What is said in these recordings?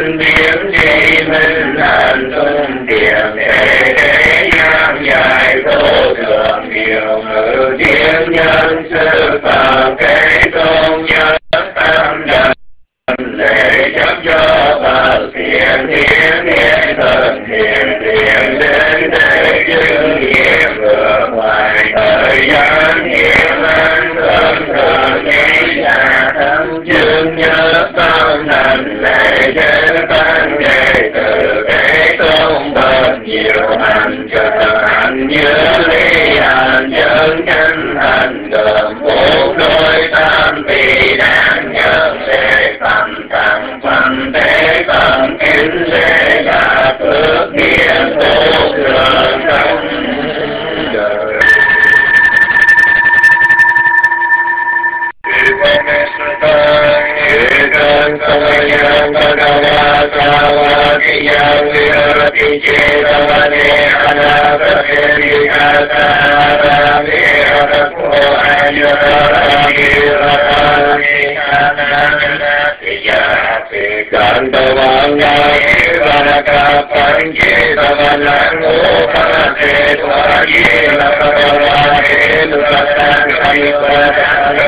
minh biến tri minh hạnh tung tiền thế gian dài vô thường điều ngự thiên nhân sư phạm cái tôn nhân tam đẳng lễ chấp cho bạc thiện hiến hiến thần thiện thiện đến để chứng nghiệm ngược ngoài thời gian hiến an thơm thơm nhảy nhà thâm chương nhớ tâm thành lễ chế tăng đệ tử cái tôn bậc nhiều hành trợ hành nhớ ly hành chân chân hành gồm bốn đôi tam tỷ đáng nhớ lễ tâm thằng phần thế tâm kính lễ là phước nghĩa vô thường trong đời. Kan tawangai vanakapan jitavanan upase twaji lakavane lukatan kayupatan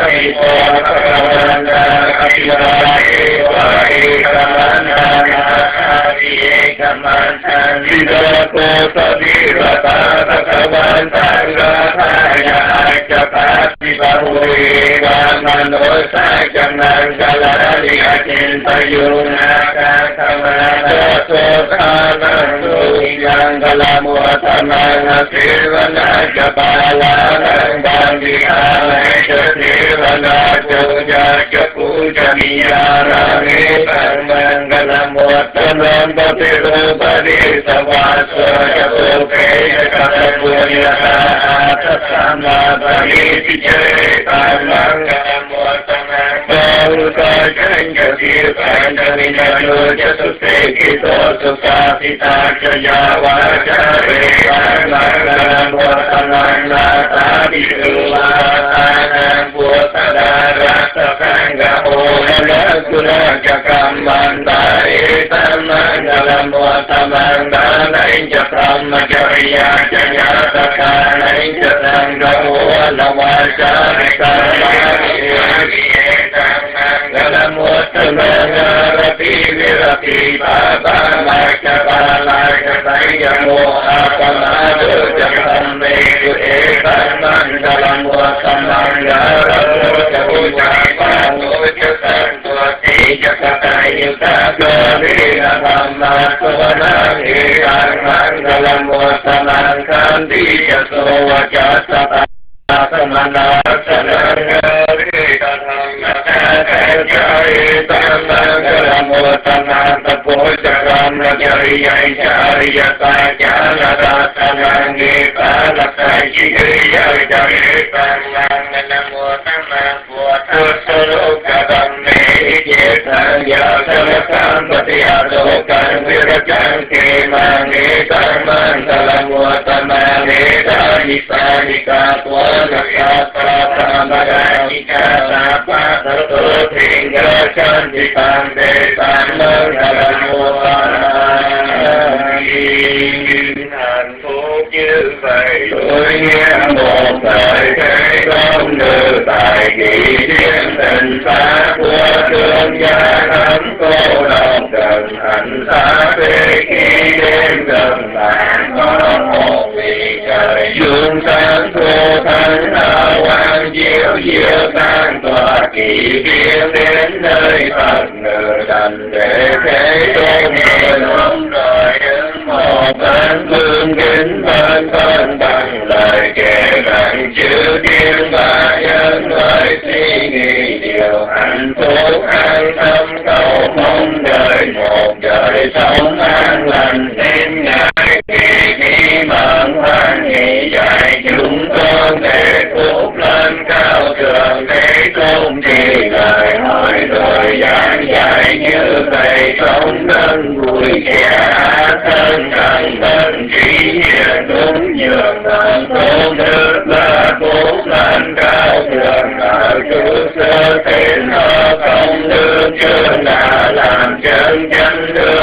kayupatan kayupati wahi kamantana sabiye kamantan vidako sabirata kakamantan gataya akapati bahui kamanosa jangan kalali akin payunaka kamana sotanang yang dalam watanang sirvana japalanang bandihanay sirvana puja puja niyarami pangmanggalam watanang patirupadi savaso japuke katapunya atasama bagi jai pangmanggalam watanang bangsa janja sirpan jaminanu jasute kito susasita jaya wajare pangmanggalam watanang nata diluwatanang pusadara sasangga ohana guna jakam mandari tamanggalam watanang danai jakam jaya jaya takanai jasangga ohana wajare kamani tamanggalam watanang rapi virapi baba makabala kataya moha pamadu jakam meku tamanggalam watanang rapuja panu jasang tuati jakatayu takarina dhamma suvanang tamanggalam watanang kanti jaso wajasata samana sanangari jai tamanggalam watanang tapo jakam jaya jaya sajana rasanangi palakai jaya jaya tamanggalam watanang puasalokaram jaya salasam patiadokan virajang kemangi tamanggalam watanang nisarika tuanakata tamaganika sapa tertu tinggal cantikan desan menggalam watanang hạnh phúc như vậy tôi nghe một lời thế công nữ tại kỳ thiên tình xa của thương gia thắm cô độc cần hạnh xa về khi đêm gần bạn có một vị trời dương sáng thu thánh hào quang chiếu chiếu tan tỏa kỳ thiên đến nơi Phật nữ đành để thế tôn người luôn rồi một bên phương kính bên bằng lời kể bằng chữ thiên và nhân lời suy nghĩ điều hạnh phúc an tâm cầu mong đời một đời sống an lành nên ngài khi mận hoan hỷ dạy chúng con để phúc lên cao thượng để tôn trì lời hỏi rồi giảng dạy như vậy sống nên vui vẻ thân cần bên trí hiền đúng nhường thần tôn đức là phúc lên cao thượng ở chủ sơ thiện ở công đức chưa là làm chân chân đức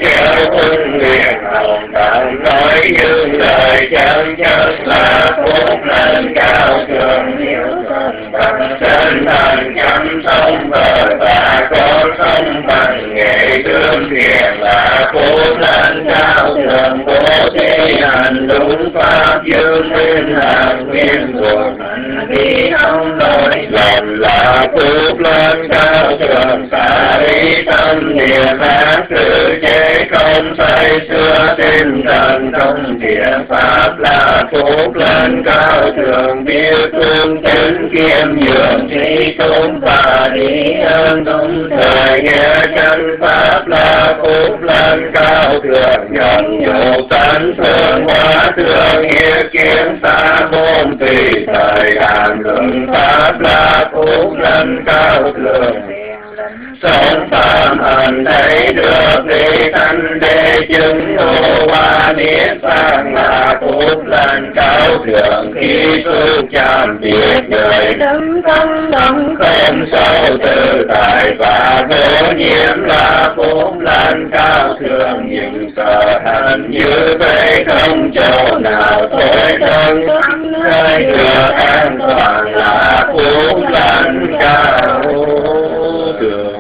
theo huân nguyện hồng tạng nói những lời chân chất là phúc lành cao thượng hiếu thần bằng chân thành chăm thông vợ và con thông bằng nghệ thương thiện là phúc lành cao thượng bố thí hành đúng pháp dương minh hạnh nguyên thuộc hành vi không lỗi lầm là phúc lành cao thượng xả lý tâm niệm ác sự chế không say xưa tinh thần không thiện pháp là phúc lành cao thượng biết phương chánh kiêm nhường trí tốn và lý ơn đúng thời nghe chân pháp là phúc lành cao thượng nhận nhục tánh phương hóa thượng nghĩa kiến xa môn tùy thời đàn luận pháp là phúc lành cao thượng sống phạm hành thấy được đi thanh đế chứng ngộ hoa niết bàn là phúc lành cao thượng khi xuất chạm biệt người tâm tâm đồng không sâu tự tại và vô nhiễm là phúc lành cao thượng những sở hành như vậy không chỗ nào thôi thân nơi được an toàn là phúc lành cao thượng.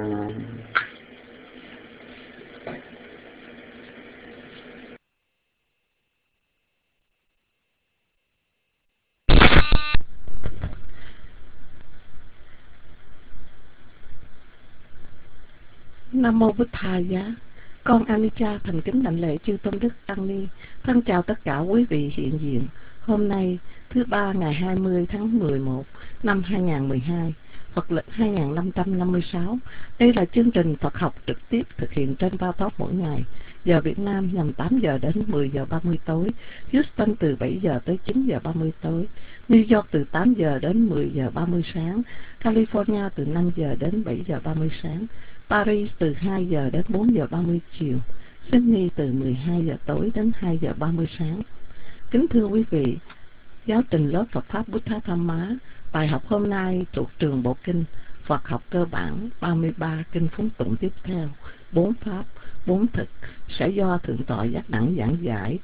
Nam mô Bụt Thầy giá. Con Anica thành kính đảnh lễ chư tôn đức tăng ni. Thân chào tất cả quý vị hiện diện. Hôm nay thứ ba ngày 20 tháng 11 năm 2012, Phật lịch 2556. Đây là chương trình Phật học trực tiếp thực hiện trên Pautalk mỗi ngày. Giờ Việt Nam nhằm 8 giờ đến 10 giờ 30 tối, Houston từ 7 giờ tới 9 giờ 30 tối, New York từ 8 giờ đến 10 giờ 30 sáng, California từ 5 giờ đến 7 giờ 30 sáng, Paris từ 2 giờ đến 4 giờ 30 chiều, Sydney từ 12 giờ tối đến 2 giờ 30 sáng. Kính thưa quý vị, giáo trình lớp Phật Pháp Buddha Dhamma, bài học hôm nay thuộc trường Bộ Kinh Phật học cơ bản 33 kinh phúng tụng tiếp theo, 4 Pháp, 4 thực sẽ do Thượng tọa Giác Đẳng giảng giải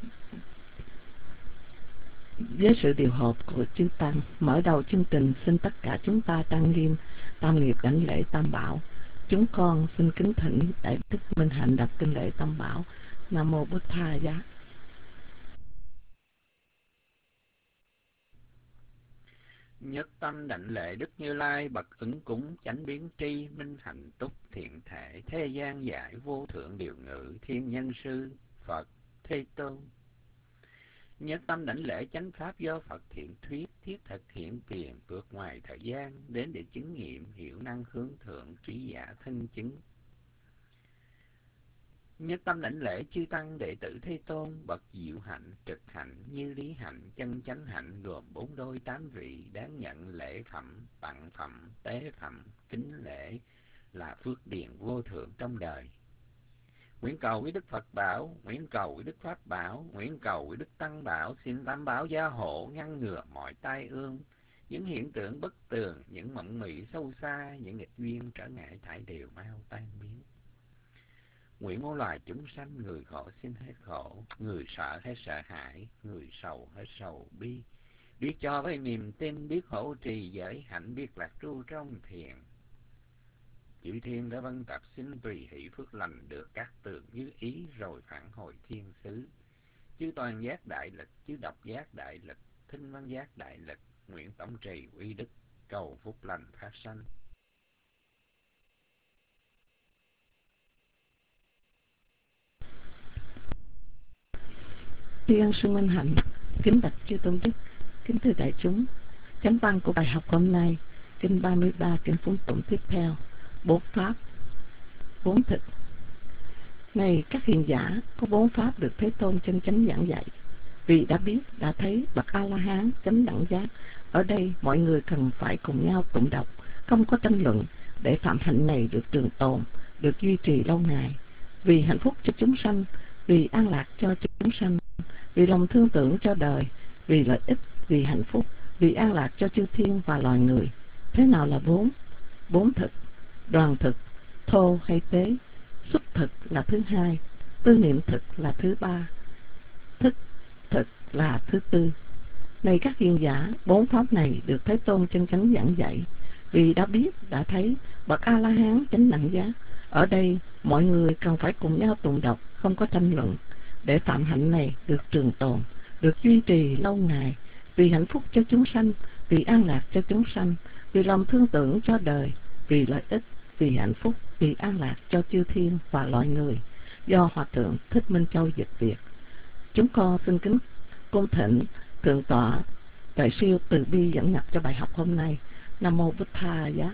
với sự điều hợp của chư Tăng. Mở đầu chương trình xin tất cả chúng ta trang nghiêm tam nghiệp đảnh lễ Tam Bảo. Chúng con xin kính thỉnh Đại Đức Minh Hạnh đọc kinh lễ Tam Bảo. Nam mô Bụt Thầy giá. Nhất tâm đảnh lễ Đức Như Lai bậc ứng cúng chánh biến tri minh hạnh túc thiện thể thế gian giải vô thượng điều ngự thiên nhân sư Phật Thế Tôn. Nhất tâm đảnh lễ chánh pháp do Phật thiện thuyết thiết thực hiện tiền vượt ngoài thời gian đến để chứng nghiệm hiểu năng hướng thượng trí giả thân chứng. Nhất tâm đảnh lễ chư tăng đệ tử Thế Tôn bậc diệu hạnh trực hạnh như lý hạnh chân chánh hạnh gồm 4 đôi 8 vị đáng nhận lễ phẩm tặng phẩm tế phẩm kính lễ là phước điền vô thượng trong đời. Nguyện cầu với Đức Phật bảo, nguyện cầu với Đức Pháp bảo, nguyện cầu với Đức Tăng bảo, xin Tam Bảo gia hộ ngăn ngừa mọi tai ương, những hiện tượng bất tường, những mộng mị sâu xa, những nghịch duyên trở ngại thải đều mau tan biến. Nguyện muôn loài chúng sanh, người khổ xin hết khổ, người sợ hết sợ hãi, người sầu hết sầu bi, biết cho với niềm tin, biết hỗ trì giới hạnh, biết lạc tru trong thiền. Chư thiên đã vân tập xin tùy hỷ phước lành được các tường như ý rồi phản hồi thiên xứ. Chư toàn giác đại lực, chư độc giác đại lực, thinh văn giác đại lực, nguyện tổng trì uy đức, cầu phúc lành phát sanh. Tri ân sư Minh Hạnh, kính bạch chư tôn đức, kính thưa đại chúng. Chánh văn của bài học hôm nay, kinh 33 kinh phúng tụng tiếp theo, 4 pháp, 4 thực. Này các hiền giả, có 4 pháp được Thế Tôn chân chánh giảng dạy. Vì đã biết, đã thấy bậc A-la-hán chánh đẳng giác, ở đây mọi người cần phải cùng nhau tụng đọc, không có tranh luận, để phạm hạnh này được trường tồn, được duy trì lâu ngày. Vì hạnh phúc cho chúng sanh, vì an lạc cho chúng sanh, vì lòng thương tưởng cho đời, vì lợi ích, vì hạnh phúc, vì an lạc cho chư thiên và loài người. Thế nào là 4? 4 thực, đoàn thực, thô hay tế, xúc thực là thứ hai, tư niệm thực là thứ ba, thức thực là thứ tư. Này các hiền giả, bốn pháp này được Thế Tôn chân chánh giảng dạy, vì đã biết, đã thấy bậc A La Hán chánh đẳng giác. Ở đây mọi người cần phải cùng nhau tụng đọc, không có tranh luận, để phạm hạnh này được trường tồn, được duy trì lâu ngày, vì hạnh phúc cho chúng sanh, vì an lạc cho chúng sanh, vì lòng thương tưởng cho đời, vì lợi ích, vì hạnh phúc, vì an lạc cho chư thiên và loài người. Do Hòa thượng Thích Minh Châu dịch Việt. Chúng con xin kính cung thỉnh thượng tọa Đại siêu từ bi dẫn nhập cho bài học hôm nay. Nam mô Bụt Tha Giá.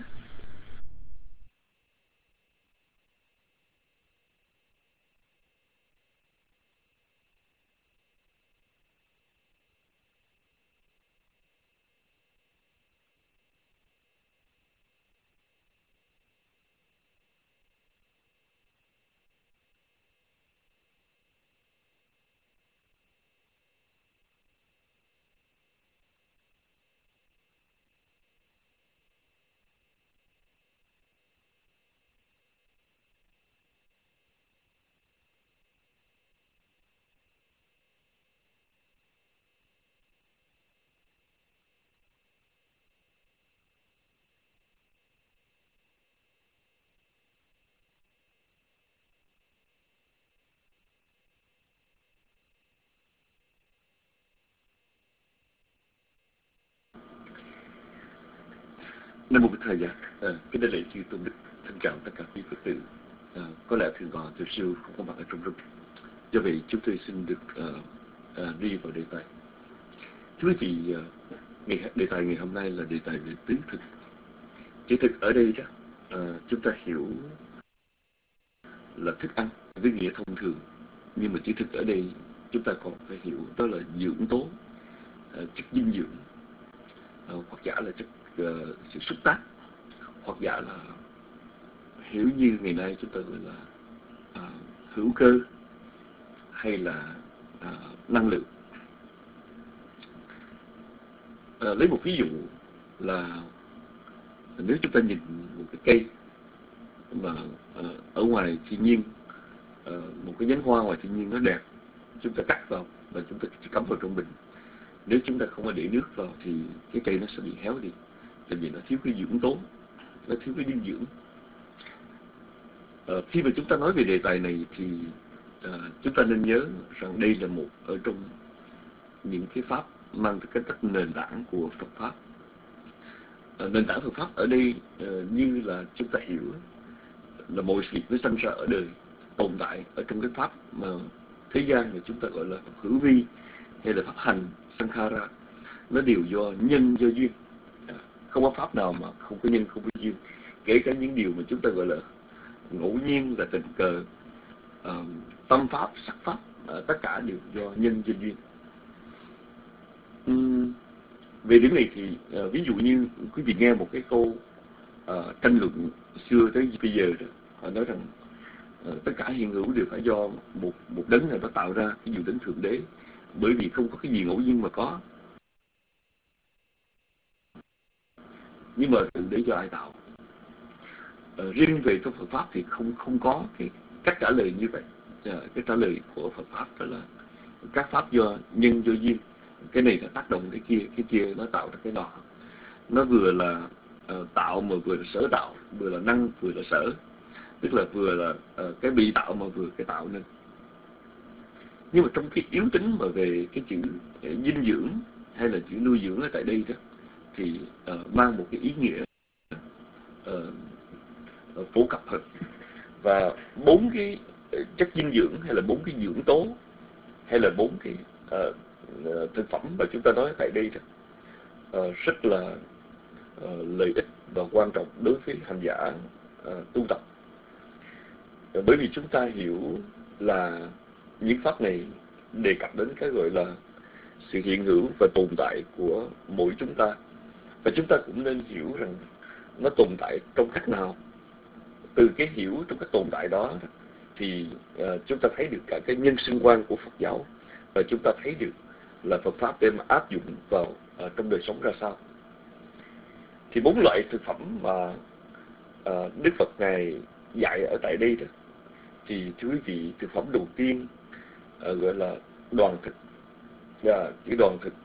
Nam mô Bổn Thầy Giá. Kính đại lễ chư tôn đức, thân chào tất cả quý Phật tử. Có lẽ thượng tọa Từ Siêu không có mặt ở trong room, do vậy chúng tôi xin được đi vào đề tài. Thưa quý vị, đề tài ngày hôm nay là đề tài về tứ thực. Chữ thực ở đây đó, chúng ta hiểu là thức ăn với nghĩa thông thường, nhưng mà chữ thực ở đây chúng ta còn phải hiểu đó là dưỡng tố, chất dinh dưỡng, hoặc giả là chất sự xúc tác, hoặc giả là hiểu như ngày nay chúng ta gọi là hữu cơ hay là năng lượng. Lấy một ví dụ là nếu chúng ta nhìn một cái cây mà ở ngoài thiên nhiên, một cái nhánh hoa ngoài thiên nhiên nó đẹp, chúng ta cắt vào và chúng ta chỉ cắm vào trong bình. Nếu chúng ta không có để nước vào thì cái cây nó sẽ bị héo đi, tại vì nó thiếu cái dưỡng tố, nó thiếu cái dinh dưỡng. Khi mà chúng ta nói về đề tài này thì chúng ta nên nhớ rằng đây là một ở trong những cái pháp mang cái cách nền tảng của Phật pháp. Nền tảng Phật pháp ở đây như là chúng ta hiểu là mọi sự nó sinh ra ở đời, tồn tại ở trong cái pháp mà thế gian mà chúng ta gọi là hữu vi hay là pháp hành sankhara, nó đều do nhân do duyên. Không có pháp nào mà không có nhân, không có duyên. Kể cả những điều mà chúng ta gọi là ngẫu nhiên, là tình cờ, tâm pháp, sắc pháp, tất cả đều do nhân do duyên. Về điểm này thì ví dụ như quý vị nghe một cái câu tranh luận xưa tới bây giờ đó, họ nói rằng tất cả hiện hữu đều phải do một đấng nào đó tạo ra, ví dụ đấng thượng đế, bởi vì không có cái gì ngẫu nhiên mà có. Nhưng mà thượng đế do ai tạo? Riêng về trong Phật pháp thì không có cái cách trả lời như vậy. Cái trả lời của Phật pháp đó là các pháp do nhân do duyên. Cái này là tác động cái kia nó tạo ra cái nọ. Nó vừa là tạo mà vừa là sở tạo, vừa là năng vừa là sở, tức là vừa là cái bị tạo mà vừa cái tạo nên. Nhưng mà trong cái yếu tính mà về cái chữ dinh dưỡng hay là chữ nuôi dưỡng ở tại đây đó thì mang một cái ý nghĩa phổ cập hơn. Và 4 cái chất dinh dưỡng hay là 4 cái dưỡng tố hay là 4 cái thực phẩm mà chúng ta nói tại đây đó rất là lợi ích và quan trọng đối với hành giả tu tập. Bởi vì chúng ta hiểu là những pháp này đề cập đến cái gọi là sự hiện hữu và tồn tại của mỗi chúng ta, và chúng ta cũng nên hiểu rằng nó tồn tại trong cách nào. Từ cái hiểu trong cái tồn tại đó thì chúng ta thấy được cả cái nhân sinh quan của Phật giáo, và chúng ta thấy được là Phật pháp để mà áp dụng vào trong đời sống ra sao. Thì 4 loại thực phẩm mà Đức Phật Ngài dạy ở tại đây đó thì thưa quý vị, thực phẩm đầu tiên gọi là đoàn thực. Chữ đoàn thực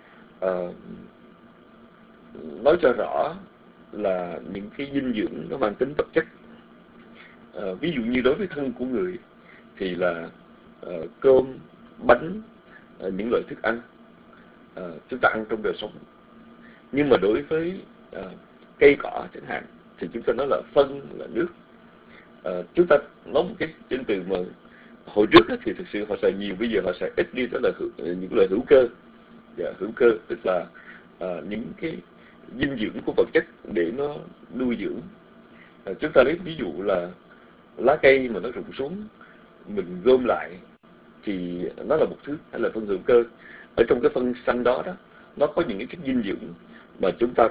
nói cho rõ là những cái dinh dưỡng nó mang tính vật chất. Ví dụ như đối với thân của người thì là cơm, bánh, những loại thức ăn chúng ta ăn trong đời sống. Nhưng mà đối với cây cỏ chẳng hạn thì chúng ta nói là phân, là nước. Chúng ta nói một cái danh từ mà hồi trước thì thực sự họ xài nhiều, bây giờ họ xài ít đi, đó là những loại hữu cơ. Hữu cơ tức là những cái dinh dưỡng của vật chất để nó nuôi dưỡng. Chúng ta lấy ví dụ là lá cây mà nó rụng xuống, mình gom lại thì nó là một thứ, hay là phân hữu cơ. Ở trong cái phân xanh đó nó có những cái chất dinh dưỡng mà chúng ta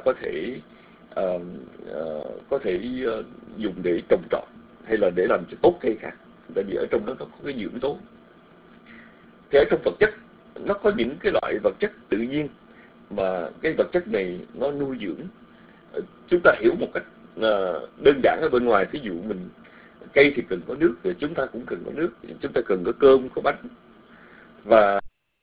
có thể dùng để trồng trọt hay là để làm cho tốt cây khác, tại vì ở trong đó nó có cái dưỡng tố. Thì ở trong vật chất nó có những cái loại vật chất tự nhiên mà cái vật chất này nó nuôi dưỡng. Chúng ta hiểu một cách đơn giản ở bên ngoài, thí dụ mình cây thì cần có nước, thì chúng ta cũng cần có nước, chúng ta cần có cơm, có bánh. Và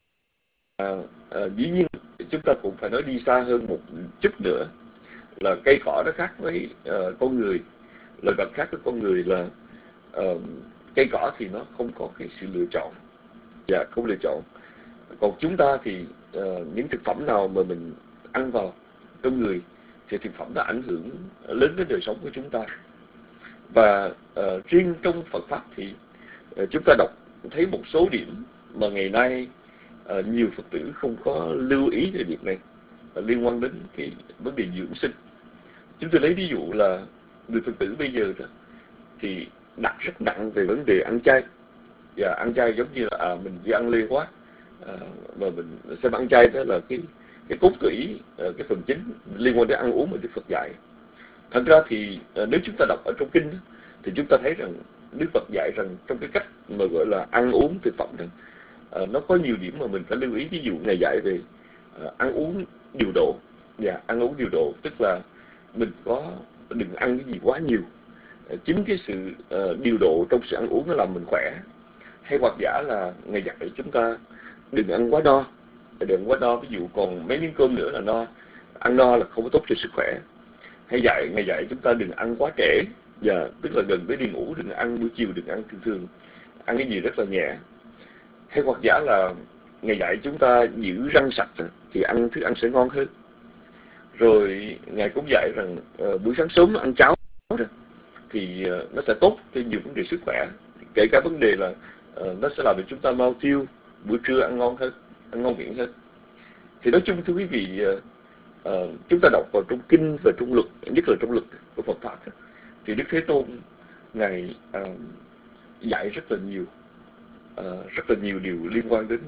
dĩ nhiên chúng ta cũng phải nói đi xa hơn một chút nữa, là cây cỏ nó khác với con người. Là vật khác với con người là cây cỏ thì nó không có cái sự lựa chọn, không lựa chọn. Còn chúng ta thì những thực phẩm nào mà mình ăn vào trong người thì thực phẩm đã ảnh hưởng lớn đến đời sống của chúng ta. Và riêng trong Phật Pháp thì chúng ta đọc thấy một số điểm mà ngày nay nhiều Phật tử không có lưu ý về việc này, liên quan đến cái vấn đề dưỡng sinh. Chúng tôi lấy ví dụ là người Phật tử bây giờ đó, thì đặt rất nặng về vấn đề ăn chay. Và ăn chay giống như là mình chỉ ăn lê quá, mà mình xem ăn chay đó là cái cốt tủy, cái phần chính liên quan đến ăn uống mà Đức Phật dạy. Thật ra thì nếu chúng ta đọc ở trong kinh thì chúng ta thấy rằng Đức Phật dạy rằng trong cái cách mà gọi là ăn uống thực phẩm đó, nó có nhiều điểm mà mình phải lưu ý. Ví dụ Ngài dạy về ăn uống điều độ. Ăn uống điều độ tức là mình đừng ăn cái gì quá nhiều. Chính cái sự điều độ trong sự ăn uống nó làm mình khỏe. Hay hoặc giả là Ngài dạy chúng ta đừng ăn quá no. Đừng quá no, ví dụ còn mấy miếng cơm nữa là no. Ăn no là không có tốt cho sức khỏe. Hay Ngài dạy chúng ta đừng ăn quá trễ. Tức là gần với đi ngủ, đừng ăn buổi chiều, đừng ăn thường. Ăn cái gì rất là nhẹ. Hay hoặc giả là Ngài dạy chúng ta giữ răng sạch thì ăn thức ăn sẽ ngon hơn. Rồi Ngài cũng dạy rằng buổi sáng sớm ăn cháo thì nó sẽ tốt cho nhiều vấn đề sức khỏe. Kể cả vấn đề là nó sẽ làm cho chúng ta mau tiêu, buổi trưa ăn ngon hơn, ăn ngon miệng hơn. Thì nói chung thưa quý vị, chúng ta đọc vào trong kinh và trong luật, nhất là trong luật của Phật Pháp, thì Đức Thế Tôn Ngài dạy rất là nhiều điều liên quan đến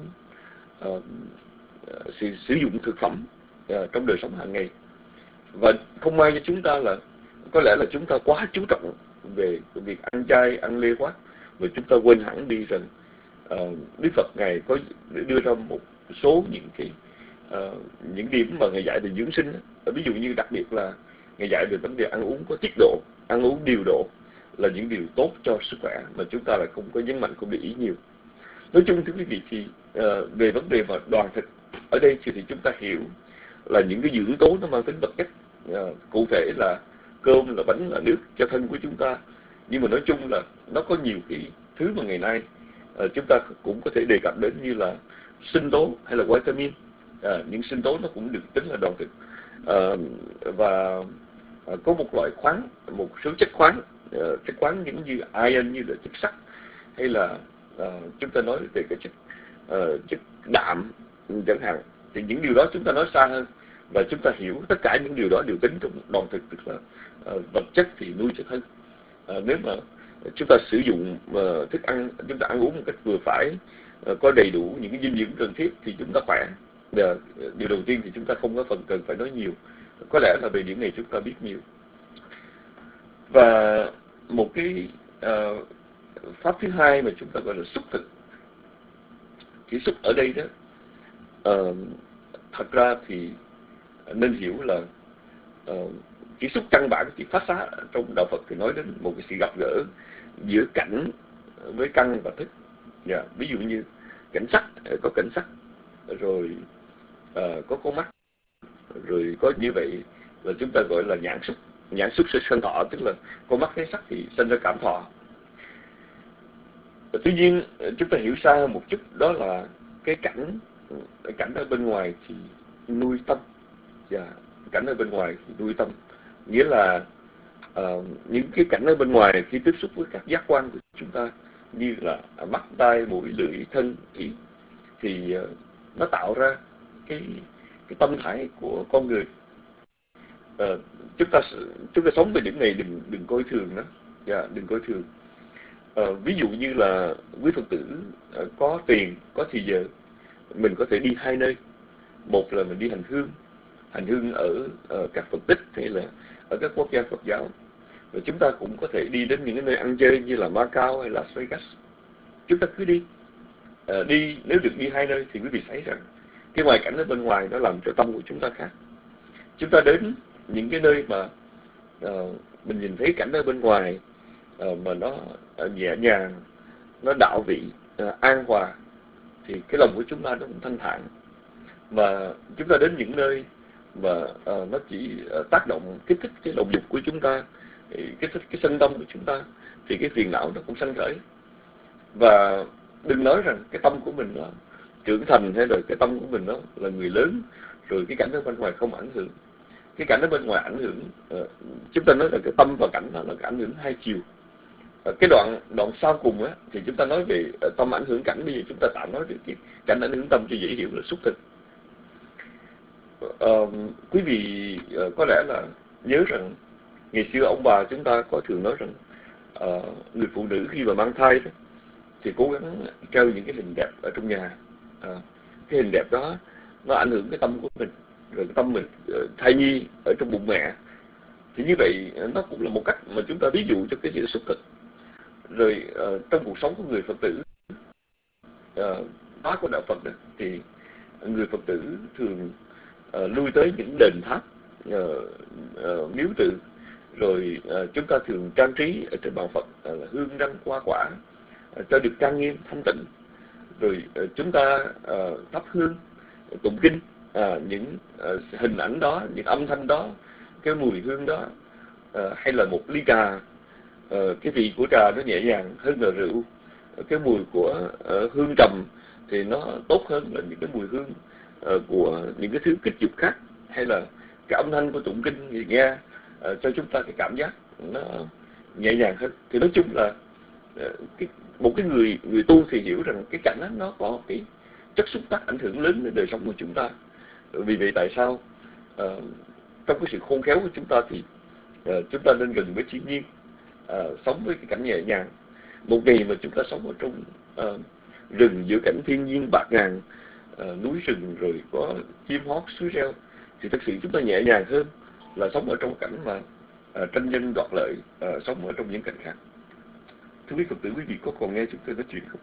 sử dụng thực phẩm trong đời sống hàng ngày. Và không may cho chúng ta là có lẽ là chúng ta quá chú trọng về việc ăn chay, ăn lê quá, và chúng ta quên hẳn đi rằng Đức Phật Ngài có đưa ra một số những điểm mà Ngài dạy về dưỡng sinh. Ví dụ như đặc biệt là Ngài dạy về vấn đề ăn uống có tiết độ, ăn uống điều độ là những điều tốt cho sức khỏe mà chúng ta lại không có nhấn mạnh, không để ý nhiều. Nói chung thưa quý vị thì về vấn đề mà đoàn thực ở đây thì chúng ta hiểu là những cái dưỡng tố nó mang tính vật chất, cụ thể là cơm, là bánh, là nước cho thân của chúng ta. Nhưng mà nói chung là nó có nhiều cái thứ mà ngày nay chúng ta cũng có thể đề cập đến, như là sinh tố hay là vitamin. Những sinh tố nó cũng được tính là đoàn thực. Và có một loại khoáng, một số chất khoáng những như iron, như là chất sắt, hay là chúng ta nói về cái chất đạm chẳng hạn. Thì những điều đó chúng ta nói xa hơn, và chúng ta hiểu tất cả những điều đó đều tính trong đoàn thực, tức là vật chất thì nuôi cho thân. Nếu mà chúng ta sử dụng thức ăn, chúng ta ăn uống một cách vừa phải, có đầy đủ những cái dinh dưỡng cần thiết thì chúng ta khỏe. Điều đầu tiên thì chúng ta không có phần cần phải nói nhiều, có lẽ là về điểm này chúng ta biết nhiều. Và một cái pháp thứ hai mà chúng ta gọi là xúc thực. Cái xúc ở đây đó, thật ra thì nên hiểu là cái xúc căn bản chỉ phát xá trong đạo Phật thì nói đến một cái sự gặp gỡ giữa cảnh với căn và thức. Ví dụ như cảnh sắc, có cảnh sắc, rồi có mắt, rồi có như vậy là chúng ta gọi là nhãn xúc. Nhãn xúc sẽ sanh thọ, tức là con mắt thấy sắc thì sanh ra cảm thọ. Tuy nhiên chúng ta hiểu xa hơn một chút, đó là cái cảnh ở bên ngoài thì nuôi tâm. Cảnh ở bên ngoài thì nuôi tâm, nghĩa là những cái cảnh ở bên ngoài khi tiếp xúc với các giác quan của chúng ta, như là mắt, tai, mũi, lưỡi, thân, ý, thì nó tạo ra cái tâm thái của con người. Chúng ta sống về điểm này đừng coi thường nó. Đừng coi thường. Ví dụ như là quý Phật tử có tiền, có thì giờ, mình có thể đi hai nơi. Một là mình đi hành hương ở các Phật tích hay là ở các quốc gia Phật giáo. Và chúng ta cũng có thể đi đến những cái nơi ăn chơi như là Macau hay Las Vegas. Chúng ta cứ đi. Nếu được đi hai nơi thì quý vị thấy rằng cái ngoại cảnh ở bên ngoài nó làm cho tâm của chúng ta khác. Chúng ta đến những cái nơi mà mình nhìn thấy cảnh ở bên ngoài mà nó nhẹ nhàng, nó đạo vị, an hòa, thì cái lòng của chúng ta nó cũng thanh thản. Mà chúng ta đến những nơi mà nó chỉ tác động, kích thích cái lòng dục của chúng ta, kích thích cái sân tâm của chúng ta, thì cái phiền não nó cũng sanh khởi. Và đừng nói rằng cái tâm của mình nó trưởng thành, hay rồi cái tâm của mình nó là người lớn, rồi cái cảnh ở bên ngoài không ảnh hưởng. Cái cảnh ở bên ngoài ảnh hưởng, chúng ta nói là cái tâm và cảnh đó là cái ảnh hưởng hai chiều. Cái đoạn sau cùng á, thì chúng ta nói về tâm ảnh hưởng cảnh. Bây giờ chúng ta tạm nói về cái cảnh ảnh hưởng tâm cho dễ hiểu là xúc thực. Quý vị có lẽ là nhớ rằng ngày xưa ông bà chúng ta có thường nói rằng người phụ nữ khi mà mang thai đó, thì cố gắng treo những cái hình đẹp ở trong nhà. Cái hình đẹp đó nó ảnh hưởng cái tâm của mình, rồi cái tâm mình thai nhi ở trong bụng mẹ. Thì như vậy nó cũng là một cách mà chúng ta ví dụ cho cái sự xúc thực. Rồi trong cuộc sống của người Phật tử đó của đạo Phật đó, thì người Phật tử thường lui tới những đền tháp, miếu tự, rồi chúng ta thường trang trí ở trên bàn Phật là hương đăng hoa quả cho được trang nghiêm thanh tịnh. Rồi chúng ta thắp hương tụng kinh, những hình ảnh đó, những âm thanh đó, cái mùi hương đó, hay là một ly trà, cái vị của trà nó nhẹ nhàng hơn là rượu, cái mùi của hương trầm thì nó tốt hơn là những cái mùi hương của những cái thứ kích dục khác, hay là cái âm thanh của tụng kinh thì nghe cho chúng ta cái cảm giác nó nhẹ nhàng hơn. Thì nói chung là một cái người tu thì hiểu rằng cái cảnh đó nó có cái chất xúc tác ảnh hưởng lớn đến đời sống của chúng ta. Vì vậy tại sao trong cái sự khôn khéo của chúng ta thì chúng ta nên gần với thiên nhiên, sống với cái cảnh nhẹ nhàng. Một ngày mà chúng ta sống ở trong rừng giữa cảnh thiên nhiên bạt ngàn, núi rừng, rồi có chim hót suối reo, thì thực sự chúng ta nhẹ nhàng hơn là sống ở trong cảnh mà tranh danh đoạt lợi, sống ở trong những cảnh khác. Thưa quý Phật tử, quý vị có còn nghe chúng tôi nói chuyện không?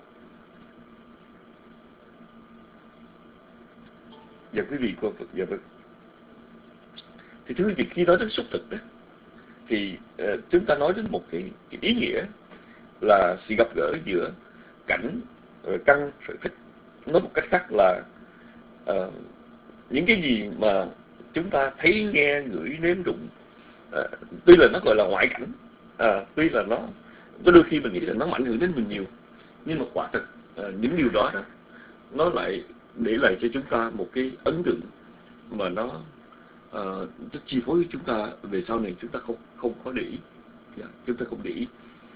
Dạ quý vị có. Dạ vâng. Thì thưa quý vị, khi nói đến xúc thực đó, thì chúng ta nói đến một cái ý nghĩa là sự gặp gỡ giữa cảnh, rồi căn, rồi thức. Nói một cách khác là những cái gì mà chúng ta thấy, nghe, ngửi, nếm, đụng, tuy là nó gọi là ngoại cảnh, tuy là nó có đôi khi mình nghĩ là nó ảnh hưởng đến mình nhiều, nhưng mà quả thực những điều đó nó lại để lại cho chúng ta một cái ấn tượng mà nó chi phối chúng ta về sau này. Chúng ta không có để ý. Chúng ta không để ý.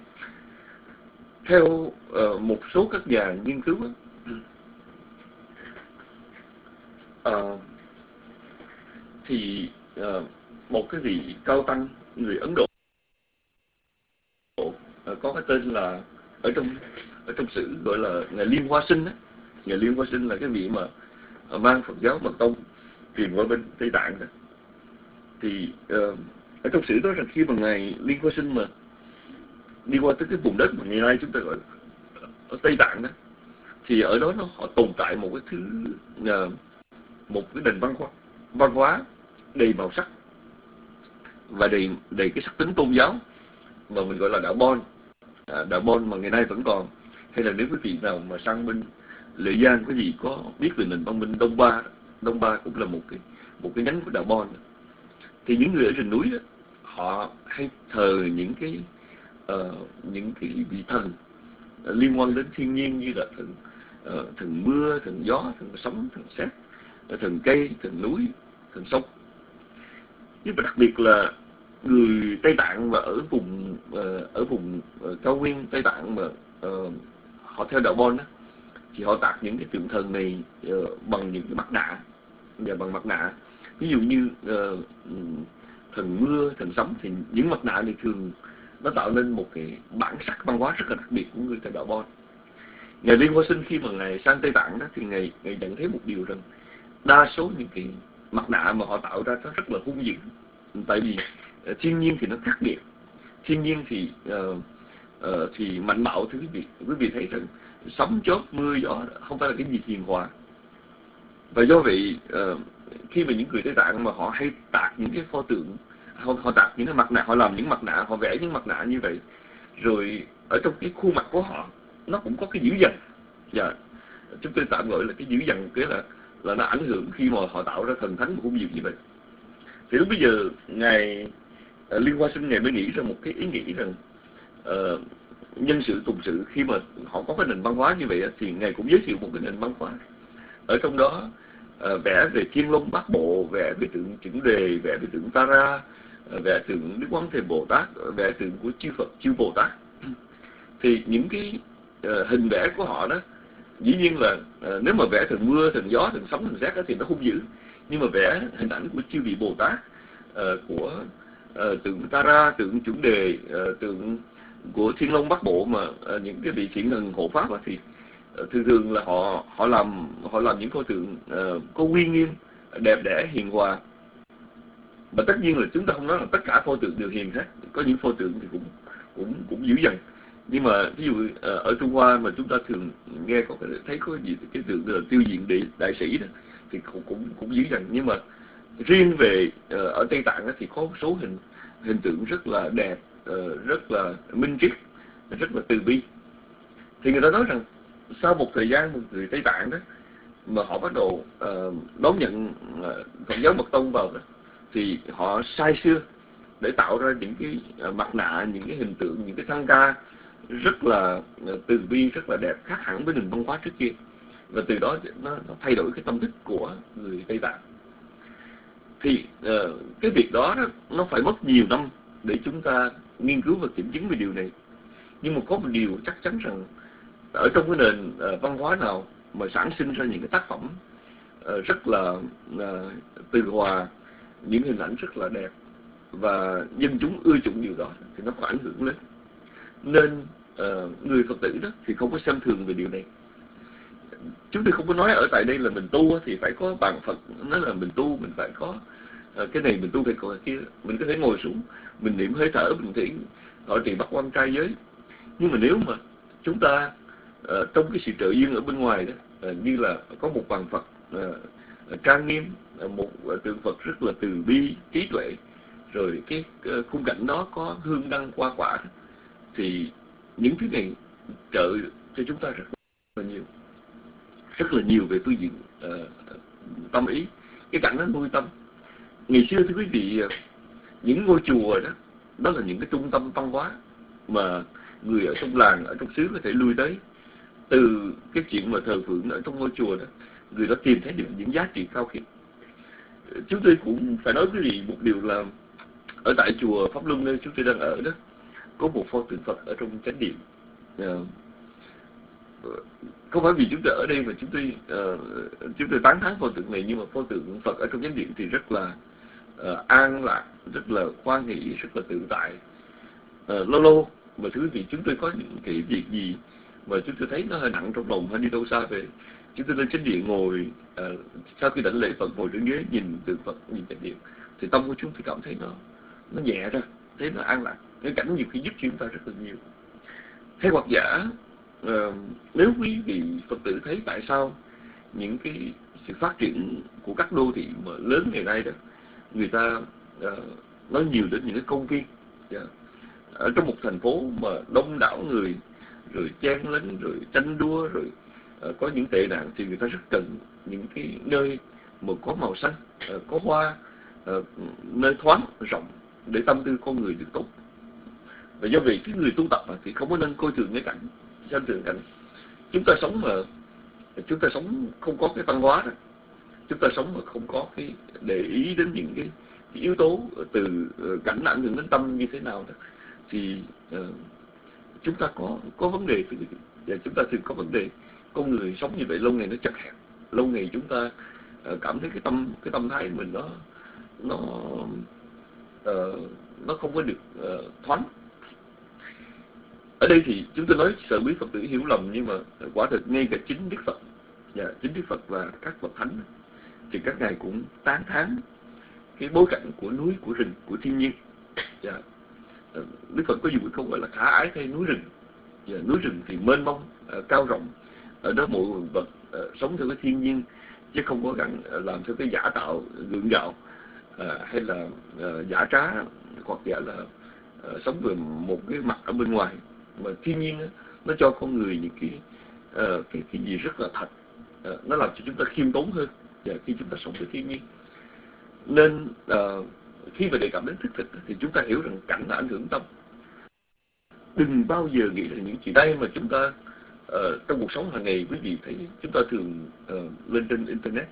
Theo một số các nhà nghiên cứu thì một cái vị cao tăng người Ấn Độ có cái tên là ở trong sử gọi là Ngài Liên Hoa Sinh. Ngài Liên Hoa Sinh là cái vị mà mang Phật giáo mật tông truyền qua bên Tây Tạng đó. Thì ở trong sử đó rằng khi mà Ngài Liên Hoa Sinh mà đi qua tới cái vùng đất mà ngày nay chúng ta gọi ở Tây Tạng đó, thì ở đó họ tồn tại một cái thứ, một cái nền văn hóa đầy màu sắc và đầy cái sắc tính tôn giáo mà mình gọi là đạo Bon. Đạo Môn mà ngày nay vẫn còn, hay là nếu quý vị nào mà sang bên Lệ Giang có gì có biết về nền văn minh Đông Ba cũng là một cái nhánh của Đạo Môn. Thì những người ở rừng núi đó, họ hay thờ những cái vị thần liên quan đến thiên nhiên, như là thần mưa, thần gió, thần sấm, thần sét, thần cây, thần núi, thần sông. Nhưng mà đặc biệt là người Tây Tạng và ở vùng cao nguyên Tây Tạng mà họ theo Đạo Môn đó, thì họ tạc những cái tượng thần này bằng những cái mặt nạ, và bằng mặt nạ. Ví dụ như thần mưa, thần sấm, thì những mặt nạ này thường nó tạo nên một cái bản sắc văn hóa rất là đặc biệt của người theo Đạo Môn. Ngài Liên Hoa Sinh khi mà ngài sang Tây Tạng đó, thì ngài nhận thấy một điều rằng đa số những cái mặt nạ mà họ tạo ra nó rất là hung dữ. Tại vì thiên nhiên thì nó khắc nghiệt, thiên nhiên thì mạnh bạo. Thưa quý vị thấy rằng sấm chớp mưa gió không phải là cái gì hiền hòa. Và do vậy khi mà những người Tây Tạng mà họ hay tạc những cái pho tượng, họ tạc những cái mặt nạ, họ làm những mặt nạ, họ vẽ những mặt nạ như vậy, rồi ở trong cái khuôn mặt của họ nó cũng có cái dữ dằn. Dạ, chúng tôi tạm gọi là cái dữ dằn, cái là nó ảnh hưởng khi mà họ tạo ra thần thánh hung dữ như vậy. Thì lúc bây giờ ngài Liên Hoa Sinh ngài mới nghĩ ra một cái ý nghĩ rằng nhân sự tùng sự, khi mà họ có cái nền văn hóa như vậy thì ngài cũng giới thiệu một cái nền văn hóa. Ở trong đó vẽ về Thiên Long Bát Bộ, vẽ về tượng Chuẩn Đề, vẽ về tượng Tara, vẽ tượng Đức Quán Thế Bồ Tát, vẽ tượng của chư Phật, chư Bồ Tát. Thì những cái hình vẽ của họ đó, dĩ nhiên là nếu mà vẽ thần mưa, thần gió, thần sấm, thần sét thì nó hung dữ. Nhưng mà vẽ hình ảnh của chư vị Bồ Tát, của tượng Tara, tượng Chuẩn Đề, tượng của Thiên Long Bát Bộ, mà những cái vị thiện thần hộ pháp thì thường là họ làm những pho tượng có uy nghiêm, đẹp đẽ, hiền hòa. Mà tất nhiên là chúng ta không nói là tất cả pho tượng đều hiền hết, có những pho tượng thì cũng dữ dằn. Nhưng mà ví dụ ở Trung Hoa mà chúng ta thường nghe thấy có cái tượng là Tiêu Diện Đại Sĩ đó, thì cũng dữ dằn. Nhưng mà riêng về ở Tây Tạng thì có một số hình tượng rất là đẹp, rất là minh triết, rất là từ bi. Thì người ta nói rằng sau một thời gian người Tây Tạng đó mà họ bắt đầu đón nhận Phật giáo Mật Tông vào đó, thì họ sai xưa để tạo ra những cái mặt nạ, những cái hình tượng, những cái thang ca rất là từ bi, rất là đẹp, khác hẳn với nền văn hóa trước kia. Và từ đó nó thay đổi cái tâm thức của người Tây Tạng. Thì cái việc đó nó phải mất nhiều năm để chúng ta nghiên cứu và kiểm chứng về điều này. Nhưng mà có một điều chắc chắn rằng ở trong cái nền văn hóa nào mà sản sinh ra những cái tác phẩm rất là từ hòa, những hình ảnh rất là đẹp và dân chúng ưa chuộng điều đó, thì nó có ảnh hưởng lớn. Nên người Phật tử đó thì không có xem thường về điều này. Chúng tôi không có nói ở tại đây là mình tu thì phải có bàn Phật, nói là mình tu mình phải có cái này, mình tu phải có cái kia. Mình có thể ngồi xuống, mình niệm hơi thở, mình thể thọ trì bắt quan trai giới. Nhưng mà nếu mà chúng ta trong cái sự trợ duyên ở bên ngoài đó, như là có một bàn Phật trang nghiêm, một tượng Phật rất là từ bi, trí tuệ, rồi cái khung cảnh đó có hương đăng hoa quả, thì những thứ này trợ cho chúng ta rất là nhiều về phương diện tâm ý. Cái cảnh đó nuôi tâm. Ngày xưa thưa quý vị, những ngôi chùa đó, đó là những cái trung tâm văn hóa mà người ở trong làng, ở trong xứ có thể lui tới. Từ cái chuyện mà thờ phượng ở trong ngôi chùa đó, người đó tìm thấy được những giá trị cao khiết. Chúng tôi cũng phải nói quý vị một điều là ở tại chùa Pháp Luân nơi chúng tôi đang ở đó, có một pho tượng Phật ở trong chánh điện. Không phải vì chúng tôi ở đây mà chúng tôi tán thán pho tượng này, nhưng mà pho tượng Phật ở trong chánh điện thì rất là an lạc, rất là khoan hỷ, rất là tự tại. Lâu lâu mà thưa quý vị, chúng tôi có những cái việc gì mà chúng tôi thấy nó hơi nặng trong lòng hay đi đâu xa về, chúng tôi lên chánh điện ngồi, sau khi đảnh lễ Phật ngồi trên ghế nhìn tượng Phật, nhìn chánh điện, thì tâm của chúng tôi cảm thấy nó nhẹ ra, thấy nó an lạc. Cái cảnh nhiều khi giúp chúng ta rất là nhiều. Hay hoặc giả nếu quý vị Phật tử thấy tại sao những cái sự phát triển của các đô thị mà lớn ngày nay đó, người ta nói nhiều đến những cái công viên, ở trong một thành phố mà đông đảo người, rồi chen lấn, rồi tranh đua, rồi có những tệ nạn, thì người ta rất cần những cái nơi mà có màu xanh, có hoa, nơi thoáng rộng để tâm tư con người được tốt. Và do vậy cái người tu tập thì không có nên coi thường cái cảnh, xem thường cảnh. Chúng ta sống mà chúng ta sống không có cái văn hóa đó, chúng ta sống mà không có cái để ý đến những cái yếu tố từ cảnh ảnh hưởng đến tâm như thế nào đó, thì chúng ta có vấn đề. Và chúng ta thường có vấn đề. Con người sống như vậy lâu ngày nó chật hẹp, lâu ngày chúng ta cảm thấy cái tâm thái mình nó không có được thoáng. Ở đây thì chúng tôi nói sợ quý Phật tử hiểu lầm, nhưng mà quả thực ngay cả chính Đức Phật và các bậc thánh thì các ngài cũng tán thán cái bối cảnh của núi, của rừng, của thiên nhiên. Đức Phật có dùng cái câu gọi là khả ái thay núi rừng. Núi rừng thì mênh mông, cao rộng, ở đó mỗi vật sống theo cái thiên nhiên, chứ không có gắn làm theo cái giả tạo gượng gạo, hay là giả trá, hoặc giả là sống về một cái mặt ở bên ngoài. Mà thiên nhiên nó cho con người những cái gì rất là thật, nó làm cho chúng ta khiêm tốn hơn khi chúng ta sống với thiên nhiên. Nên khi mà đề cập đến thức thực thì chúng ta hiểu rằng cảnh là ảnh hưởng tâm. Đừng bao giờ nghĩ là những chuyện đây mà chúng ta trong cuộc sống hàng ngày, quý vị thấy chúng ta thường lên trên internet.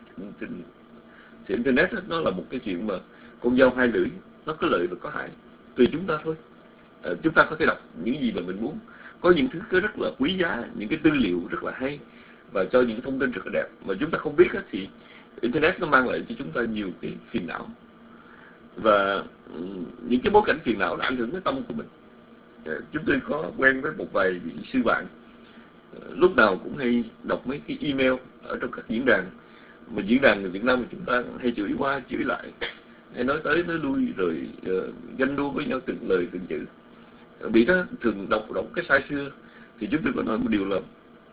Thì internet nó là một cái chuyện mà con dao hai lưỡi, nó có lợi và có hại, tùy chúng ta thôi. Chúng ta có thể đọc những gì mà mình muốn, có những thứ rất là quý giá, những cái tư liệu rất là hay và cho những thông tin rất là đẹp mà chúng ta không biết thì internet nó mang lại cho chúng ta nhiều cái phiền não. Và những cái bối cảnh phiền não đã ảnh hưởng đến tâm của mình. Chúng tôi có quen với một vài vị sư bạn, lúc nào cũng hay đọc mấy cái email ở trong các diễn đàn, mà diễn đàn người Việt Nam thì chúng ta hay chửi qua chửi lại, hay nói tới nói lui, rồi ganh đua với nhau từng lời từng chữ. Bị đó thường đọc cái sai xưa. Thì chúng tôi có nói một điều là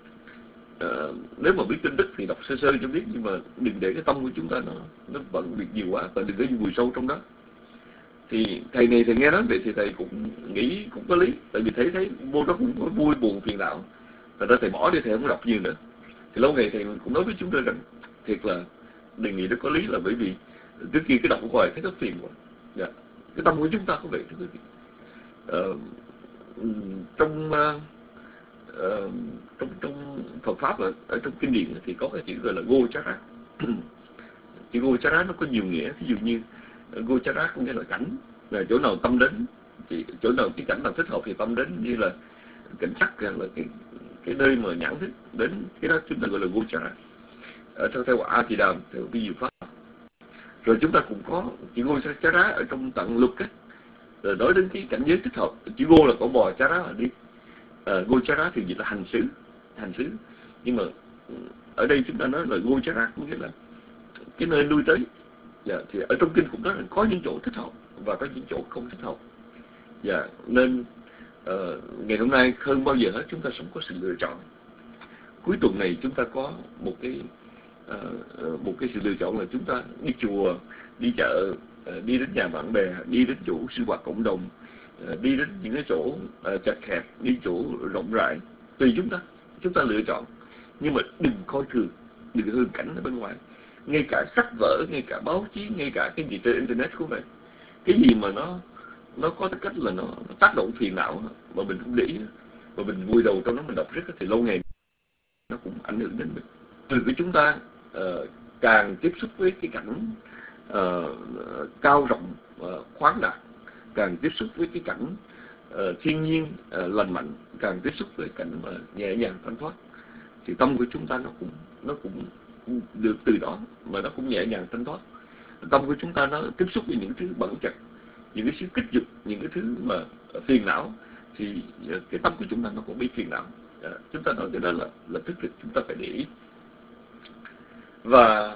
nếu mà biết tin tức thì đọc sơ sơ cho biết, nhưng mà đừng để cái tâm của chúng ta nó bận việc nhiều quá, và đừng có vùi sâu trong đó. Thì thầy này thầy nghe nói vậy thì thầy cũng nghĩ cũng có lý, tại vì thấy vô đó cũng có vui buồn phiền não, và ra thầy bỏ đi, thầy không đọc nhiều nữa. Thì lâu ngày thầy cũng nói với chúng tôi rằng thiệt là đề nghị đó có lý, là bởi vì trước kia cái đọc của hoài thấy nó phiền quá. Cái tâm của chúng ta có vậy thưa quý vị. Trong Phật pháp ở trong kinh điển thì có cái chữ gọi là Gochara. Chữ Gochara nó có nhiều nghĩa. Ví dụ như Gochara có nghĩa là cảnh, là chỗ nào tâm đến, thì chỗ nào cái cảnh nào thích hợp thì tâm đến, như là cảnh sắc, là cái nơi mà nhãn thức đến, cái đó chúng ta gọi là Gochara. Ở theo A Thì Đàm, theo vi diệu pháp. Rồi chúng ta cũng có chữ Gochara ở trong tạng lục ấy. Rồi nói đến cái cảnh giới thích hợp, chữ Go là con bò, Chara là đi. Gochara thì dịch là hành xứ. Nhưng mà ở đây chúng ta nói là Gochara có nghĩa là cái nơi lui tới. Thì ở trong kinh cũng nói là có những chỗ thích hợp và có những chỗ không thích hợp. Nên ngày hôm nay hơn bao giờ hết chúng ta sống có sự lựa chọn. Cuối tuần này chúng ta có một cái sự lựa chọn là chúng ta đi chùa, đi chợ, đi đến nhà bạn bè, đi đến chỗ sinh hoạt cộng đồng, đi đến những cái chỗ chật hẹp, đi chỗ rộng rãi, tùy chúng ta lựa chọn. Nhưng mà đừng coi thường cảnh ở bên ngoài. Ngay cả sách vở, ngay cả báo chí, ngay cả cái gì trên internet cũng vậy. Cái gì mà nó có cách là nó tác động phiền não mà mình không để ý, mà mình vùi đầu trong đó mình đọc riết, thì lâu ngày nó cũng ảnh hưởng đến mình. Từ cái chúng ta càng tiếp xúc với cái cảnh cao rộng, khoáng đạt, càng tiếp xúc với cái cảnh thiên nhiên lành mạnh, càng tiếp xúc với cảnh nhẹ nhàng thanh thoát, thì tâm của chúng ta nó cũng được từ đó mà nó cũng nhẹ nhàng thanh thoát. Tâm của chúng ta nó tiếp xúc với những thứ bẩn chật, những cái sự kích dục, những cái thứ mà phiền não, thì cái tâm của chúng ta nó cũng bị phiền não. Chúng ta nói cái đó là thức thực, chúng ta phải để ý. Và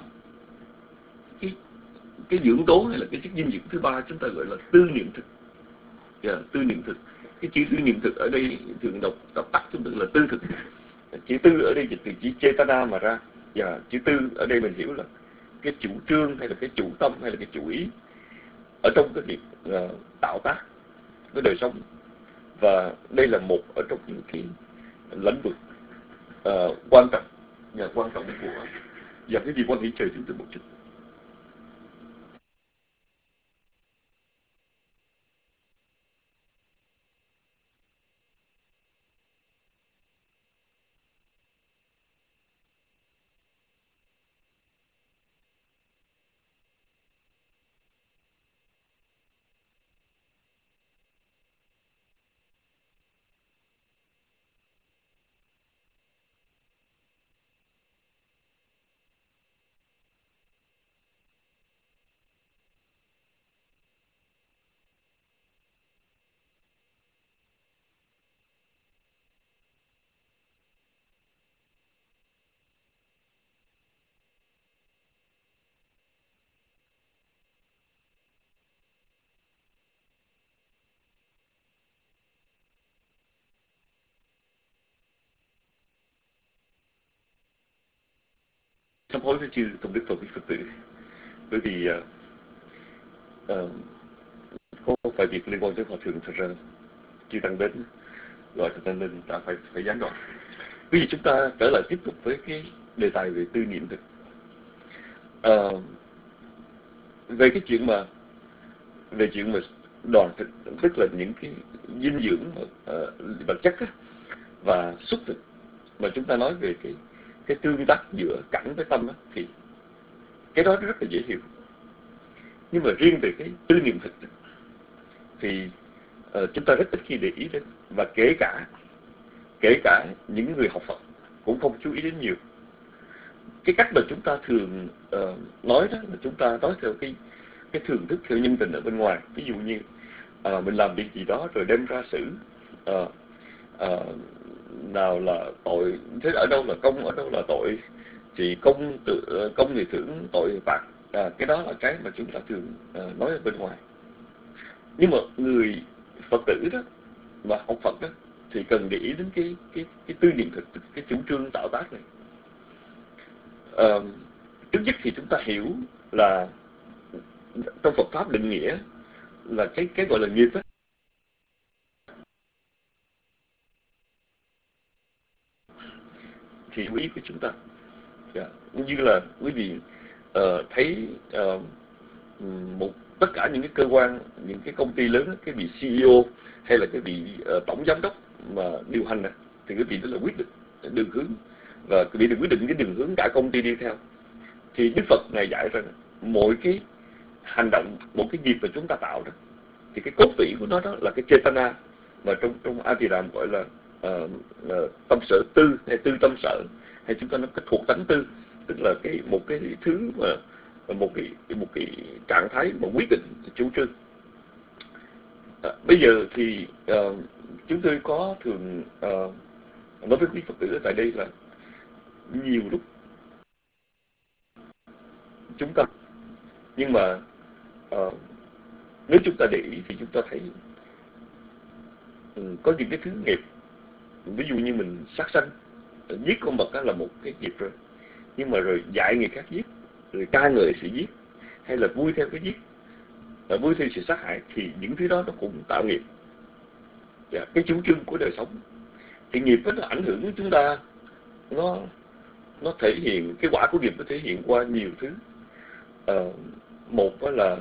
cái dưỡng tố hay là cái chất dinh dưỡng thứ ba chúng ta gọi là tư niệm thực. Tư niệm thực. Cái chữ tư niệm thực ở đây thường đọc tắt chúng ta là tư thực. Chữ tư ở đây dịch từ chữ Chetana mà ra. Và chữ tư ở đây mình hiểu là cái chủ trương, hay là cái chủ tâm, hay là cái chủ ý ở trong cái việc tạo tác cái đời sống. Và đây là một ở trong những cái lĩnh vực quan trọng của. Và cái gì quan hỷ trời chúng tôi một chút. Sám hối với chư tôn đức tôn quý Phật tử, bởi vì có vài việc liên quan tới hòa thượng, thật ra chư tăng đến gọi cho nên ta phải gián đoạn. Bây giờ chúng ta trở lại tiếp tục với cái đề tài về tư niệm thực. Về cái chuyện mà đoàn thực, tức là những cái dinh dưỡng vật chất á, và xúc thực, mà chúng ta nói về cái tương tác giữa cảnh với tâm á, thì cái đó rất là dễ hiểu. Nhưng mà riêng về cái tư niệm thực thì chúng ta rất ít khi để ý đến, và kể cả những người học Phật cũng không chú ý đến nhiều. Cái cách mà chúng ta thường nói đó là chúng ta nói theo cái thường thức, theo nhân tình ở bên ngoài. Ví dụ như mình làm việc gì đó rồi đem ra xử, nào là tội, thế ở đâu là công, ở đâu là tội, thì công thì thưởng, tội thì phạt. Cái đó là cái mà chúng ta thường nói ở bên ngoài. Nhưng mà người Phật tử đó và học Phật đó thì cần để ý đến cái tư niệm thực, cái chủ trương tạo tác này. Trước nhất thì chúng ta hiểu là trong Phật pháp định nghĩa là cái gọi là nghiệp đó, thì ý của chúng ta như là quý vị thấy tất cả những cái cơ quan, những cái công ty lớn, cái vị CEO hay là cái vị tổng giám đốc mà điều hành thì cái vị đó là quyết định đường hướng, và cái vị được quyết định cái đường hướng cả công ty đi theo. Thì Đức Phật Ngài dạy rằng mỗi cái hành động, mỗi cái nghiệp mà chúng ta tạo đó, thì cái cốt tủy của nó đó là cái Chetana, mà trong A Tỳ Đàm gọi là tâm sở tư, hay tư tâm sở, hay chúng ta nói cái thuộc tánh tư, tức là một cái thứ mà một cái trạng thái mà quyết định chủ trương. Bây giờ thì chúng tôi có thường nói với quý Phật tử ở tại đây là nhiều lúc chúng ta, nhưng mà nếu chúng ta để ý thì chúng ta thấy có những cái thứ nghiệp, ví dụ như mình sát sanh, giết con vật đó là một cái nghiệp rồi, nhưng mà rồi dạy người khác giết, rồi ca ngợi sự giết, hay là vui theo cái giết, vui theo sự sát hại, thì những thứ đó nó cũng tạo nghiệp. Cái chủ trương của đời sống thì nghiệp nó ảnh hưởng đến chúng ta, nó thể hiện, cái quả của nghiệp nó thể hiện qua nhiều thứ. Một đó là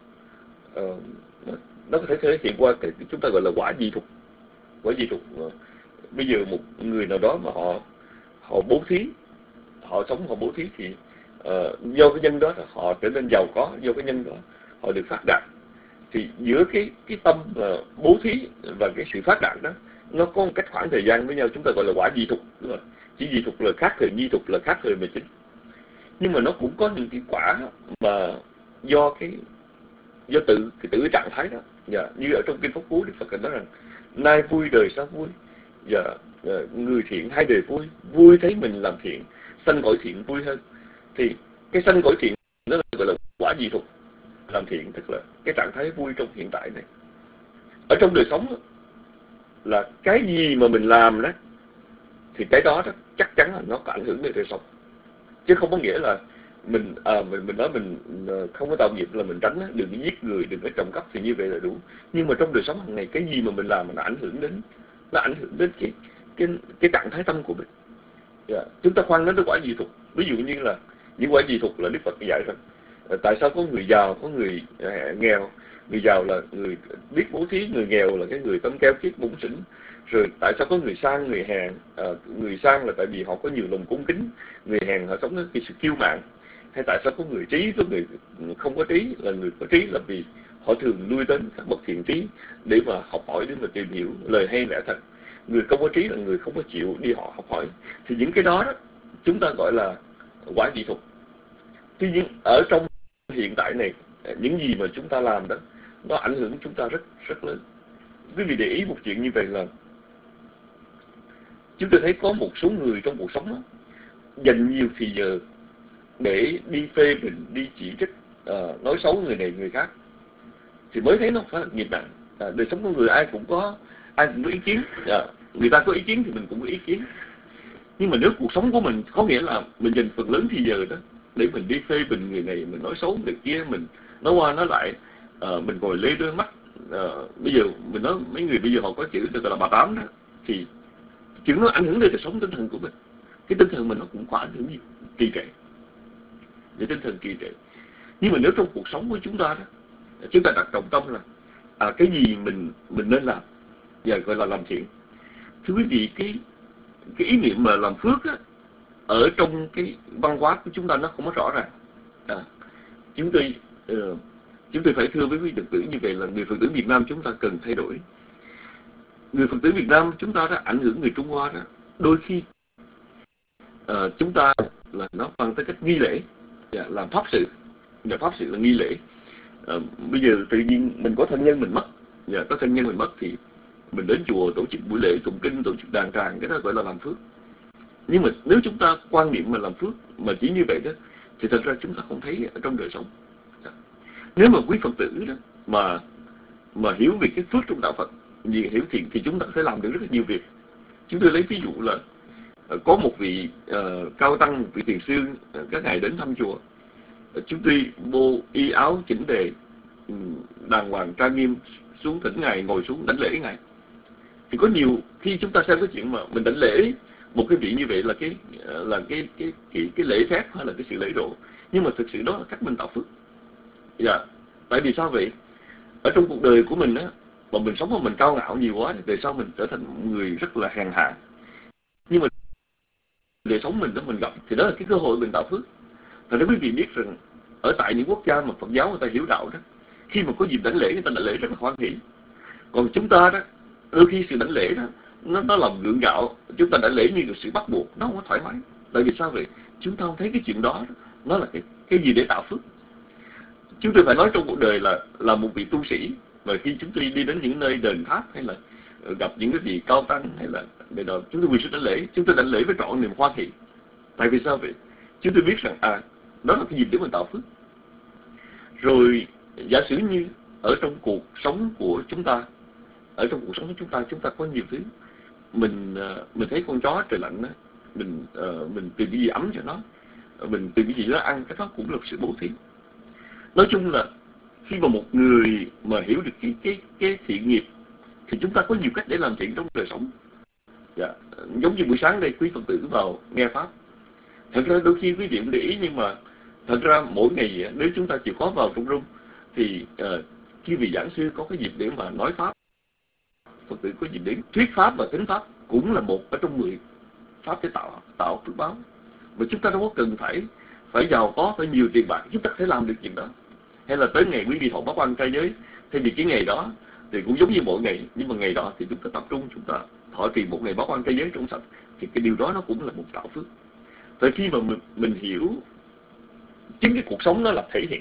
nó có thể thể hiện qua cái chúng ta gọi là quả dị thục. Quả dị thục, bây giờ một người nào đó mà họ bố thí, họ sống họ bố thí, thì do cái nhân đó họ trở nên giàu có, do cái nhân đó họ được phát đạt. Thì giữa cái tâm bố thí và cái sự phát đạt đó, nó có một cách khoảng thời gian với nhau, chúng ta gọi là quả dị thục. Chỉ dị thục là khác thời, nhi thục là khác thời mà chính. Nhưng mà nó cũng có những cái quả mà do tự trạng thái đó. Như ở trong kinh Pháp Cú, Đức Phật nói rằng nay vui đời sau vui, người thiện hai đời vui, vui thấy mình làm thiện, sanh cõi thiện vui hơn. Thì cái sanh cõi thiện nó gọi là quả dị thục, làm thiện, tức là cái trạng thái vui trong hiện tại này. Ở trong đời sống đó, là cái gì mà mình làm đó thì cái đó chắc chắn là nó có ảnh hưởng đến đời sống, chứ không có nghĩa là mình nói mình không có tạo nghiệp là mình tránh á, đừng có giết người, đừng có trộm cắp, thì như vậy là đủ. Nhưng mà trong đời sống hàng ngày, cái gì mà mình làm mà nó ảnh hưởng đến cái trạng thái tâm của mình. Chúng ta khoan đến cái quả dị thục. Ví dụ như là những quả dị thục là Đức Phật dạy rằng tại sao có người giàu, có người nghèo. Người giàu là người biết bố thí, người nghèo là cái người tâm keo kiết bủn xỉn. Rồi tại sao có người sang, người hèn. Người sang là tại vì họ có nhiều lòng cung kính, người hèn họ sống cái sự kiêu mạn. Hay tại sao có người trí, có người không có trí, là người có trí là vì họ thường lui đến các bậc thiện trí để mà học hỏi, để mà tìm hiểu lời hay lẽ thật. Người không có trí là người không có chịu đi họ học hỏi. Thì những cái đó chúng ta gọi là quả dị thục. Tuy nhiên ở trong hiện tại này, những gì mà chúng ta làm đó nó ảnh hưởng chúng ta rất rất lớn. Quý vị để ý một chuyện như vậy là chúng ta thấy có một số người trong cuộc sống đó, dành nhiều thì giờ để đi phê bình, đi chỉ trích, nói xấu người này người khác, thì mới thấy nó phải là nghiệp nặng. Đời sống của người ai cũng có ý kiến. Người ta có ý kiến thì mình cũng có ý kiến. Nhưng mà nếu cuộc sống của mình có nghĩa là mình dành phần lớn thì giờ đó để mình đi phê bình người này, mình nói xấu người kia, mình nói qua nói lại, mình ngồi lê đôi mắt. Bây giờ mình nói mấy người bây giờ họ có chữ gọi là bà tám đó, thì chữ nó ảnh hưởng đến đời sống tinh thần của mình. Cái tinh thần mình nó cũng có ảnh hưởng gì trì trệ, để tinh thần trì trệ. Nhưng mà nếu trong cuộc sống của chúng ta đó, chúng ta đặt trọng tâm là cái gì mình nên làm, và gọi là làm thiện. Thưa quý vị, cái ý niệm mà làm phước á, ở trong cái văn hóa của chúng ta nó không có rõ ràng. Chúng tôi phải thưa với quý Phật tử như vậy là người Phật tử Việt Nam chúng ta cần thay đổi. Người Phật tử Việt Nam chúng ta đã ảnh hưởng người Trung Hoa đó. Đôi khi chúng ta là nó bằng tới cách nghi lễ, làm pháp sự. Và pháp sự là nghi lễ. Bây giờ tự nhiên mình có thân nhân mình mất, có thân nhân mình mất thì mình đến chùa tổ chức buổi lễ tụng kinh, tổ chức đàn tràng, cái đó gọi là làm phước. Nhưng mà nếu chúng ta quan niệm mà làm phước mà chỉ như vậy đó, thì thật ra chúng ta không thấy ở trong đời sống. Nếu mà quý Phật tử đó mà hiểu về cái phước trong đạo Phật, hiểu thiện, thì chúng ta sẽ làm được rất là nhiều việc. Chúng tôi lấy ví dụ là có một vị cao tăng, một vị thiền sư, các ngài đến thăm chùa. Chúng tôi vô y áo chỉnh tề, đàng hoàng trang nghiêm xuống thỉnh ngài, ngồi xuống đảnh lễ ngài. Thì có nhiều khi chúng ta xem cái chuyện mà mình đảnh lễ một cái vị như vậy là cái lễ phép hay là cái sự lễ độ, nhưng mà thực sự đó là cách mình tạo phước. Tại vì sao vậy? Ở trong cuộc đời của mình á, mà mình sống mà mình cao ngạo nhiều quá, thì về sau mình trở thành một người rất là hèn hạ. Nhưng mà đời sống mình đó mình gặp thì đó là cái cơ hội mình tạo phước. Thật ra quý vị biết rằng ở tại những quốc gia mà Phật giáo người ta hiểu đạo đó, khi mà có dịp đảnh lễ, người ta đảnh lễ rất là hoan hỷ. Còn chúng ta đó, đôi khi sự đảnh lễ đó nó làm gượng gạo, chúng ta đảnh lễ như một sự bắt buộc, nó không có thoải mái. Tại vì sao vậy? Chúng ta không thấy cái chuyện đó nó là cái gì để tạo phước. Chúng tôi phải nói trong cuộc đời là một vị tu sĩ, mà khi chúng tôi đi đến những nơi đền tháp hay là gặp những cái vị cao tăng hay là đời đó, chúng tôi quy sức đảnh lễ, chúng tôi đảnh lễ với trọn niềm hoan hỷ. Tại vì sao vậy? Chúng tôi biết rằng đó là cái gì để mình tạo phước. Rồi giả sử như ở trong cuộc sống của chúng ta, chúng ta có nhiều thứ. Mình thấy con chó trời lạnh đó, mình tìm cái gì ấm cho nó, mình tìm cái gì đó ăn, cái đó cũng là sự bố thí. Nói chung là khi mà một người mà hiểu được cái thiện nghiệp thì chúng ta có nhiều cách để làm thiện trong đời sống. Giống như buổi sáng đây quý Phật tử vào nghe pháp, thật ra đôi khi quý vị cũng để ý, nhưng mà thật ra mỗi ngày nếu chúng ta chịu khó vào trong room thì khi vị giảng sư có cái dịp để mà nói pháp, Phật tử có dịp để thuyết pháp và tính pháp, cũng là một ở trong 10 pháp để tạo phước báo. Mà chúng ta đâu có cần phải giàu có, phải nhiều tiền bạc, chúng ta có thể làm được chuyện đó. Hay là tới ngày quý vị thọ bát quan trai giới, thay vì cái ngày đó thì cũng giống như mọi ngày, nhưng mà ngày đó thì chúng ta tập trung, chúng ta thọ trì một ngày bát quan trai giới trong sạch, thì cái điều đó nó cũng là một tạo phước. Tại khi mà mình hiểu chính cái cuộc sống nó là thể hiện.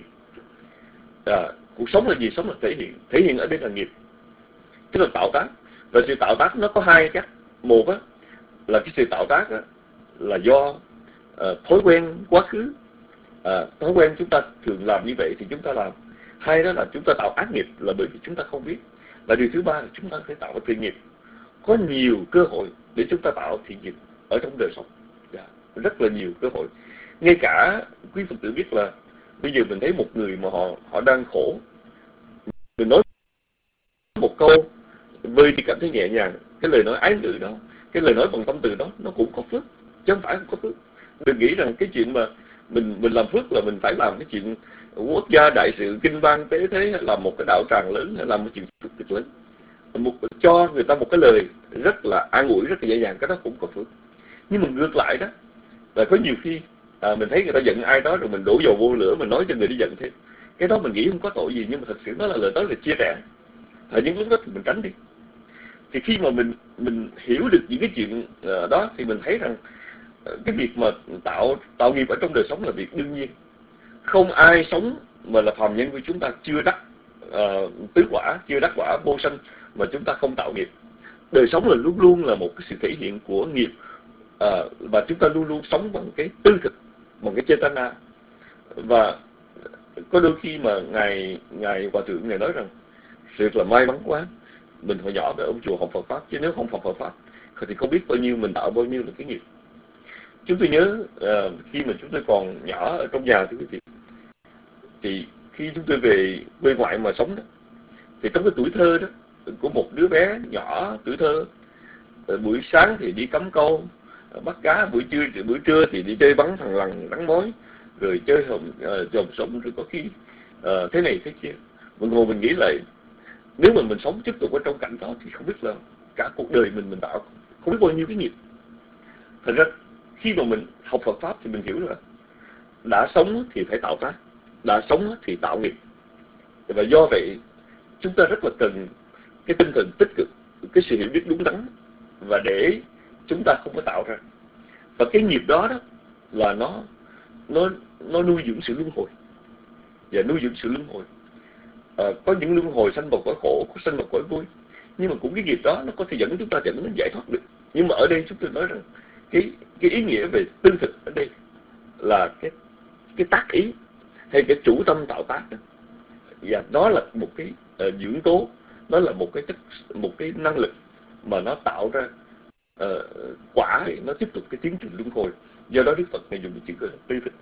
Cuộc sống là gì? Sống là thể hiện. Thể hiện ở đây là nghiệp, tức là tạo tác. Và sự tạo tác nó có hai cách. Một á, là cái sự tạo tác á, là do thói quen quá khứ. Thói quen chúng ta thường làm như vậy thì chúng ta làm. Hai đó là chúng ta tạo ác nghiệp là bởi vì chúng ta không biết. Và điều thứ ba là chúng ta phải tạo thiện nghiệp. Có nhiều cơ hội để chúng ta tạo thiện nghiệp ở trong đời sống. Rất là nhiều cơ hội. Ngay cả quý Phật tử biết là bây giờ mình thấy một người mà họ đang khổ, mình nói một câu vơi thì cảm thấy nhẹ nhàng, cái lời nói ái ngữ đó, cái lời nói bằng tâm từ đó, nó cũng có phước, chứ không phải không có phước. Đừng nghĩ rằng cái chuyện mà mình làm phước là mình phải làm cái chuyện quốc gia đại sự kinh bang tế thế, hay làm một cái đạo tràng lớn, hay làm một chuyện phước cực lớn. Cho người ta một cái lời rất là an ủi, rất là dễ dàng, cái đó cũng có phước. Nhưng mà ngược lại đó là có nhiều khi mình thấy người ta giận ai đó rồi mình đổ dầu vô lửa, mình nói cho người đi giận thêm. Cái đó mình nghĩ không có tội gì, nhưng mà thật sự nó là lời nói là chia rẽ. Ở những lúc đó thì mình tránh đi. Thì khi mà mình hiểu được những cái chuyện đó thì mình thấy rằng cái việc mà tạo nghiệp ở trong đời sống là việc đương nhiên. Không ai sống mà là phàm nhân của chúng ta chưa đắc tứ quả, chưa đắc quả vô sanh mà chúng ta không tạo nghiệp. Đời sống là luôn luôn là một cái sự thể hiện của nghiệp, và chúng ta luôn luôn sống bằng cái tư thực, bằng cái chetana. Và có đôi khi mà ngài hòa thượng ngài nói rằng việc là may mắn quá, mình hồi nhỏ về ông chùa học Phật pháp, chứ nếu không học Phật pháp thì không biết bao nhiêu mình tạo bao nhiêu là cái nghiệp. Chúng tôi nhớ khi mà chúng tôi còn nhỏ ở trong nhà thì khi chúng tôi về quê ngoại mà sống đó, thì trong cái tuổi thơ đó của một đứa bé nhỏ tuổi thơ, buổi sáng thì đi cắm câu bắt cá, buổi trưa thì đi chơi bắn thằng lằn đánh mối, rồi chơi chòm sống, rồi có khi thế này thế kia. Mình ngồi mình nghĩ lại, nếu mà mình sống tiếp tục ở trong cảnh đó thì không biết là cả cuộc đời mình tạo không biết bao nhiêu cái nghiệp. Thật ra khi mà mình học Phật pháp thì mình hiểu là đã sống thì phải tạo tác, đã sống thì tạo nghiệp. Và do vậy chúng ta rất là cần cái tinh thần tích cực, cái sự hiểu biết đúng đắn, và để chúng ta không có tạo ra. Và cái nghiệp đó là nó nuôi dưỡng sự luân hồi, và nuôi dưỡng sự luân hồi. Có những luân hồi sanh vào cõi khổ, có sanh vào cõi vui, nhưng mà cũng cái nghiệp đó nó có thể dẫn chúng ta dẫn đến giải thoát được. Nhưng mà ở đây chúng tôi nói rằng cái ý nghĩa về tư thực ở đây là cái tác ý hay cái chủ tâm tạo tác đó. Và đó là một cái dưỡng tố, nó là một cái năng lực mà nó tạo ra quả, nó tiếp tục cái tiến trình luân hồi. Do đó Đức Phật này dùng cái chữ tư thực.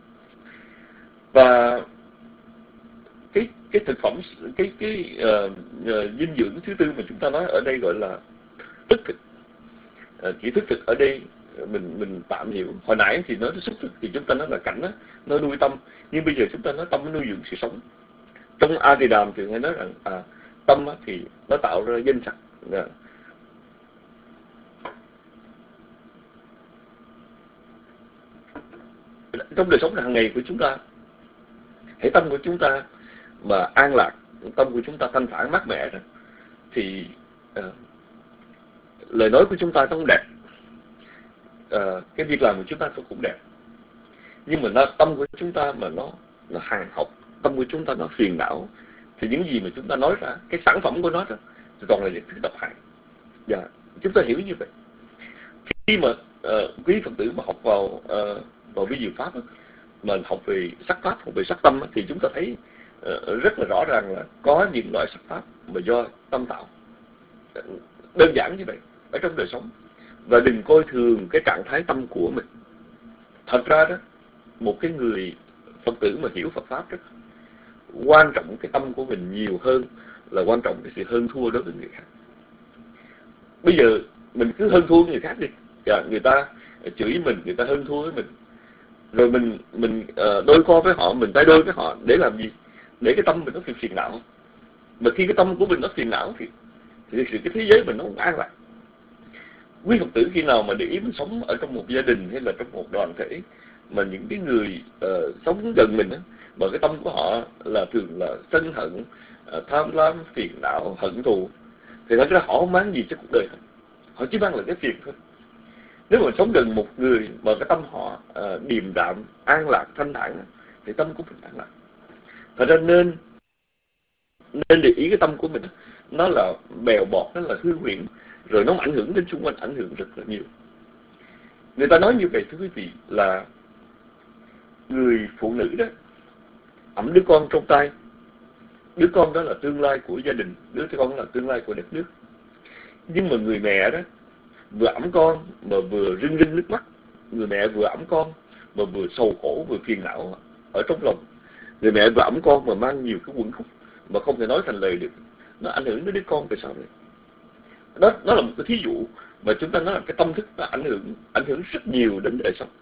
Và cái thực phẩm, cái dinh dưỡng thứ tư mà chúng ta nói ở đây gọi là thức thực. Chỉ thức thực ở đây mình tạm hiểu. Hồi nãy thì nói xúc thực thì chúng ta nói là cảnh đó, nó nuôi tâm, nhưng bây giờ chúng ta nói tâm nó nuôi dưỡng sự sống. Trong A Di Đàm thì hay nói rằng tâm thì nó tạo ra danh sắc. Trong đời sống hàng ngày của chúng ta, hãy tâm của chúng ta mà an lạc, tâm của chúng ta thanh thản mát mẻ rồi, thì lời nói của chúng ta cũng đẹp, cái việc làm của chúng ta cũng đẹp. Nhưng mà tâm của chúng ta mà nó hàng học, tâm của chúng ta nó phiền não, thì những gì mà chúng ta nói ra, cái sản phẩm của nó đó, thì toàn là những thứ độc hại. Và chúng ta hiểu như vậy. Khi mà quý Phật tử mà học vào vi diệu pháp đó, mà học về sắc pháp, học về sắc tâm đó, thì chúng ta thấy rất là rõ ràng là có những loại sắc pháp mà do tâm tạo. Đơn giản như vậy ở trong đời sống. Và đừng coi thường cái trạng thái tâm của mình. Thật ra đó, một cái người Phật tử mà hiểu Phật pháp rất quan trọng cái tâm của mình nhiều hơn là quan trọng cái sự hơn thua đối với người khác. Bây giờ mình cứ hơn thua người khác đi, người ta chửi mình, người ta hơn thua với mình, rồi mình đôi co với họ, mình tay đôi với họ để làm gì? Để cái tâm mình nó phiền não. Mà khi cái tâm của mình nó phiền não thì thực sự cái thế giới mình nó không an lạc. Quý Phật tử khi nào mà để ý mình sống ở trong một gia đình hay là trong một đoàn thể mà những cái người sống gần mình á, mà cái tâm của họ là thường là sân hận, tham lam, phiền não, hận thù, thì thật ra họ không mang gì cho cuộc đời hết. Họ chỉ mang lại cái phiền thôi. Nếu mà sống gần một người mà cái tâm họ điềm đạm, an lạc, thanh thản, thì tâm của mình an lạc. Thật ra nên để ý cái tâm của mình, nó là bèo bọt, nó là hư huyễn, rồi nó ảnh hưởng đến xung quanh, ảnh hưởng rất là nhiều. Người ta nói như vậy thưa quý vị, là người phụ nữ đó ẵm đứa con trong tay, đứa con đó là tương lai của gia đình, đứa con là tương lai của đất nước. Nhưng mà người mẹ đó vừa ẵm con mà vừa rưng rưng nước mắt, người mẹ vừa ẵm con mà vừa sầu khổ vừa phiền não ở trong lòng. Người mẹ vừa ẵm con mà mang nhiều cái quẩn khúc mà không thể nói thành lời được, nó ảnh hưởng đến đứa con về sau này. Đó là một cái thí dụ mà chúng ta nói là cái tâm thức nó ảnh hưởng rất nhiều đến đời sống.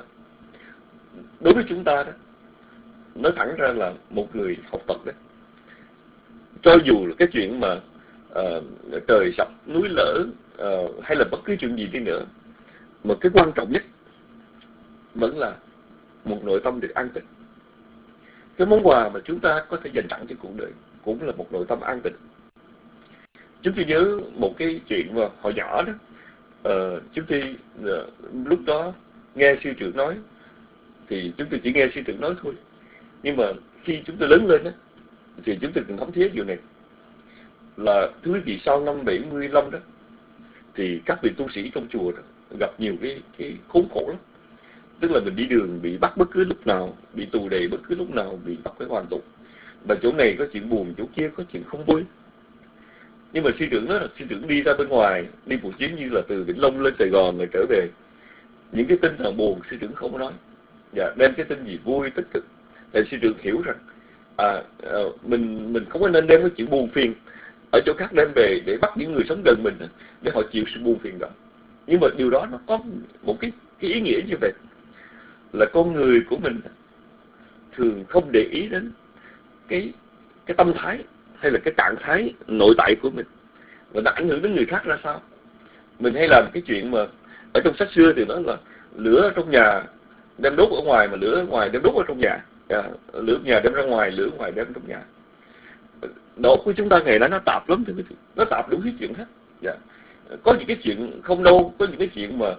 Đối với chúng ta đó, nói thẳng ra là một người học Phật đấy, cho dù là cái chuyện mà trời sập núi lở hay là bất cứ chuyện gì đi nữa, mà cái quan trọng nhất vẫn là một nội tâm được an tịnh. Cái món quà mà chúng ta có thể dành tặng cho cuộc đời cũng là một nội tâm an tịnh. Chúng tôi nhớ một cái chuyện mà hồi nhỏ đó, chúng tôi lúc đó nghe sư trưởng nói, thì chúng tôi chỉ nghe sư trưởng nói thôi. Nhưng mà khi chúng tôi lớn lên đó, thì chúng tôi từng thấm thía điều này là thưa quý vị, sau năm 75 đó thì các vị tu sĩ trong chùa đó gặp nhiều cái khốn khổ lắm. Tức là mình đi đường bị bắt bất cứ lúc nào, bị tù đầy bất cứ lúc nào, bị bắt phải hoàn tụ. Và chỗ này có chuyện buồn, chỗ kia có chuyện không vui. Nhưng mà sư trưởng đó là sư trưởng đi ra bên ngoài, đi một chuyến như là từ Vĩnh Long lên Sài Gòn rồi trở về. Những cái tin nào buồn sư trưởng không có nói, và đem cái tin gì vui tích cực. Tại sư trưởng hiểu rằng mình không có nên đem cái chuyện buồn phiền ở chỗ khác đem về để bắt những người sống gần mình để họ chịu sự buồn phiền đó. Nhưng mà điều đó nó có một cái ý nghĩa như vậy, là con người của mình thường không để ý đến cái tâm thái hay là cái trạng thái nội tại của mình, và nó ảnh hưởng đến người khác ra sao. Mình hay làm cái chuyện mà ở trong sách xưa thì nói là lửa ở trong nhà đem đốt ở ngoài, mà lửa ở ngoài đem đốt ở trong nhà. Lửa nhà đem ra ngoài, lửa ngoài đem trong nhà. Đầu của chúng ta ngày nay nó tạp lắm, nó tạp đủ cái chuyện hết. Có những cái chuyện không đâu, có những cái chuyện mà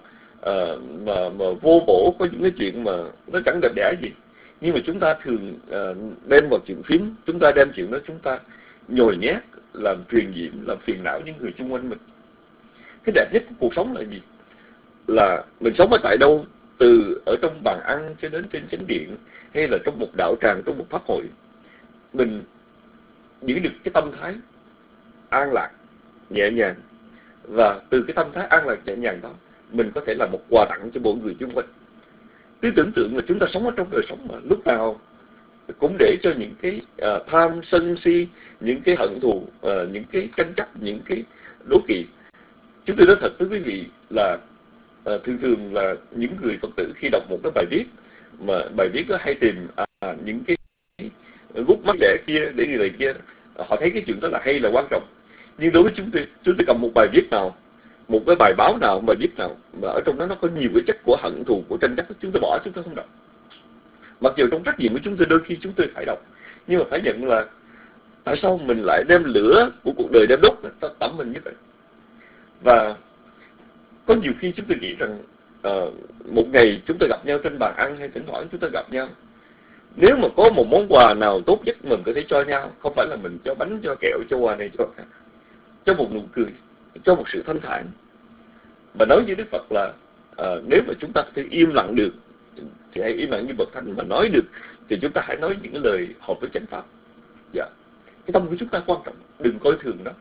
vô bổ, có những cái chuyện mà nó chẳng đẹp đẽ gì. Nhưng mà chúng ta thường đem vào chuyện phím, chúng ta đem chuyện đó chúng ta nhồi nhét, làm truyền nhiễm, làm phiền não những người xung quanh mình. Cái đẹp nhất của cuộc sống là gì? Là mình sống ở tại đâu, từ ở trong bàn ăn cho đến trên chánh điện, hay là trong một đạo tràng, trong một pháp hội, mình giữ được cái tâm thái an lạc, nhẹ nhàng. Và từ cái tâm thái an lạc, nhẹ nhàng đó, mình có thể là một quà tặng cho mọi người xung quanh. Cứ tưởng tượng là chúng ta sống ở trong đời sống mà lúc nào cũng để cho những cái tham sân si, những cái hận thù, những cái tranh chấp, những cái đố kỵ. Chúng tôi nói thật với quý vị là thường là những người Phật tử khi đọc một cái bài viết, mà bài viết đó hay tìm những cái gút mắt đẻ kia để người này kia, họ thấy cái chuyện đó là hay, là quan trọng. Nhưng đối với chúng tôi cầm một bài viết nào, một cái bài báo nào, bài viết nào mà ở trong đó nó có nhiều cái chất của hận thù, của tranh chấp, chúng tôi bỏ, chúng tôi không đọc. Mặc dù trong trách nhiệm của chúng tôi đôi khi chúng tôi phải đọc, nhưng mà phải nhận là tại sao mình lại đem lửa của cuộc đời đem đốt tẩm mình như vậy. Và có nhiều khi chúng tôi nghĩ rằng một ngày chúng ta gặp nhau trên bàn ăn, hay thỉnh thoảng chúng ta gặp nhau, nếu mà có một món quà nào tốt nhất mình có thể cho nhau, không phải là mình cho bánh, cho kẹo, cho quà này, cho một nụ cười, cho một sự thanh thản. Mà nói với Đức Phật là nếu mà chúng ta có thể im lặng được thì hãy im lặng như bậc thánh, mà nói được thì chúng ta hãy nói những lời hợp với chánh pháp. Cái tâm của chúng ta quan trọng, đừng coi thường đó.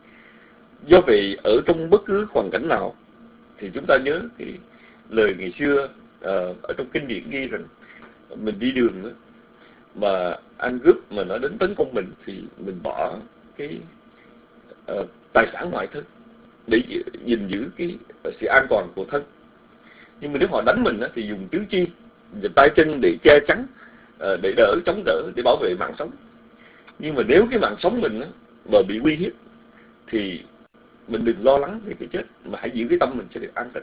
Do vậy ở trong bất cứ hoàn cảnh nào thì chúng ta nhớ cái lời ngày xưa ở trong kinh điển ghi rằng mình đi đường đó, mà ăn cướp mà nó đến tấn công mình thì mình bỏ cái tài sản ngoại thân để gìn giữ cái sự an toàn của thân. Nhưng mà nếu họ đánh mình thì dùng tứ chi, dùng tay chân để che chắn, để chống đỡ, để bảo vệ mạng sống. Nhưng mà nếu cái mạng sống mình mà bị uy hiếp thì mình đừng lo lắng về cái chết, mà hãy giữ cái tâm mình sẽ được an tịnh.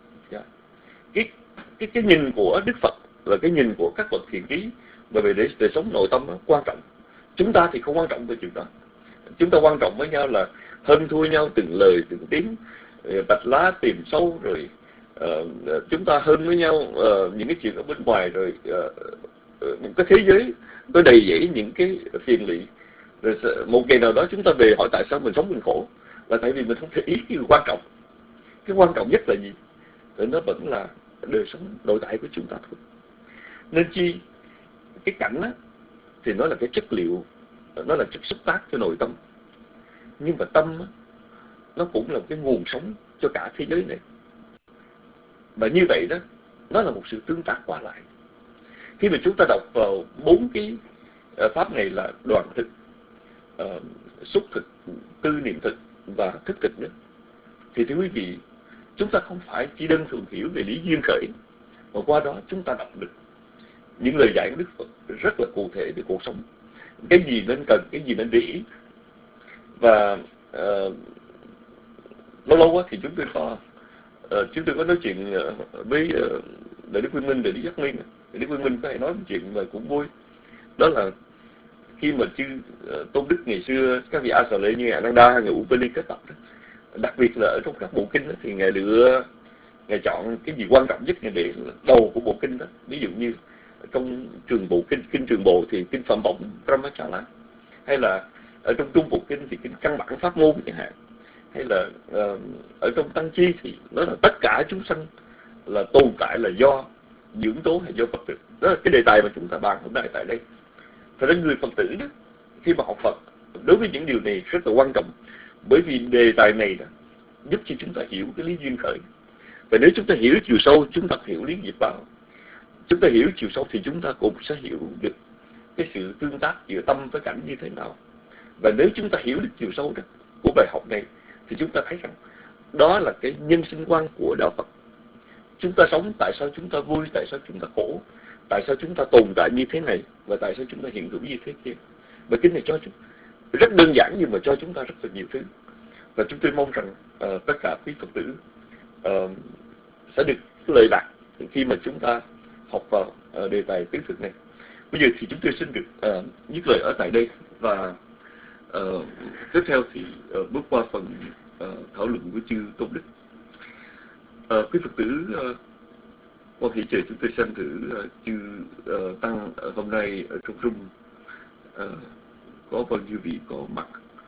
Cái nhìn của Đức Phật và cái nhìn của các bậc thiện trí về đời sống nội tâm quan trọng. Chúng ta thì không quan trọng về chuyện đó. Chúng ta quan trọng với nhau là hơn thua nhau từng lời từng tiếng, bạch lá tìm sâu, rồi chúng ta hơn với nhau những cái chuyện ở bên ngoài, rồi một cái thế giới có đầy dẫy những cái phiền lụy. Rồi một ngày nào đó chúng ta về hỏi tại sao mình sống mình khổ, là tại vì mình không thể ý cái điều quan trọng. Cái quan trọng nhất là gì? Thì nó vẫn là đời sống nội tại của chúng ta thôi. Nên chi cái cảnh á, thì nó là cái chất liệu, nó là chất xúc tác cho nội tâm. Nhưng mà tâm á, nó cũng là cái nguồn sống cho cả thế giới này. Và như vậy đó, nó là một sự tương tác qua lại. Khi mà chúng ta đọc vào 4 cái pháp này là đoạn thực, xúc thực, tư niệm thực và thức thực nữa, thì thưa quý vị, chúng ta không phải chỉ đơn thuần hiểu về lý duyên khởi, mà qua đó chúng ta đọc được những lời dạy của Đức Phật rất là cụ thể về cuộc sống, cái gì nên cần, cái gì nên để ý. Và lâu lâu thì chúng tôi có nói chuyện với Đại Đức Quyên Minh, Đại Đức Giác Nguyên. Đại Đức Quyên Minh có thể nói một chuyện mà cũng vui, đó là khi mà chư Tôn Đức ngày xưa, các vị A Xà Lê như Ananda hay người Upali kết tập đó, đặc biệt là ở trong các bộ kinh đó, thì ngài chọn cái gì quan trọng nhất, ngài để đầu của bộ kinh đó. Ví dụ như trong trường bộ kinh Trường Bộ thì kinh Phạm Võng Brahmachala, hay là ở trong trung bộ kinh thì kinh căn bản pháp môn chẳng hạn, hay là ở trong Tăng Chi thì nó là tất cả chúng sanh là tồn tại là do dưỡng tố hay do Phật tử. Đó là cái đề tài mà chúng ta bàn hôm nay tại đây. Thật ra người Phật tử đó, khi mà học Phật, đối với những điều này rất là quan trọng, bởi vì đề tài này đó giúp cho chúng ta hiểu cái lý duyên khởi. Và nếu chúng ta hiểu chiều sâu, chúng ta hiểu lý nghiệp báo. Chúng ta hiểu chiều sâu thì chúng ta cũng sẽ hiểu được cái sự tương tác giữa tâm với cảnh như thế nào. Và nếu chúng ta hiểu được chiều sâu đó của bài học này, thì chúng ta thấy rằng đó là cái nhân sinh quan của Đạo Phật. Chúng ta sống, tại sao chúng ta vui, tại sao chúng ta khổ, tại sao chúng ta tồn tại như thế này, và tại sao chúng ta hiện hữu như thế kia. Bài kinh này cho chúng rất đơn giản, nhưng mà cho chúng ta rất là nhiều thứ. Và chúng tôi mong rằng tất cả quý Phật tử sẽ được lợi lạc khi mà chúng ta học vào đề tài tứ thực này. Bây giờ thì chúng tôi xin được dứt lời ở tại đây, và tiếp theo thì bước qua phần thảo luận của chư Tôn Đức. Quý Phật tử quan hệ chờ chúng tôi xem thử chư Tăng hôm nay ở trong room có bao nhiêu vị có mặt.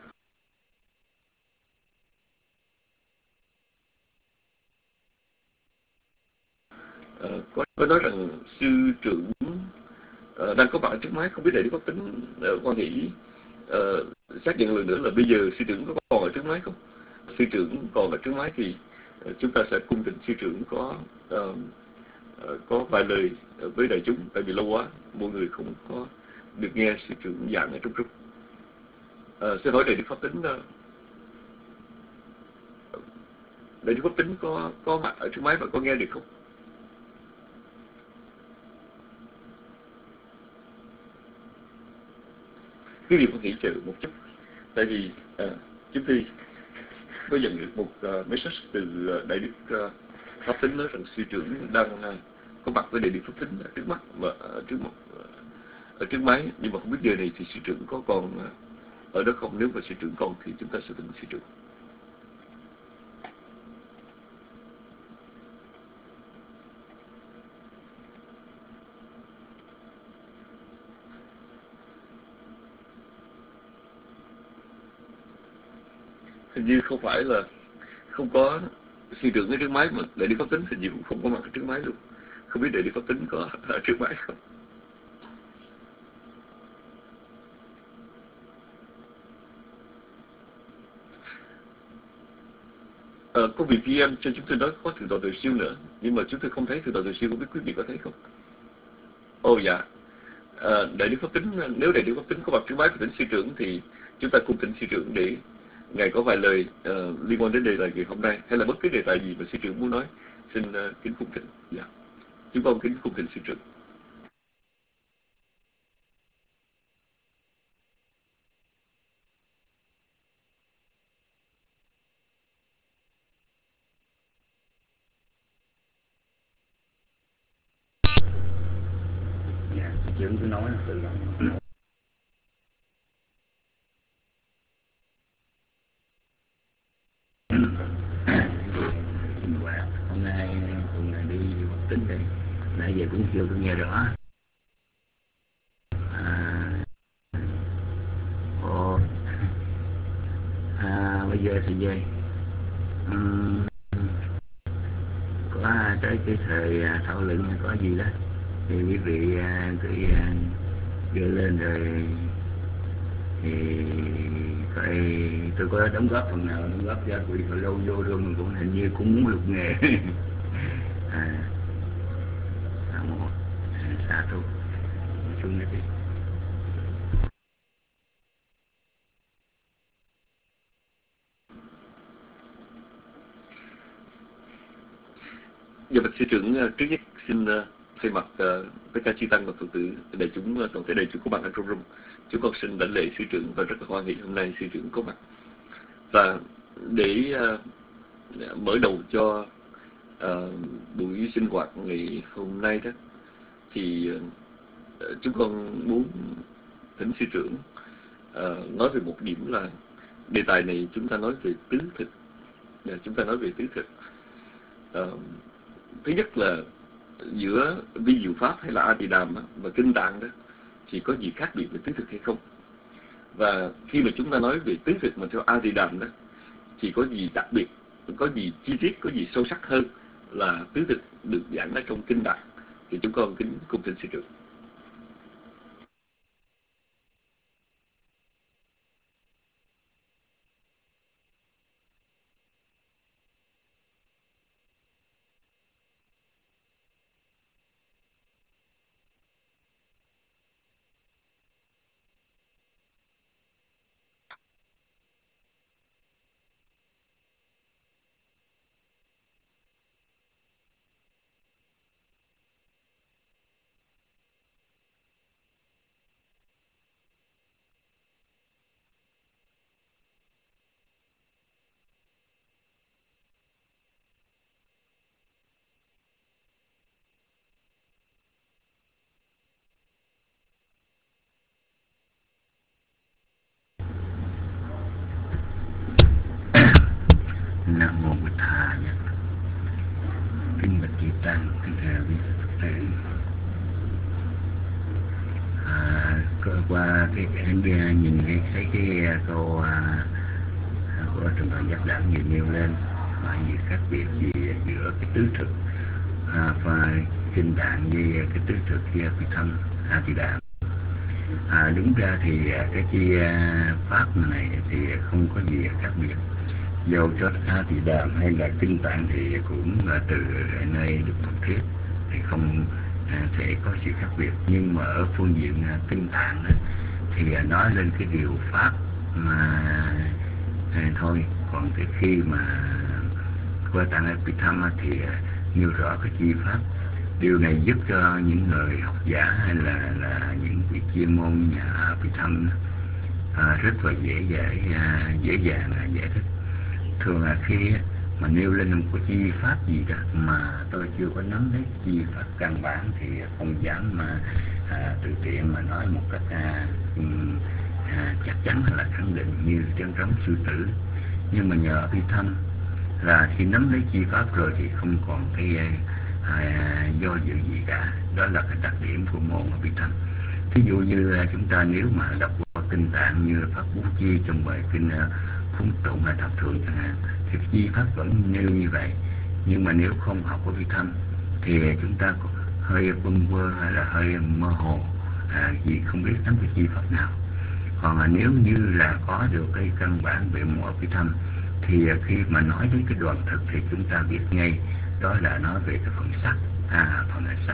Có nói rằng sư trưởng đang có mặt ở trước máy, không biết Đại Đức Pháp Tính quan hệ xác nhận lần nữa là bây giờ sư trưởng có còn ở trước máy không? Sư trưởng còn ở trước máy thì chúng ta sẽ cung thỉnh sư trưởng có vài lời với đại chúng, tại vì lâu quá mọi người không có được nghe sư trưởng giảng ở trong rút. Xin hỏi Đại Đức Pháp Tính, Đại Đức Pháp Tính có mặt ở trước máy và có nghe được không? Quý vị có thể chờ một chút, tại vì chúng tôi có nhận được một message từ Đại Đức Pháp Tính nói rằng sư trưởng đang có mặt với Đại Đức Pháp Tính ở trước mắt và ở trước máy, nhưng mà không biết giờ này thì sư trưởng có còn ở đó không. Nếu mà sư trưởng còn thì chúng ta sẽ thỉnh sư trưởng. Hình như không phải là không có sư trưởng ở trước máy, mà Đại Đức Pháp Tính hình như cũng không có mặt ở trước máy luôn. Không biết Đại Đức Pháp Tính có ở trước máy không? Có vị PM cho chúng tôi nói có Thượng tọa Từ Siêu nữa, nhưng mà chúng tôi không thấy Thượng tọa Từ Siêu, không biết quý vị có thấy không? Dạ. Đại Đức Pháp Tính, nếu Đại Đức Pháp Tính có mặt trước máy của thỉnh sư trưởng thì chúng ta cùng thỉnh sư trưởng để Ngài có vài lời liên quan đến đề tài ngày hôm nay, hay là bất cứ đề tài gì mà sư trưởng muốn nói. Xin kính cung thỉnh. Dạ. Chúng con kính cung thỉnh sư trưởng. Dạ, sư trưởng cứ nói là tự động. Hôm nay cùng là đi Bắc Kinh đây, nãy giờ cũng chưa có nghe rõ. Bây giờ thì về có tới cái thời thảo luận hay có gì đó thì quý vị cứ đưa lên rồi thì coi tôi có đóng góp phần nào, đóng góp cho quý vị lâu vô luôn, cũng hình như cũng muốn lục nghề. Xả thụ xuống đây đi. Dạ bạch sư trưởng, trước nhất xin thay mặt tất cả chư tăng và phật tử đại chúng, toàn thể đại chúng có mặt ở trong room, chúng con xin đảnh lễ sư trưởng và rất là hoan hỷ hôm nay sư trưởng có mặt. Và để mở đầu cho buổi sinh hoạt ngày hôm nay đó, thì chúng con muốn thỉnh sư trưởng nói về một điểm là đề tài này chúng ta nói về tứ thực. Chúng ta nói về tứ thực. Thứ nhất là giữa vi diệu pháp hay là A Tỳ Đàm và kinh tạng đó thì có gì khác biệt về tứ thực hay không? Và khi mà chúng ta nói về tứ thực mà theo A Tỳ Đàm đó thì có gì đặc biệt, có gì chi tiết, có gì sâu sắc hơn là tứ thực được giảng ở trong kinh tạng? Thì chúng con kính cung thỉnh sư trưởng. Nam mô Bụt Thầy. Kính bạch chư tăng, kính thưa quý Phật tử. Qua cái em nhìn thấy cái câu của Thượng tọa Giác Đẳng vừa nêu lên, và gì khác biệt gì giữa cái tứ thực và kinh tạng với cái tứ thực kia Phi Thâm A Tỳ Đàm. Đúng ra thì cái chi pháp này thì không có gì khác biệt. Dầu cho A Tỳ Đàm hay là kinh tạng thì cũng là từ nơi Đức Phật thuyết, thì không thể có sự khác biệt. Nhưng mà ở phương diện kinh tạng thì nói lên cái điều pháp mà thôi. Còn cái khi mà qua tạng Abhidhamma thì nêu rõ cái chi pháp. Điều này giúp cho những người học giả hay là những vị chuyên môn nhà Abhidhamma rất là dễ dàng giải thích. Thường là khi mà nêu lên một cái chi pháp gì đó mà tôi chưa có nắm đến chi pháp căn bản thì không dám mà tự tiện mà nói một cách chắc chắn hay là khẳng định như chân trống sư tử. Nhưng mà nhờ Abhidhamma là khi nắm lấy chi pháp rồi thì không còn cái do dự gì cả. Đó là cái đặc điểm của môn Abhidhamma. Ví dụ như chúng ta nếu mà đọc qua kinh tạng như pháp Bố Chi trong bài kinh Phúng Tụng hay Thập Thường chẳng hạn, thì chi pháp vẫn nêu như vậy. Nhưng mà nếu không học của Abhidhamma thì chúng ta hơi vân vơ hay là hơi mơ hồ, vì không biết nắm cái chi pháp nào. Còn nếu như là có được cái căn bản về môn Abhidhamma thì khi mà nói đến cái đoạn thực thì chúng ta biết ngay đó là nói về cái phần sắc, phần sắc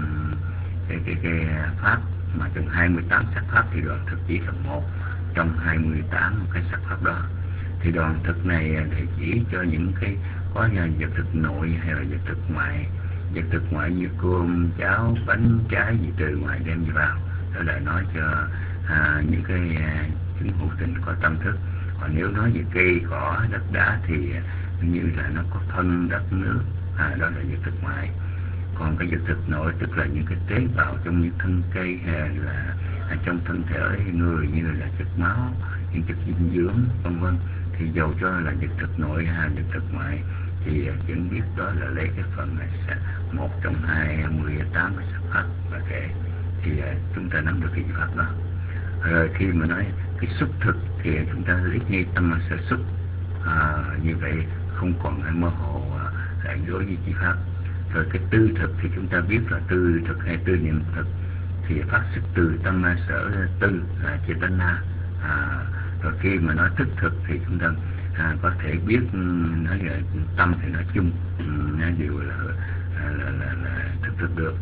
cái pháp mà trong 28 sắc pháp thì đoạn thực chỉ là một trong 28 cái sắc pháp đó. Thì đoạn thực này thì chỉ cho những cái có vật thực nội hay là vật thực ngoại. Vật thực ngoại như cơm, cháo, bánh, trái gì từ ngoài đem vào, đó là nói cho những cái chứng hữu tình có tâm thức. Còn nếu nói về cây, cỏ, đất đá thì như là nó có phân, đất, nước, đó là vật thực ngoại. Còn cái vật thực nội tức là những cái tế bào trong những thân cây hay là trong thân thể người như là chất máu, những chất dinh dưỡng vân vân. Thì dầu cho là vật thực nội hay vật thực ngoại thì vẫn biết đó là lấy cái phần này một trong 28 cái sắc pháp và kể thì chúng ta nắm được cái pháp đó. Rồi khi mà nói cái xúc thực thì chúng ta lấy ngay tâm sở xúc, như vậy không còn hay mơ hồ lại đối với chi pháp. Rồi cái tư thực thì chúng ta biết là tư thực hay tư niệm thực thì phát xuất từ tâm sở tư là Chetana. Rồi khi mà nói thức thực thì chúng ta có thể biết nói là tâm thì nói chung đều là thức thực được.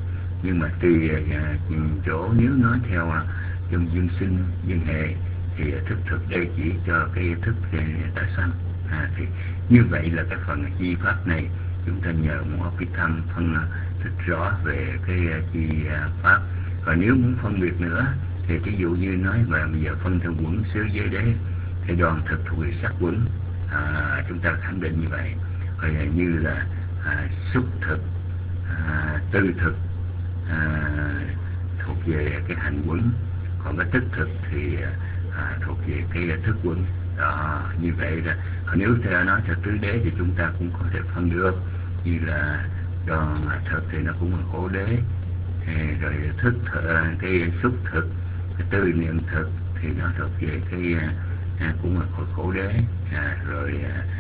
Nhưng mà tùy chỗ, nếu nói theo trong dương sinh dương hệ thì thức thực đây chỉ cho cái thức tái sanh. Thì như vậy là cái phần chi pháp này chúng ta nhờ một cái thăm phân tích rõ về cái chi pháp. Và nếu muốn phân biệt nữa thì ví dụ như nói về bây giờ phân theo quẩn xứ giới đế thì đoàn thực thuộc về sắc quẩn, chúng ta khẳng định như vậy. Rồi như là xúc thực, tư thực thuộc về cái hành quẩn, còn cái thức thực thì thuộc về cái thức quẩn. Đó, như vậy là nếu theo nói theo tứ đế thì chúng ta cũng có thể phân được, như là đoàn thực thì nó cũng là khổ đế, rồi thức cái xúc thực, cái tư niệm thực thì nó thuộc về cái cũng là khổ đế, rồi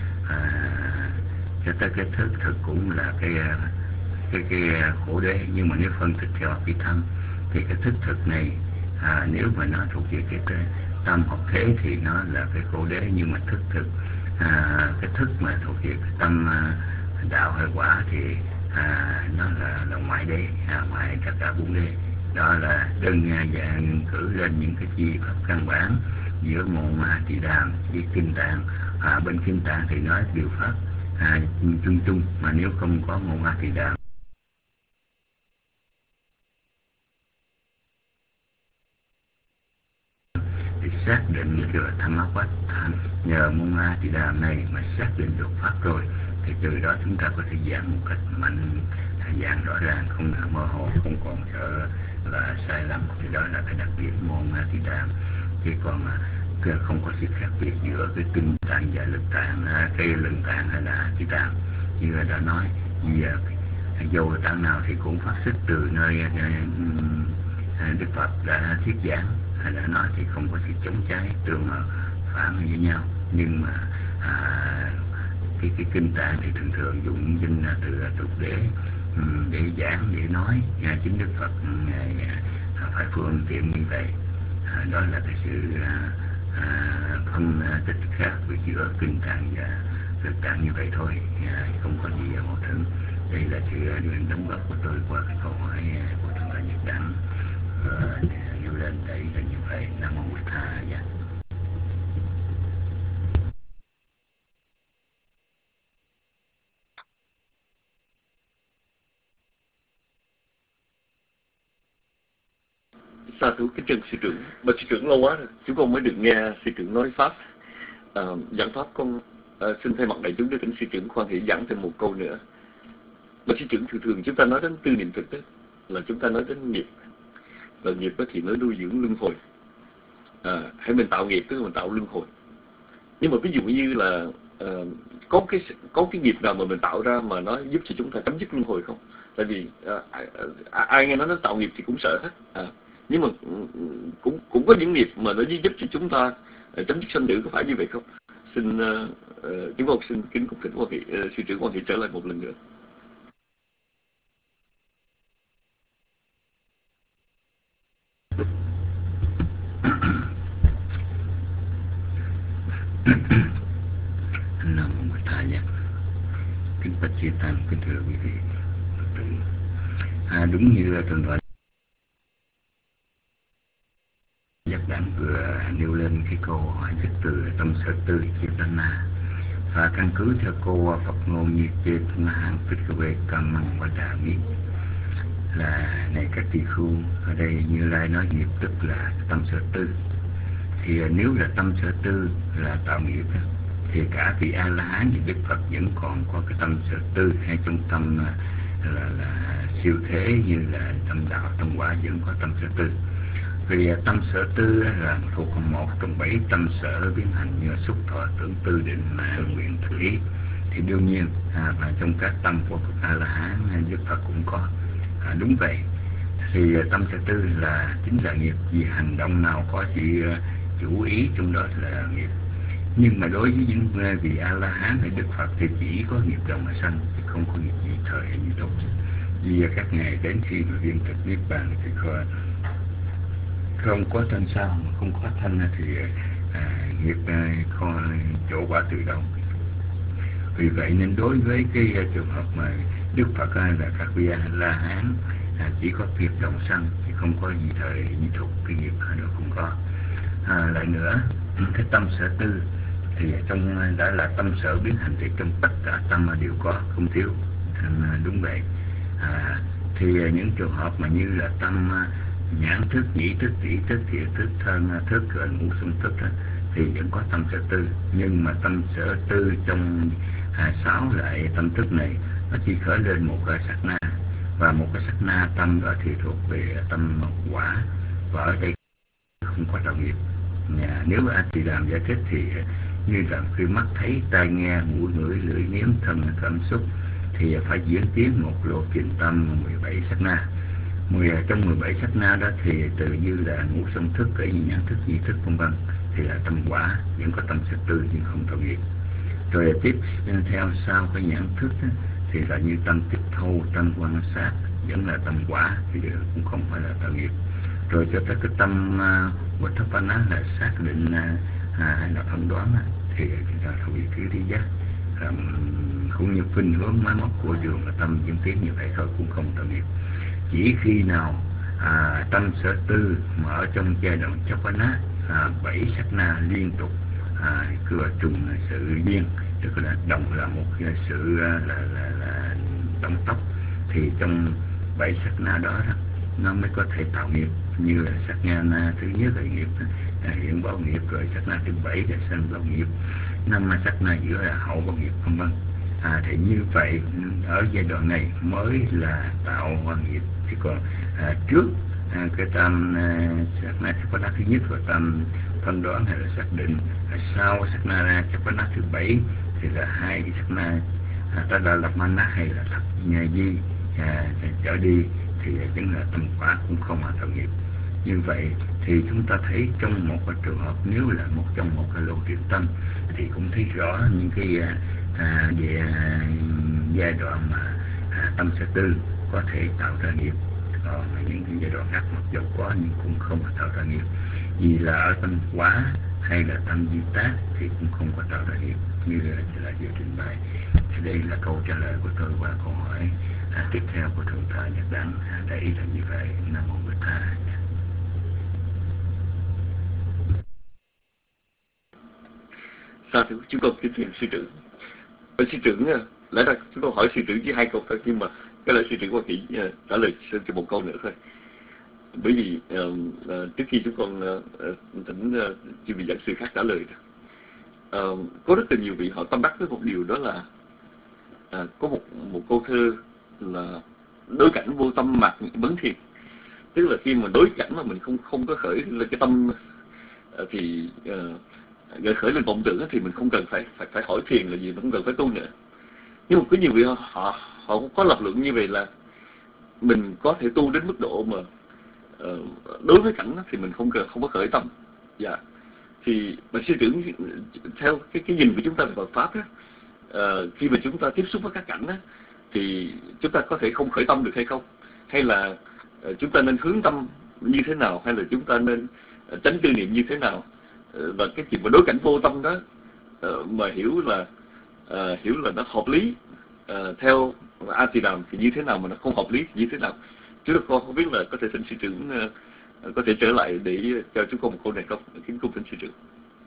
cho tới cái thức thực cũng là cái khổ đế. Nhưng mà nếu phân tích theo phi thâm thì cái thức thực này nếu mà nó thuộc về cái tâm học thế thì nó là cái khổ đế. Nhưng mà thức thực cái thức mà thuộc về cái tâm đạo hay quả thì nó là ngoại đế, ngoại tất cả bốn đế. Đó là đơn giản cử lên những cái chi pháp căn bản giữa môn A Tỳ Đàm với kinh tạng. Bên kinh tạng thì nói điều pháp chung chung, mà nếu không có môn A Tỳ Đàm thì xác định như là tham áo quách. Nhờ môn A Tỳ Đàm này mà xác định được pháp rồi thì từ đó chúng ta có thể giảng một cách mạnh, giảng rõ ràng, không mơ hồ, không còn sợ là sai lầm. Thì đó là cái đặc điểm môn A Tỳ Đàm. Chứ còn không có sự khác biệt giữa cái kinh tạng và lực tạng, cái lực tạng hay là A Tỳ Đàm. Như là đã nói, vì dầu tạng nào thì cũng phát xuất từ nơi Đức Phật đã thuyết giảng, đã nói thì không có sự chống trái, tương phản với nhau. Nhưng mà cái kinh tạng thì thường thường dùng danh từ tục để giảng, để nói. Chính Đức Phật phải phương tiện như vậy. Đó là cái sự phân tích khác biệt giữa kinh tạng và lực tạng như vậy thôi, không có gì mâu thuẫn. Đây là sự đóng góp của tôi qua cái câu hỏi của thượng tọa Nhật Đẳng nêu lên đây là như vậy. Nam mô Bụt Tha. Sa thú kính trân sư trưởng. Mà sư trưởng lâu quá rồi chúng con mới được nghe sư trưởng nói pháp, giảng pháp. Con xin thay mặt đại chúng đức thỉnh sư trưởng khoan hỷ giảng thêm một câu nữa. Mà sư trưởng thường thường chúng ta nói đến tư niệm thực đó, là chúng ta nói đến nghiệp. Và nghiệp đó thì nó nuôi dưỡng luân hồi. Hay mình tạo nghiệp tức là mình tạo luân hồi. Nhưng mà ví dụ như là có cái nghiệp nào mà mình tạo ra mà nó giúp cho chúng ta chấm dứt luân hồi không? Tại vì ai nghe nói nó tạo nghiệp thì cũng sợ hết. Nhưng mà cũng có những nghiệp mà nó giúp cho chúng ta chấm dứt sanh tử, có phải như vậy không? Xin chúng con xin kính cung thỉnh quan hệ sư trưởng quan hệ trở lại một lần nữa. Nam mô Bụt Tha. Kính bạch chư tăng, kính thưa quý vị. Đúng như thượng tọa Giác Đẳng vừa nêu lên cái câu hỏi xuất từ tâm sở tư Chetana, và căn cứ theo câu Phật ngôn như Chetana Phikave Kamang Vadami là này các tỳ khưu, ở đây Như Lai nói nghiệp tức là tâm sở tư. Thì nếu là tâm sở tư là tạo nghiệp thì cả vị A La Hán thì Đức Phật vẫn còn có cái tâm sở tư, hay trong tâm là siêu thế như là tâm đạo tâm quả vẫn có tâm sở tư. Vì tâm sở tư là thuộc một trong 7 tâm sở biến hành như xúc thọ tưởng tư định mạng nguyện thực ý. Thì đương nhiên và trong các tâm của Phật A La Hán Đức Phật cũng có. Đúng vậy. Thì tâm sở tư là chính là nghiệp, vì hành động nào có sự chủ ý trong đó là nghiệp. Nhưng mà đối với những vị A La Hán hay Đức Phật thì chỉ có nghiệp đồng mà sanh, thì không có nghiệp gì thời hay gì đâu. Vì các ngài đến khi mà viên tịch niết bàn thì không có thân sao, mà không có thân thì nghiệp không chỗ quả từ đâu. Vì vậy nên đối với cái trường hợp mà Đức Phật là các vị A La Hán chỉ có nghiệp đồng sanh, chứ không có gì thời như thuộc cái nghiệp nữa không có. Lại nữa, cái tâm sở tư thì trong đã là tâm sở biến hành thì trong tất cả tâm đều có, không thiếu. Đúng vậy. Thì những trường hợp mà như là tâm nhãn thức, nhĩ thức, tỷ thức, thiệt thức, thân thức, ngũ xung thức thì vẫn có tâm sở tư. Nhưng mà tâm sở tư trong 6 loại tâm thức này nó chỉ khởi lên một cái sát na, và một cái sát na tâm đó thì thuộc về tâm quả, và ở đây không có tạo nghiệp. Nếu A Tỳ Đàm giải thích thì như là khi mắt thấy, tai nghe, mũi ngửi, lưỡi nếm, thân cảm xúc thì phải diễn tiến một lộ trình tâm 17 sát na. Trong 17 sát na đó thì từ như là ngũ xung thức, kể như nhãn thức, nhĩ thức vân vân thì là tâm quả, vẫn có tâm sở tư nhưng không tạo nghiệp. Rồi tiếp theo sau cái nhãn thức thì là như tâm tiếp thâu, tâm quan sát, vẫn là tâm quả thì cũng không phải là tạo nghiệp. Rồi cho tới cái tâm Uttapana là xác định hay là phán đoán thì chúng ta thuộc về thứ giác, cũng như khuynh hướng máy móc của đường là tâm diễn tiến như vậy thôi, cũng không tạo nghiệp. Chỉ khi nào tâm sở tư mà ở trong giai đoạn Chapana 7 sát na liên tục cửa trùng sự duyên, tức là đồng là một sự là động tốc, thì trong 7 sát na đó nó mới có thể tạo nghiệp. Như là sát na thứ nhất là nghiệp hiện báo nghiệp, rồi sát na thứ 7 là sanh báo nghiệp, 5 sát na giữa là hậu báo nghiệp vân vân. Thì như vậy ở giai đoạn này mới là tạo nghiệp. Thì còn trước cái tâm sát na Chapana thứ nhất và tâm phán đoán hay là xác định, sau sát na Chapana thứ 7 thì là 2 cái sát na ta là lập mana hay là lập nhà di trở đi thì chính là tâm quả, cũng không là tạo nghiệp. Như vậy thì chúng ta thấy trong một cái trường hợp, nếu là trong một cái lộ trình tâm thì cũng thấy rõ những cái về giai đoạn mà tâm sở tư có thể tạo ra nghiệp. Còn những cái giai đoạn khác mặc dù có nhưng cũng không có tạo ra nghiệp, vì là ở tâm quả hay là tâm di tác thì cũng không có tạo ra nghiệp, như là vừa trình bày. Thì đây là câu trả lời của tôi qua câu hỏi tiếp theo của thượng tọa Nhật Đăng. Đại ý là như vậy. Nam mô Bổn Thầy. Sao thì chúng con kính thưa sư trưởng. Sư trưởng lẽ ra chúng tôi hỏi sư trưởng chỉ 2 câu thôi, nhưng mà cái lời sư trưởng Hoa Kỳ trả lời cho một câu nữa thôi. Bởi vì trước khi chúng con thỉnh chư vị giảng sư khác trả lời, có rất là nhiều vị họ tâm đắc với một điều, đó là có một câu thơ là đối cảnh vô tâm mạc vấn thiền. Tức là khi mà đối cảnh mà mình không có khởi lên cái tâm thì gợi khởi lên vọng tưởng thì mình không cần phải hỏi thiền là gì, mình không cần phải tu nữa. Nhưng mà có nhiều vị họ có lập luận như vậy là mình có thể tu đến mức độ mà đối với cảnh thì mình không có khởi tâm. Dạ. Thì mà sư trưởng theo cái nhìn của chúng ta về Phật pháp khi mà chúng ta tiếp xúc với các cảnh thì chúng ta có thể không khởi tâm được hay không? Hay là chúng ta nên hướng tâm như thế nào? Hay là chúng ta nên tránh tư niệm như thế nào? Và cái chuyện mà đối cảnh vô tâm đó mà hiểu là nó hợp lý theo A Tỳ Đàm thì như thế nào, mà nó không hợp lý thì như thế nào? Chúng con không biết là có thể thỉnh sư trưởng có thể trở lại để cho chúng con một câu này không? Kính cung thỉnh sư trưởng.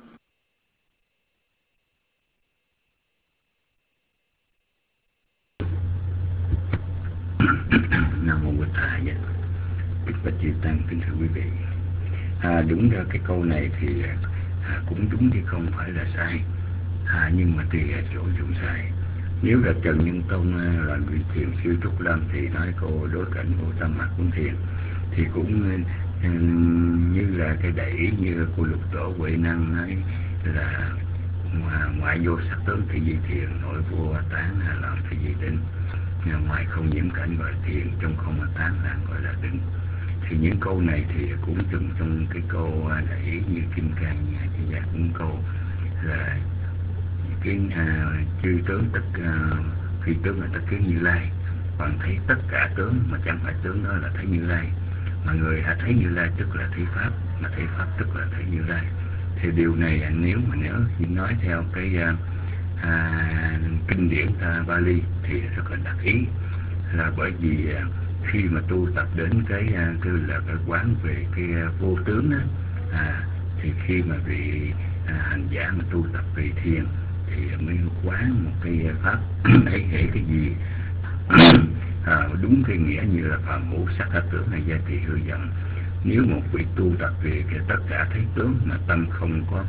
Nam mô Bổn Thầy. Đức Bạch Chư Tăng, kính thưa quý vị. Đúng ra cái câu này thì cũng đúng chứ không phải là sai, nhưng mà tùy chỗ dùng sai. Nếu là Trần Nhân Tông là vị thiền sư Trúc Lâm thì nói câu đối cảnh vô tâm mạc vấn thiền thì cũng như là cái đẩy như của Lục Tổ Huệ Năng nói là ngoại vô sắc tướng thì di thiền, nội vô tán làm thì di định. Ngoài không nhiễm cảnh gọi là thiền, trong không tán là gọi là định. Thì những câu này thì cũng từng trong cái câu đẩy như Kim Cang Chỉ Giác cũng câu là cái chư tướng phi tướng là tất kiến Như Lai, còn thấy tất cả tướng mà chẳng phải tướng đó là thấy Như Lai, mà người thấy Như Lai tức là thấy pháp, mà thấy pháp tức là thấy Như Lai. Thì điều này nếu nói theo cái kinh điển Bali thì rất là đặc ý, là bởi vì khi mà tu tập đến cái quán về cái vô tướng đó, thì khi mà vị hành giả mà tu tập về thiền thì mới quán một cái pháp ấy hệ cái gì đúng cái nghĩa như là phàm ngũ sắc thất tưởng hay gia trị hư vọng. Nếu một vị tu tập về cái tất cả thấy tướng mà tâm không có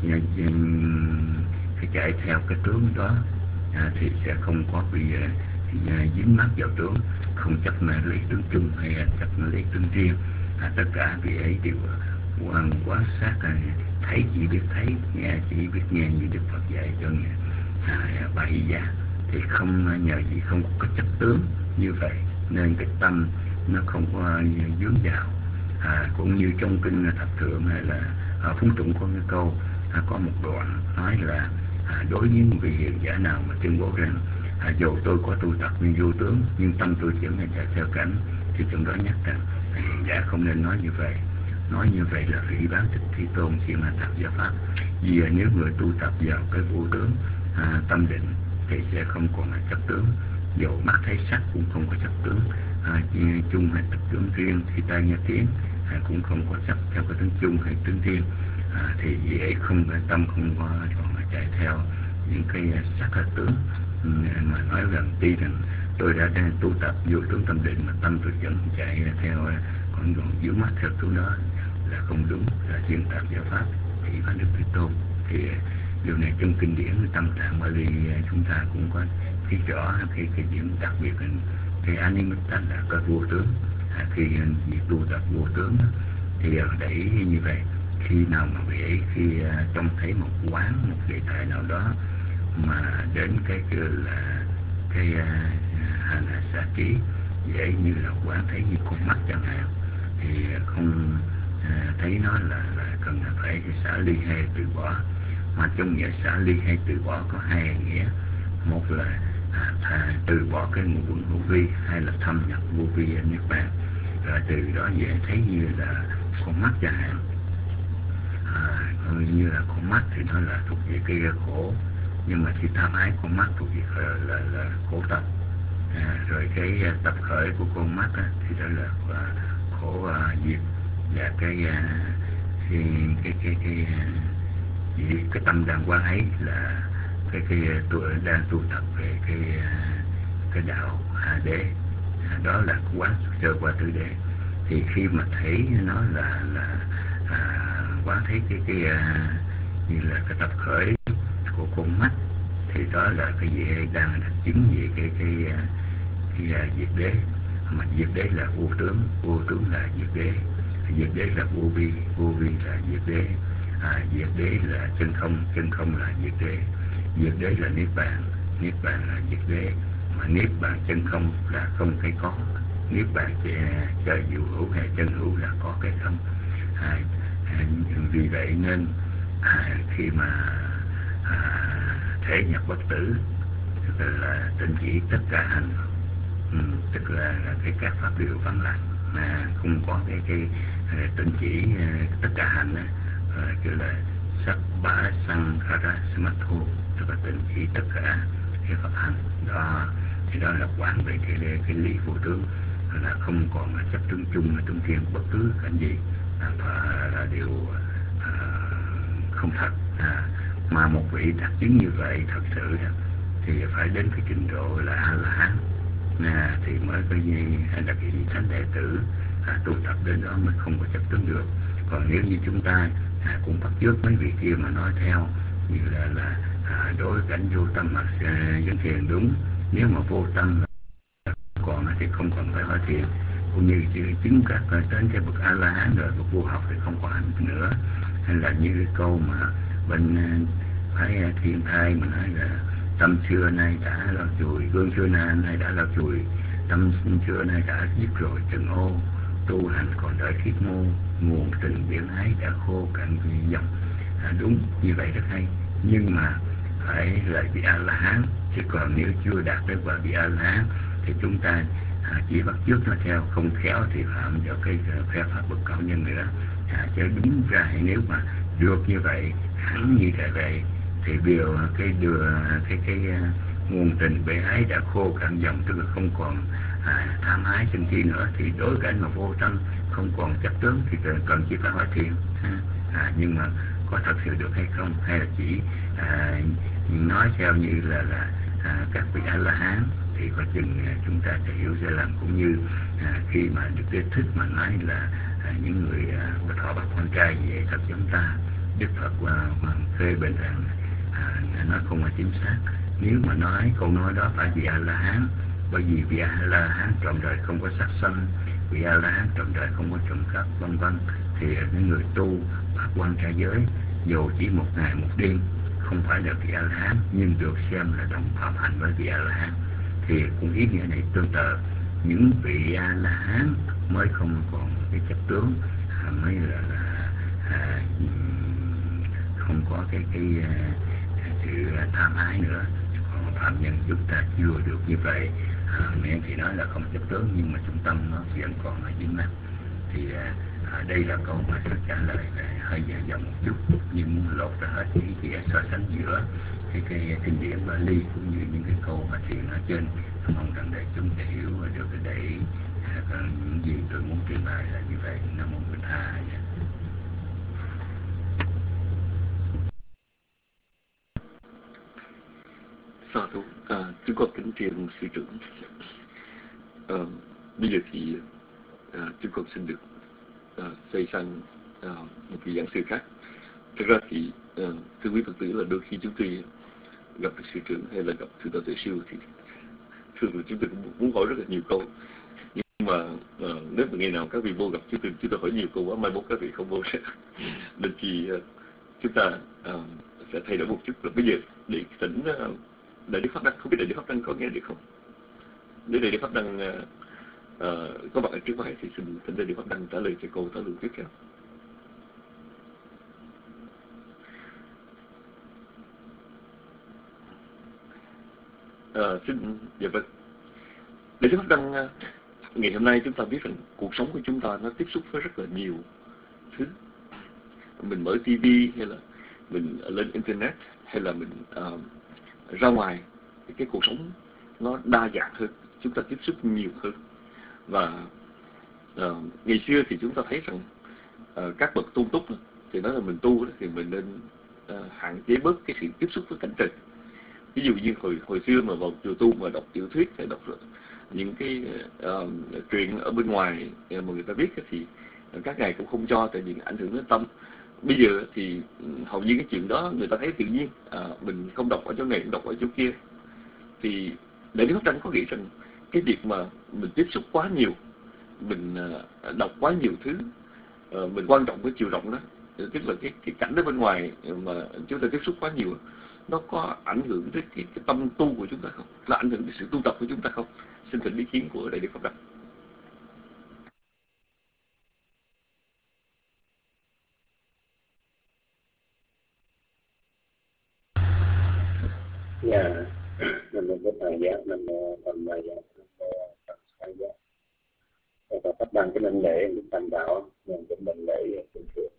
cái chạy theo cái tướng đó, thì sẽ không có bị dính mắc vào tướng, không chấp mà lấy tướng chung hay chấp lấy tướng riêng. Tất cả vị ấy đều quan sát, thấy chỉ biết thấy, nghe chỉ biết nghe, như Đức Phật dạy cho Bà Hy Gia, thì không nhờ gì không có chấp tướng như vậy nên cái tâm nó không có dướng vào. Cũng như trong kinh Thập Thượng hay là Phúng Tụng có cái câu, có một đoạn nói là đối với vị hiền giả nào mà tuyên bố rằng dù tôi có tu tập nhưng vô tướng, nhưng tâm tôi vẫn chạy theo cảnh, thì trong đó nhắc rằng hiền giả không nên nói như vậy. Nói như vậy là phỉ báng Thích Thế Tôn siêng năng tập giáo pháp. Vì nếu người tu tập vào cái vô tướng tâm định thì sẽ không còn là chấp tướng, dù mắt thấy sắc cũng không có chấp tướng chung hay tập tướng riêng, khi tai nghe tiếng cũng không có chấp theo cái tướng chung hay tướng riêng. Thì vì ấy không, tâm không có còn chạy theo những cái sắc hay tướng, mà nói rằng tuy rằng tôi đã đang tu tập vô tướng tâm định mà tâm tôi vẫn chạy theo, còn giữ mắt theo tướng đó là không đúng, là xuyên tạc giáo pháp thì phá Đức Thế Tôn. Thì điều này trong kinh điển Tâm Tạng Bali chúng ta cũng có thấy rõ cái điểm đặc biệt cái Animutta là cái vô tướng. Khi việc tu tập vô tướng thì đẩy như vậy, khi nào mà vị ấy khi trông thấy một quán, một đề tài nào đó mà đến cái là cái hành xả trí, dễ như là quán thấy như con mắt chẳng hạn, thì không thấy nó là cần phải xả ly hay từ bỏ. Mà trong nghĩa xả ly hay từ bỏ có hai nghĩa. Một là từ bỏ cái nguồn vô vi, hay là thâm nhập vô vi niết bàn. Rồi từ đó dễ thấy như là con mắt chẳng hạn. Như là con mắt thì nó là thuộc về cái khổ, nhưng mà khi tham ái con mắt thuộc về là khổ tập. Rồi cái tập khởi của con mắt thì đó là khổ diệt. Và cái tâm đang quán ấy là tôi đang tu tập về cái đạo hạ đế, đó là quán sơ qua tử đế. Thì khi mà thấy nó là quán thấy như là cái tập khởi của con mắt, thì đó là cái gì đang chứng về cái diệt đế. Mà diệt đế là vô tướng là diệt đế, diệt đế là vô vi là diệt đế, diệt đế là chân không là diệt đế, diệt đế là niết bàn là diệt đế. Mà niết bàn chân không là không cái có, niết bàn chơi diệu hữu hay chân hữu là có cái không. Vì vậy nên khi mà thể nhập bất tử, tức là tịnh chỉ tất cả hành, tức là cái các pháp điều vắng lặng, không có cái tịnh chỉ tất cả hành, kiểu là sắc bá sang khara samatho, tức là tịnh chỉ tất cả cái pháp hành đó. Thì đó là quán về cái lý vô tướng, là không còn là chấp tướng chung hay tướng riêng bất cứ cảnh gì, là điều không thật. Mà một vị đạt chứng như vậy thật sự thì phải đến cái trình độ là A-la-hán, thì mới có gì hay là cái thánh đệ tử tu tập đến đó mới không có chấp tướng được. Còn nếu như chúng ta cũng bắt chước mấy vị kia mà nói theo như là đối cảnh vô tâm mà dân thiền đúng, nếu mà vô tâm còn thì không còn phải hỏi thiền, cũng như chứng các đến cái bậc A-la-hán rồi bậc vô học thì không còn hành nữa. Hay là như cái câu mà bên phải thiên thai mà nói là tâm xưa nay đã lau chùi, gương xưa nay đã lau chùi, tâm xưa nay đã dứt rồi trần ô, tu hành còn đợi thiết mô, nguồn tình biển ái đã khô cạn vì dòng. Đúng như vậy rất hay, nhưng mà phải là vị A-la-hán, chứ còn nếu chưa đạt tới quả vị A-la-hán thì chúng ta chỉ bắt chước nó theo, không khéo thì phạm vào cái phe pháp bậc cao nhân nữa. Chứ đúng ra nếu mà được như vậy, hẳn như vậy thì điều cái nguồn tình bể ái đã khô cạn dòng, tức là không còn tham ái sân si nữa, thì đối cảnh mà vô tâm không còn chấp tướng thì cần chỉ phải hỏi thiền. Nhưng mà có thật sự được hay không, hay là chỉ nói theo như là các vị A La Hán, thì có chừng chúng ta sẽ hiểu sai lầm. Cũng như khi mà Đức Thế Thích mà nói là những người thọ bắt con trai vậy thật giống ta, Đức Phật phê bình rằng nó không là chính xác. Nếu mà nói câu nói đó phải vị A La Hán, bởi vì vị A La Hán trọn đời không có sát sanh, vị A La Hán trọn đời không có trộm cắp, vân vân, thì những người tu bát quan trai giới dù chỉ một ngày một đêm không phải là vị A La Hán nhưng được xem là đồng phạm hạnh với vị A La Hán. Thì cũng ý nghĩa này tương tự, những vị A La Hán mới không còn cái chấp tướng, mới là không có cái sự tham ái nữa. Còn phạm nhân chúng ta chưa được như vậy, miệng thì nói là không chấp tướng nhưng mà trung tâm nó vẫn còn ở dính mắt. Thì đây là câu mà tôi trả lời hơi dài dòng một chút, nhưng muốn lột ra hết ý nghĩa so sánh giữa cái kinh điển Bali cũng như những cái câu mà thiền ở trên. Mong rằng đại chúng sẽ hiểu được cái để còn những gì tôi muốn trình bày là như vậy. Nam mô Bổn Tha. Sa thú, chúng con kính truyền sư trưởng. Bây giờ thì chúng con xin được xoay sang một vị giảng sư khác. Thực ra thì thưa quý Phật tử, là đôi khi chúng tôi gặp được sư trưởng hay là gặp thượng tọa Tuệ Siêu thì thường là chúng tôi cũng muốn hỏi rất là nhiều câu, nhưng mà nếu mà ngày nào các vị vô gặp chúng tôi hỏi nhiều câu quá, mai mốt các vị không vô sẽ nên thì chúng ta sẽ thay đổi một chút. Rồi bây giờ để tỉnh Đại Đức Pháp Đăng, không biết Đại Đức Pháp Đăng có nghe được không? Nếu Đại Đức Pháp Đăng có mặt ở trước máy thì xin thỉnh Đại Đức Pháp Đăng trả lời cho câu thảo luận tiếp theo. Dạ vâng. Đại Đức Pháp Đăng, ngày hôm nay chúng ta biết rằng cuộc sống của chúng ta nó tiếp xúc với rất là nhiều thứ. Mình mở TV hay là mình lên Internet hay là mình ra ngoài, thì cái cuộc sống nó đa dạng hơn, chúng ta tiếp xúc nhiều hơn. Và ngày xưa thì chúng ta thấy rằng các bậc tu túc thì nói là mình tu thì mình nên hạn chế bớt cái sự tiếp xúc với cảnh trần. Ví dụ như hồi xưa mà vào chùa tu mà đọc tiểu thuyết hay đọc những cái truyện ở bên ngoài mà người ta viết thì các ngài cũng không cho, tại vì ảnh hưởng đến tâm. Bây giờ thì hầu như cái chuyện đó người ta thấy tự nhiên, mình không đọc ở chỗ này, cũng đọc ở chỗ kia. Thì Đại Đức Pháp Đăng có nghĩ rằng cái việc mà mình tiếp xúc quá nhiều, mình đọc quá nhiều thứ, mình quan trọng cái chiều rộng đó, tức là cái cảnh ở bên ngoài mà chúng ta tiếp xúc quá nhiều, nó có ảnh hưởng đến cái tâm tu của chúng ta không? Là ảnh hưởng đến sự tu tập của chúng ta không? Xin thỉnh ý kiến của Đại Đức Pháp Đăng. Dạ, mình có thời gian, mình còn thời gian, thời gian. Và Pháp Đăng cái nên lễ thành đạo, mình cũng mình lễ thường thường.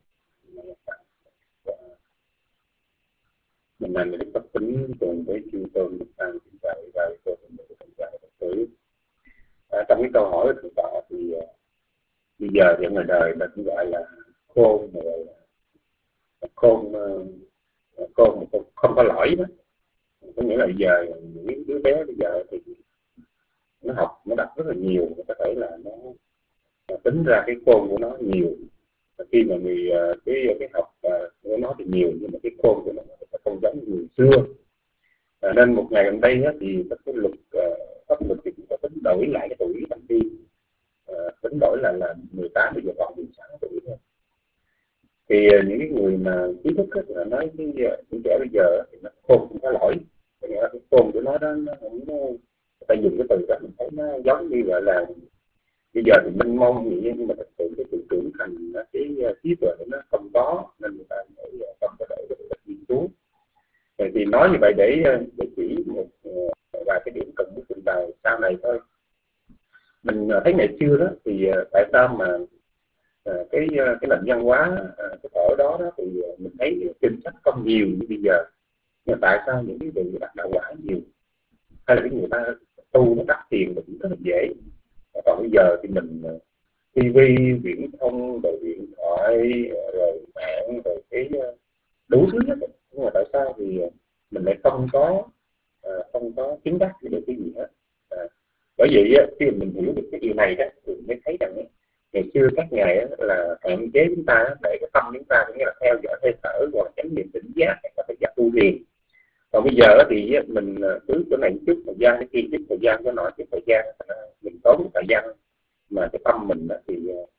Mình làm cái cấp tính cùng với chư tôn Đức Tăng chính vậy và tôi cũng được thành đạo Phật tử. Trong cái câu hỏi của Phật thì bây giờ thì người đời ta cũng gọi là khôn, mà gọi là khôn mà không có lỗi đó. Có nghĩa là giờ những đứa bé bây giờ thì nó học, nó đọc rất là nhiều, có thể là nó tính ra cái khôn của nó nhiều. Khi mà cái học của nó thì nhiều, nhưng mà cái khôn của nó không giống như người xưa. Nên một ngày gần đây thì cái luật pháp luật thì cũng có tính đổi lại cái tuổi thành niên, tính đổi là 18, bây giờ còn 16 tuổi thôi. Thì những cái người mà trí thức là nói những trẻ bây giờ thì nó khôn không có lỗi. Cái khôn của nó đó, nó không có, người ta dùng cái từ đó mình thấy nó giống như gọi là bây giờ thì mênh mông vậy, nhưng mà thực sự cái sự trưởng thành cái trí tuệ nó không có, nên người ta phải không có để nghiên cứu. Thì nói như vậy để chỉ một vài cái điểm cần của trình bày sau này thôi. Mình thấy ngày xưa đó thì tại sao mà cái nền văn hóa cái ở đó thì mình thấy kinh sách không nhiều như bây giờ, nhưng tại sao những cái vị đạt đạo quả nhiều, hay là cái người ta tu nó đắc tiền cũng rất là dễ. Còn bây giờ thì mình tivi, viễn thông, rồi điện thoại, rồi mạng, rồi cái đủ thứ hết. Nhưng mà tại sao thì mình lại không có chứng đắc được cái gì hết? Bởi vậy khi mình hiểu được cái điều này đó thì mình mới thấy rằng ngày xưa các ngài là hạn chế chúng ta để cái tâm chúng ta nghĩa là theo dõi hơi thở hoặc là chánh niệm tỉnh giác hay là phải giác tu thiền. Còn bây giờ thì mình cứ chỗ này chút thời gian, cái kia chút thời gian, cái nọ chút thời gian, mình tốn thời gian mà cái tâm mình thì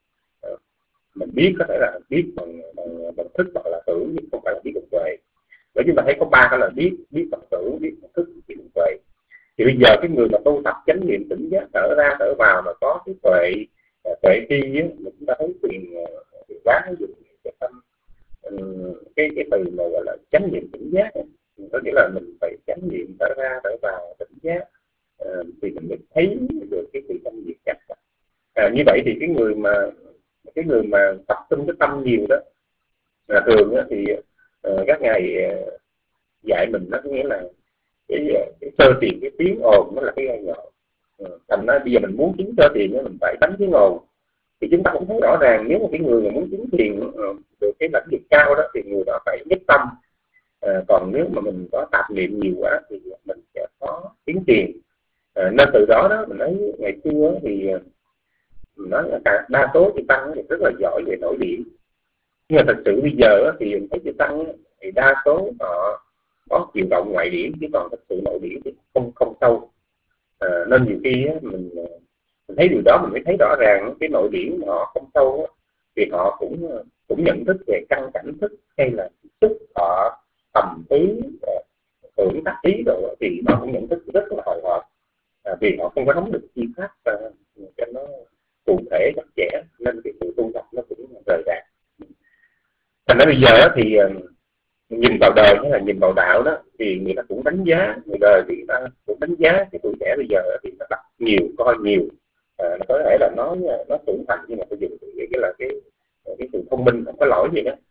mình biết có thể là biết bằng thức hoặc là tưởng, nhưng không phải là biết bằng tuệ. Bởi chúng ta thấy có ba cái là biết bằng tưởng, biết bằng thức, biết bằng tuệ. Thì bây giờ cái người mà tu tập chánh niệm tỉnh giác thở ra thở vào mà có cái tuệ tri á, chúng ta thấy quyền quán dùng cái tâm cái từ mà gọi là chánh niệm tỉnh giác ấy. Có nghĩa là mình phải chánh niệm thở ra thở vào tỉnh giác thì mình mới thấy được cái sự tâm diệt chặt. Như vậy thì cái người mà tập trung cái tâm nhiều đó thường thì các ngài dạy mình nó nghĩa là cái sơ tiền cái tiếng ồn nó là cái gai nhọn. Thành ra bây giờ mình muốn chứng sơ tiền mình phải đánh tiếng ồn. Thì chúng ta cũng thấy rõ ràng nếu mà cái người mà muốn chứng tiền được cái lãnh vực cao đó thì người đó phải nhất tâm. Còn nếu mà mình có tạp niệm nhiều quá thì mình sẽ có tiếng tiền. Nên từ đó đó mình nói ngày xưa thì mình nói là đa số chư tăng thì rất là giỏi về nội điển. Nhưng mà thật sự bây giờ thì mình thấy chư tăng thì đa số họ có chiều rộng ngoại điển, chứ còn thật sự nội điển thì không sâu. Nên nhiều khi mình thấy điều đó mình mới thấy rõ ràng cái nội điển họ không sâu thì họ cũng nhận thức về căn cảnh thức hay là sức họ tầm ý tưởng tác ý rồi thì họ cũng nhận thức rất là hồi hộp vì họ không có nắm được chi pháp cho nó cụ thể chặt chẽ, nên cái sự tu tập nó cũng rời rạc. Thành ra bây giờ thì nhìn vào đời hay là nhìn vào đạo đó thì người ta cũng đánh giá, người đời thì người ta cũng đánh giá cái tuổi trẻ bây giờ thì nó đọc nhiều, coi nhiều, nó có thể là nó trưởng thành, nhưng mà tôi dùng cái là cái sự thông minh không có lỗi gì đó.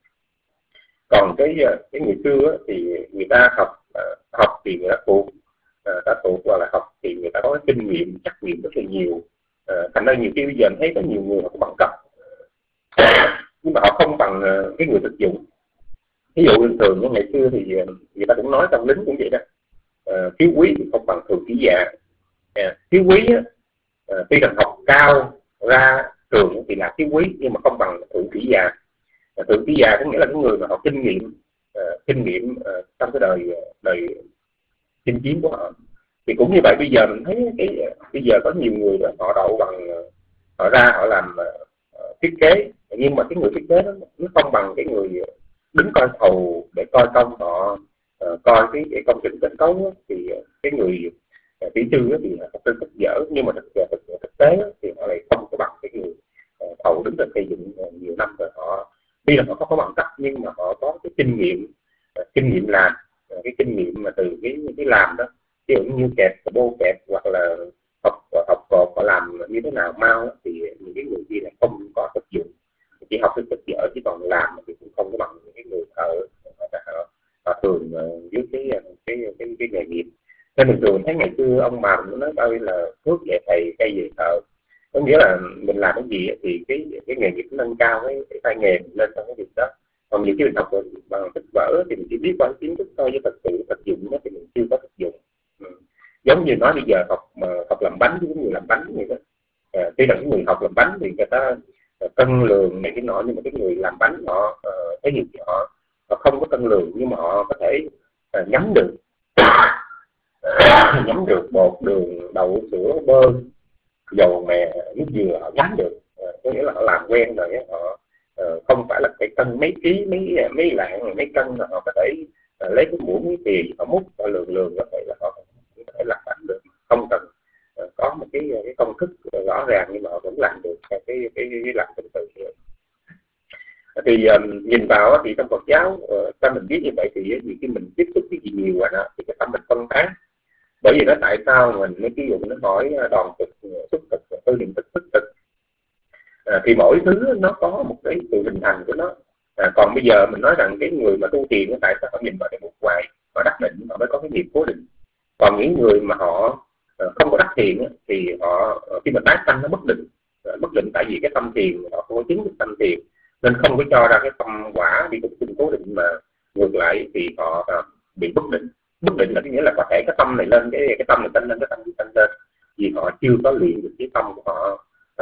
Còn cái người xưa thì người ta học thì người ta thuộc hoặc là học thì người ta có cái kinh nghiệm, trắc nghiệm rất là nhiều. Thành ra nhiều khi bây giờ thấy có nhiều người họ có bằng cấp nhưng mà họ không bằng cái người thực dụng. Ví dụ bình thường ngày xưa thì người ta cũng nói trong lính cũng vậy đó, thiếu quý thì không bằng thường kỹ già. Thiếu quý tuy rằng học cao ra trường thì là thiếu quý nhưng mà không bằng thường kỹ già. Thường kỹ già có nghĩa là cái người mà họ kinh nghiệm trong cái đời chinh chiến của họ. Thì cũng như vậy bây giờ mình thấy bây giờ có nhiều người họ đậu bằng họ ra họ làm thiết kế, nhưng mà cái người thiết kế nó không bằng cái người đứng coi thầu để coi công họ coi cái công trình kết cấu. Thì cái người kỹ sư thì họ rất dở, nhưng mà thực tế thì họ lại không có bằng cái người thầu đứng trên xây dựng nhiều năm rồi. Họ tuy là họ không có bằng cấp nhưng mà họ có cái kinh nghiệm làm, cái kinh nghiệm mà từ cái làm đó, ví dụ như kẹp bô kẹp hoặc là học cột họ làm như thế nào mau thì những cái người kia là không có thực dụng, chỉ học thực dở, chứ còn làm thì cũng không có bằng những cái người thợ họ thường dưới cái nghề nghiệp. Nên mình thường thấy ngày xưa ông bà mình nói bao là thuốc về thầy, cây về thợ, có nghĩa là mình làm cái gì thì cái nghề nghiệp nâng cao cái tay nghề lên trong cái việc đó. Còn nhiều khi mình học bằng sách vở thì mình chỉ biết qua kiến thức thôi, với thật sự thực dụng đó thì mình chưa có thực dụng. Giống như nói bây giờ học làm bánh với người làm bánh vậy đó. Tuy là cái người học làm bánh thì người ta cân lường này cái nọ, nhưng mà cái người làm bánh họ thấy nhiều khi họ không có cân lường, nhưng mà họ có thể nhắm được bột, đường, đậu, sữa, bơ, dầu mè, nước dừa, họ nhắm được. Có nghĩa là họ làm quen rồi, họ không phải là phải cân mấy ký, mấy lạng, mấy cân, họ có thể lấy cái muỗng cái thìa họ múc, họ lường có thể là họ có thể làm bánh được, không cần có một cái công thức rõ ràng, nhưng mà họ vẫn làm được cái làm tương tự. Thì nhìn vào thì trong Phật giáo ta mình biết như vậy thì khi mình tiếp xúc cái gì nhiều quá đó thì cái tâm mình phân tán. Bởi vì nó tại sao mình mấy ví dụ nó hỏi đòn thực, xúc thực, tư niệm thực, thức thực, thì mỗi thứ nó có một cái sự hình thành của nó. Còn bây giờ mình nói rằng cái người mà tu thiền tại sao họ nhìn vào cái một hoài, họ đắc định họ mới có cái nghiệp cố định. Còn những người mà họ không có đắc thiền thì họ khi mà tái sanh nó bất định tại vì cái tâm thiền họ không có chứng được tâm thiền, nên không có cho ra cái tâm quả đi tục sinh cố định, mà ngược lại thì họ bị bất định. Bất định là nghĩa là có thể cái tâm này lên, cái tâm này tăng lên, cái tâm này tăng lên, vì họ chưa có luyện được cái tâm của họ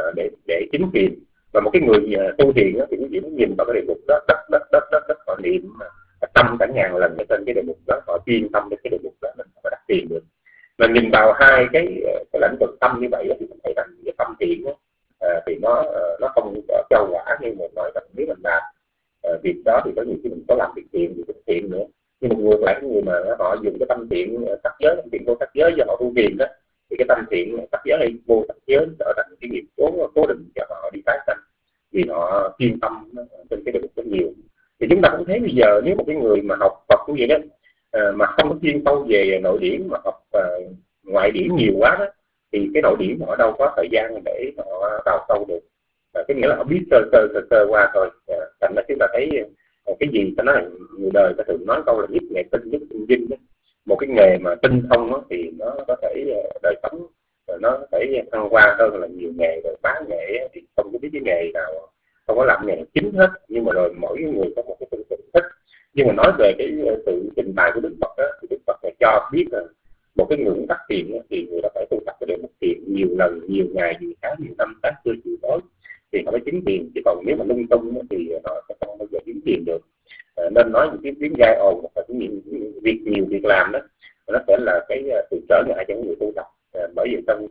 để chứng thiền. Và một cái người tu thiền thì quý vị nó nhìn vào cái đề mục đó, đất họ niệm tâm cả ngàn lần ở trên cái đề mục đó, họ chuyên tâm đến cái đề mục đó mình không có đắc thiền được. Mà nhìn vào hai cái lĩnh vực tâm như vậy thì mình thấy rằng cái tâm thiện thì nó không cho quả như mình nói rằng nếu mình làm việc đó thì có nhiều khi mình có làm việc thiện thì việc thiện nữa. Nhưng mà ngược lại cái người mà họ dùng cái tâm thiện sắc giới, tâm thiện vô sắc giới do họ tu thiền đó, thì cái tâm thiện sắc giới hay vô sắc giới trở thành cái nghiệp cố định cho họ đi tái sanh, vì họ chuyên tâm trên cái đề mục đó nhiều. Thì chúng ta cũng thấy bây giờ nếu một cái người mà học Phật như vậy đó, mà không có chuyên sâu về nội điển mà học ngoại điển nhiều quá đó, thì cái nội điển họ đâu có thời gian để họ đào sâu được. Cái nghĩa là họ biết sơ qua thôi. Thành ra chúng ta thấy cái gì ta nói là người đời ta thường nói câu là nhất nghề tinh nhất tinh dinh đó. Một cái nghề mà tinh thông đó, thì nó có thể đời sống nó có thể thăng hoa hơn là nhiều nghề. Rồi bá nghề thì không có biết cái nghề nào, không có làm nghề chính hết, nhưng mà rồi mỗi người có một cái sự thích. Nhưng mà nói về cái sự trình bày của Đức Phật đó, thì Đức Phật cho biết là một cái người muốn đắc thiền thì người ta phải tu tập cái đề mục thiền nhiều lần, nhiều ngày, nhiều tháng, nhiều năm, sáng trưa chiều tối thì họ mới chứng thiền. Chứ còn nếu mà lung tung thì họ sẽ không bao giờ chứng thiền được. Nên nói những cái tiếng gai ồn hoặc là việc nhiều việc làm đó, nó sẽ là cái sự trở ngại cho người tu tập. Bởi vì trong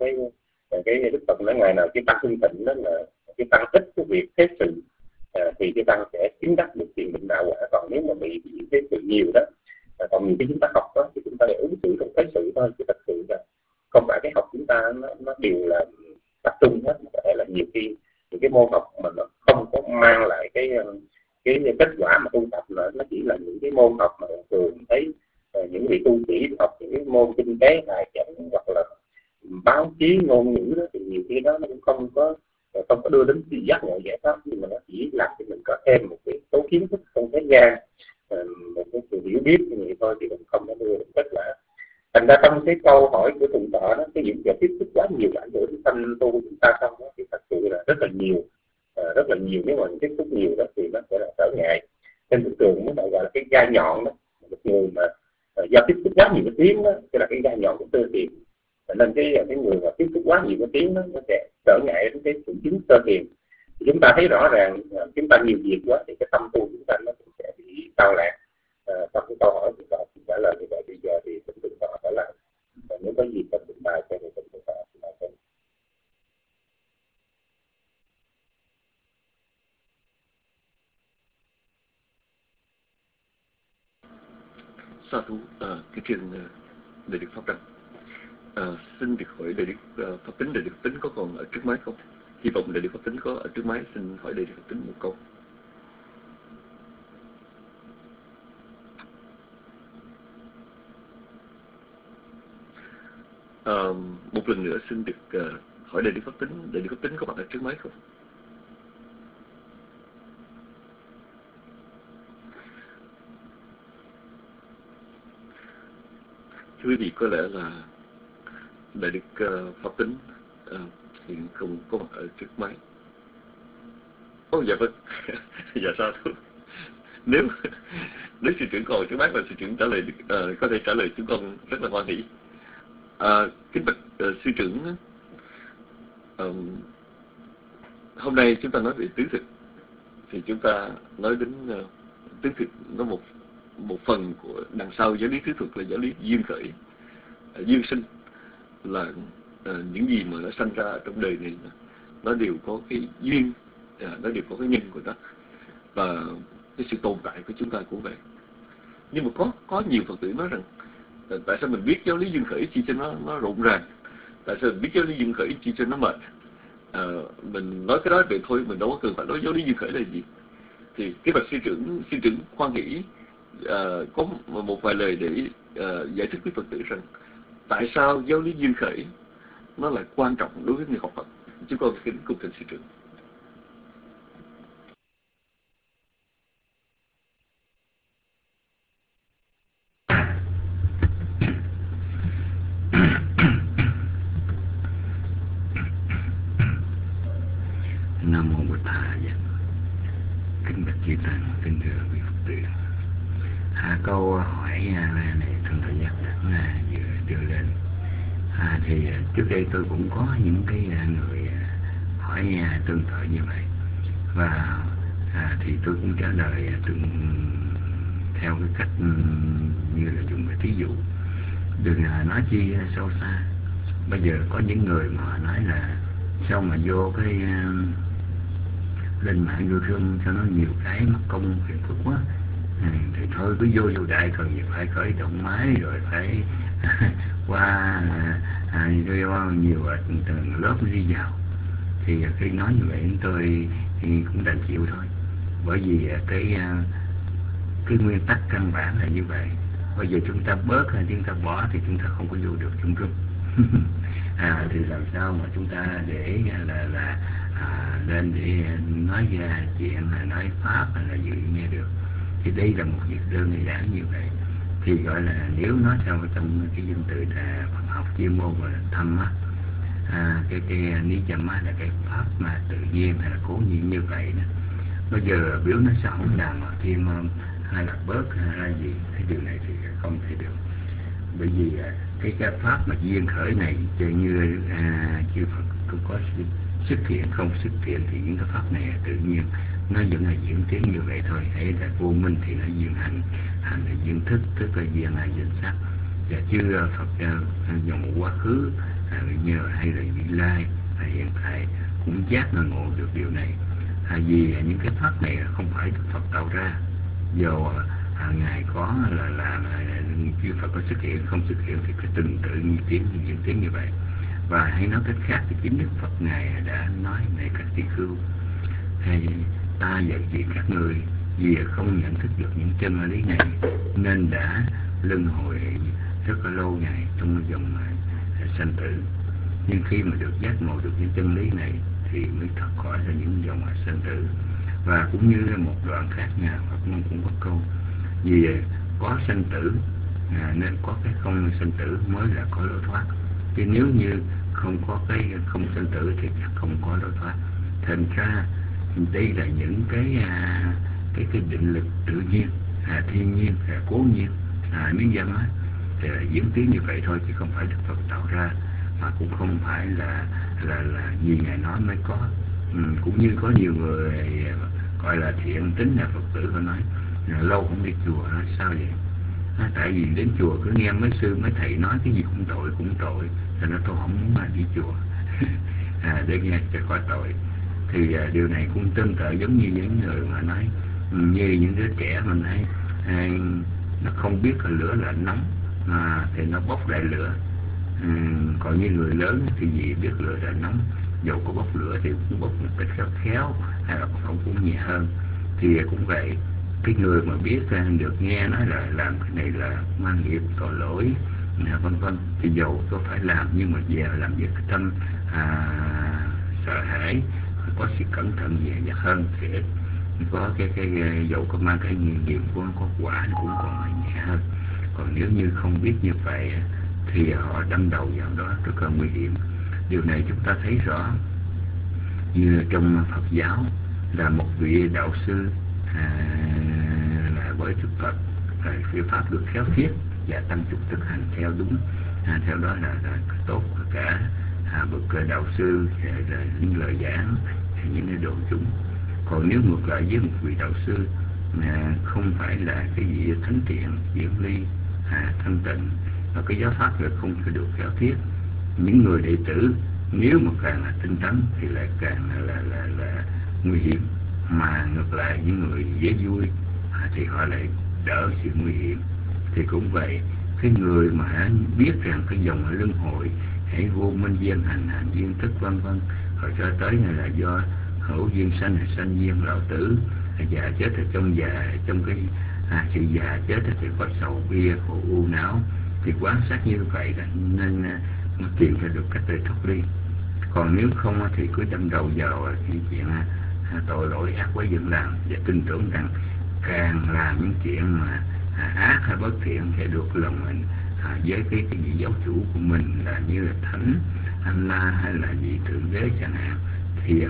cái Đức Phật nói ngày nào cái tăng hưng thịnh đó là cái tăng ít cái việc thế sự thì cái tăng sẽ chứng đắc được thiền định đạo quả. Còn nếu mà bị cái sự nhiều đó, còn nhiều cái chúng ta học đó thì chúng ta để ứng xử trong cái sự thôi, chứ thật sự là không phải cái học chúng ta nó đều là tập trung hết. Có thể là nhiều khi những cái môn học mà nó không có mang lại cái kết quả mà tu tập, là nó chỉ là những cái môn học mà thường thấy những vị tu sĩ học những cái môn kinh tế tài chính hoặc là báo chí ngôn ngữ đó, thì nhiều khi đó nó cũng không có đưa đến sự giác ngộ giải thoát, nhưng mà nó chỉ làm cho mình có thêm một cái số kiến thức trong thế gian, một cái sự hiểu biết như vậy thôi, thì mình không có đưa đến kết quả. Thành ra trong cái câu hỏi của Thượng Tọa đó, cái những việc tiếp xúc quá nhiều ảnh hưởng đến tâm tu của chúng ta không đó, thì thật sự là rất là nhiều. Nếu mà tiếp xúc nhiều đó thì nó sẽ là trở ngại. Trên thị trường nó gọi là cái gai nhọn đó, một người mà do tiếp xúc quá nhiều cái tiếng đó, cái là cái gai nhọn của tư thiền. Nên cái người mà tiếp xúc quá nhiều cái tiếng đó, nó sẽ trở ngại đến cái sự chứng sơ thiền. Thì chúng ta thấy rõ ràng chúng ta nhiều việc quá thì cái tâm tu chúng ta nó cũng sẽ bị sao lãng. Trong cái câu hỏi chúng ta trả lời như vậy, bây giờ thì chúng ta phải làm. Nếu có gì cần trình bày thì chúng ta trình bày thêm. Sa thú, cái chuyện Đại Đức Pháp Đăng. Xin được hỏi Đại Đức Pháp Tính, Đại Đức Pháp Tính có còn ở trước máy không? Hy vọng Đại Đức Pháp Tính có ở trước máy. Xin hỏi Đại Đức Pháp Tính một câu. Một lần nữa xin được hỏi Đại Đức Pháp Tính, Đại Đức Pháp Tính có mặt ở trước máy không? Thưa quý vị, có lẽ là Đại Đức Pháp Tính hiện không có mặt ở trước máy. Dạ vâng. Dạ sao thôi. Nếu sư trưởng còn trước máy và sư trưởng trả lời có thể trả lời chúng con rất là hoan hỷ. Kính bạch sư trưởng, hôm nay chúng ta nói về tứ thực, thì chúng ta nói đến tứ thực nó một phần của đằng sau giáo lý tứ thuật là giáo lý duyên khởi, duyên sinh, là những gì mà nó sanh ra trong đời này nó đều có cái duyên, nó đều có cái nhân của nó, và cái sự tồn tại của chúng ta cũng vậy. Nhưng mà có nhiều Phật tử nói rằng tại sao mình biết giáo lý duyên khởi chi cho nó rộn ràng, tại sao mình biết giáo lý duyên khởi chi cho nó mệt. Mình nói cái đó vậy thôi, mình đâu có cần phải nói giáo lý duyên khởi là gì. Thì cái bạch sư trưởng khoan hỷ có một vài lời để giải thích với Phật tử rằng tại sao giáo lý duyên khởi nó lại quan trọng đối với người học Phật. Chúng con kính cung thỉnh sư trưởng. Dạ. Kính bạch chư tăng, kính thưa quý Phật tử. Câu hỏi này thân thời giác đã vừa đưa lên. Thì trước đây tôi cũng có những cái người hỏi tương tự như vậy, và thì tôi cũng trả lời theo cái cách như là dùng cái thí dụ, đừng nói chi sâu xa. Bây giờ có những người mà nói là sao mà vô cái lên mạng vô thương cho nó nhiều cái mất công phiền phức quá, thì thôi cứ vô đại, cần gì phải khởi động máy rồi phải qua nhiều từng lớp đi vào. Thì khi nói như vậy tôi thì cũng đành chịu thôi, bởi vì cái nguyên tắc căn bản là như vậy. Bây giờ chúng ta bớt hay chúng ta bỏ thì chúng ta không có vô được chung chung. Thì làm sao mà chúng ta để là lên để nói ra chuyện hay nói pháp hay là gì nghe được. Thì đây là một việc đơn giản như vậy. Thì gọi là nếu nói theo trong cái danh từ là Phật học chuyên môn gọi là thâm á, cái ní châm á là cái pháp mà tự nhiên hay là cố nhiên như vậy đó. Bây giờ biểu nó sao không làm mà thêm hay là bớt hay là gì, cái điều này thì không thể được. Bởi vì cái pháp mà duyên khởi này chơi như chư Phật cũng có xuất hiện không xuất hiện, thì những cái pháp này tự nhiên nó vẫn là diễn tiến như vậy thôi. Hãy là vô minh thì nó duyên hành, hành là duyên thức, tức là duyên là duyên sắc. Và chư Phật dòng quá khứ nhờ hay là vị lai hay hiện tại cũng giác ngộ được điều này. Vì những cái pháp này không phải Đức Phật tạo ra, dù Ngài có là chư Phật có xuất hiện không xuất hiện thì cái từng tự nhiên diễn tiến như vậy. Và hay nói cách khác thì chính Đức Phật Ngài đã nói này các tỳ khưu, hay ta dạy gì các người vì không nhận thức được những chân lý này nên đã luân hồi rất là lâu ngày trong dòng sanh tử. Nhưng khi mà được giác ngộ được những chân lý này thì mới thoát khỏi ra những dòng sanh tử. Và cũng như là một đoạn khác nhà Phật môn cũng có câu vì có sanh tử nên có cái không sanh tử mới là có lối thoát. Chứ nếu như không có cái không sanh tử thì chắc không có lối thoát. Thành ra đây là những cái định lực tự nhiên, thiên nhiên, cố nhiên, miếng da nói thì diễn tiến như vậy thôi, chứ không phải Đức Phật tạo ra, mà cũng không phải là vì Ngài nói mới có. Cũng như có nhiều người gọi là thiện tính là Phật tử, họ nói lâu không đi chùa. Nói sao vậy? Tại vì đến chùa cứ nghe mấy sư mấy thầy nói cái gì cũng tội, thì nó tôi không muốn đi chùa để nghe cho khỏi tội. Thì điều này cũng tương tự giống như những người mà nói như những đứa trẻ mình nói nó không biết là lửa là nóng thì nó bốc đại lửa. Còn như người lớn thì gì biết lửa là nóng, dầu có bốc lửa thì cũng bốc một cách khéo hay là cũng nhẹ hơn. Thì cũng vậy, cái người mà biết được nghe nói là làm cái này là mang nghiệp tội lỗi vân vân, thì dầu có phải làm nhưng mà về làm việc cái tâm sợ hãi, có sự cẩn thận dè dặt hơn thì có cái dầu có mang cái nghiệp của có quả cũng còn nhẹ hơn. Còn nếu như không biết như vậy thì họ đâm đầu vào đó rất là nguy hiểm. Điều này chúng ta thấy rõ như trong Phật giáo là một vị đạo sư là bởi Đức Phật phía pháp được khéo thiết và tăng trục thực hành theo đúng, theo đó là tốt cả bậc đạo sư và những lời giảng những cái đồ chúng. Còn nếu ngược lại với một vị đạo sư không phải là cái gì thánh thiện diễn ly thanh tịnh và cái giáo pháp là không phải được khéo thiết, những người đệ tử nếu mà càng là tinh tấn thì lại càng là nguy hiểm. Mà ngược lại những người dễ vui thì họ lại đỡ sự nguy hiểm. Thì cũng vậy, cái người mà biết rằng cái dòng luân hồi hãy vô minh duyên hành duyên thức vân vân, rồi cho tới này là do hữu duyên sanh hay sanh duyên lão tử, già chết ở trong trong cái sự già chết thì có sầu bia khổ u não, thì quan sát như vậy là nên nó tìm ra được cách để thoát ly. Còn nếu không thì cứ đâm đầu vào cái chuyện tội lỗi ác quái dựng làm, và tin tưởng rằng càng làm những chuyện mà ác hay bất thiện sẽ được lòng mình với cái vị giáo chủ của mình là như là thánh Allah hay là vị thượng đế chẳng hạn, thì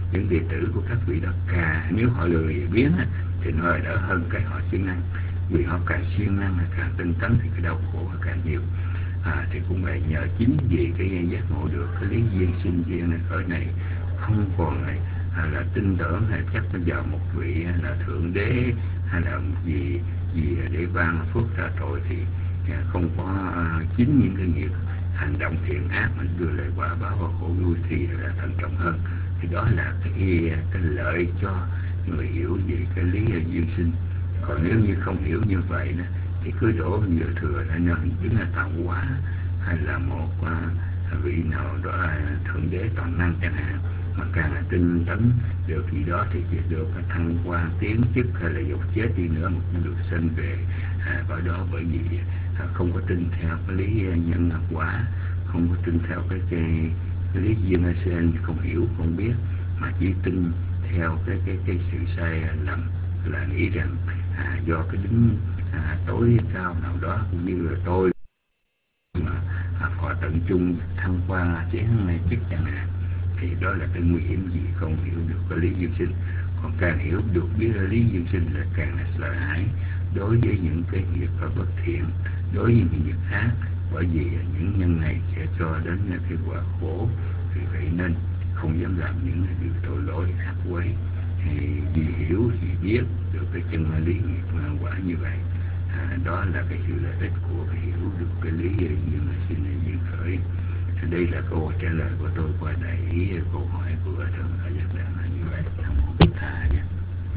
những đệ tử của các vị đó nếu họ lười biếng thì nó đỡ hơn cái họ siêng năng, vì họ càng siêng năng càng tinh tấn thì cái đau khổ càng nhiều. Thì cũng vậy, nhờ chính vì cái giác ngộ được cái lý duyên sinh duyên này khởi này, không còn là tin tưởng hay chắc bây giờ một vị là thượng đế hay là một gì để ban phước ra tội, thì không có chính những cái nghiệp hành động thiện ác mình đưa lại quả báo và khổ vui thì là thận trọng hơn. Thì đó là cái lợi cho người hiểu về cái lý duyên sinh. Còn nếu như không hiểu như vậy đó, thì cứ đổ như thừa là nên đứng là tạo hóa, hay là một vị nào đó thượng đế toàn năng chẳng hạn, mà càng là tinh tấn được gì đó thì chỉ được thăng quan tiến chức, hay là dục chết đi nữa mà cũng được sinh về vào đó. Bởi vì không có tin theo cái lý nhân quả, không có tin theo cái lý duyên sinh, không hiểu không biết, mà chỉ tin theo cái sự sai lầm, là nghĩ rằng do cái đứng tối cao nào đó cũng như là tôi mà họ tận chung thăng quan chén này chức chẳng hạn, thì đó là cái nguy hiểm gì không hiểu được cái lý duyên sinh. Còn càng hiểu được biết lý duyên sinh là càng là sợ hãi đối với những cái việc bất thiện, đối với những việc ác, bởi vì những nhân này sẽ cho đến cái quả khổ. Vì vậy nên không dám làm những điều tội lỗi ác quấy. Vì hiểu thì biết được cái chân lý nghiệp quả như vậy. Đó là cái sự lợi ích của cái hiểu được cái lý duyên sinh duyên khởi. Đây là câu trả lời của tôi qua đại ý câu hỏi của thượng tọa Giác Đàn là như vậy. Không biết tha nhé.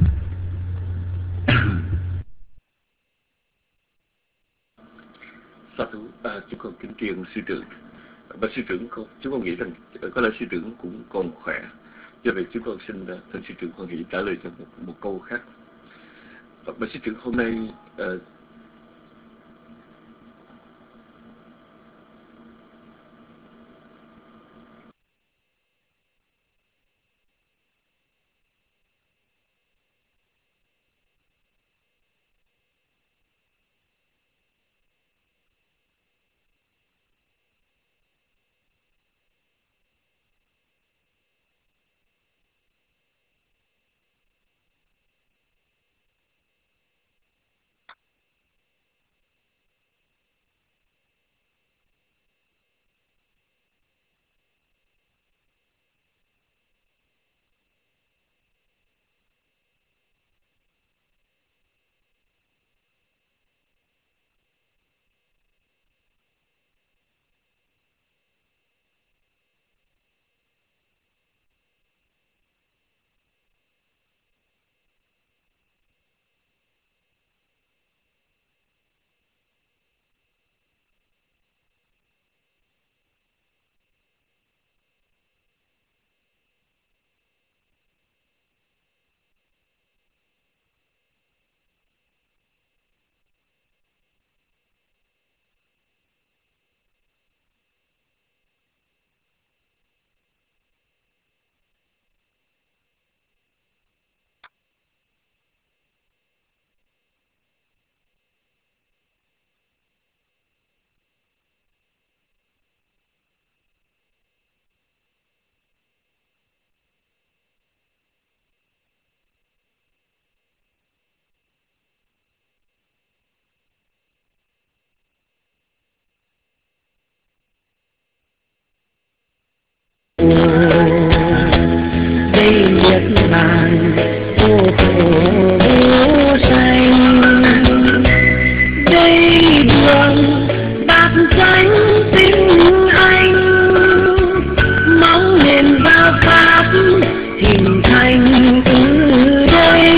Sa thú, chúng con kính truyền sư trưởng. Và sư trưởng chúng con nghĩ rằng có lẽ sư trưởng cũng còn khỏe, do vậy chúng con xin thưa sư trưởng hoan hỷ trả lời cho một câu khác. Và sư trưởng hôm nay đây nhật bàn vô khổ vô sanh, đây đường bát chánh tinh anh, mong nền ba pháp hình thành từ đây,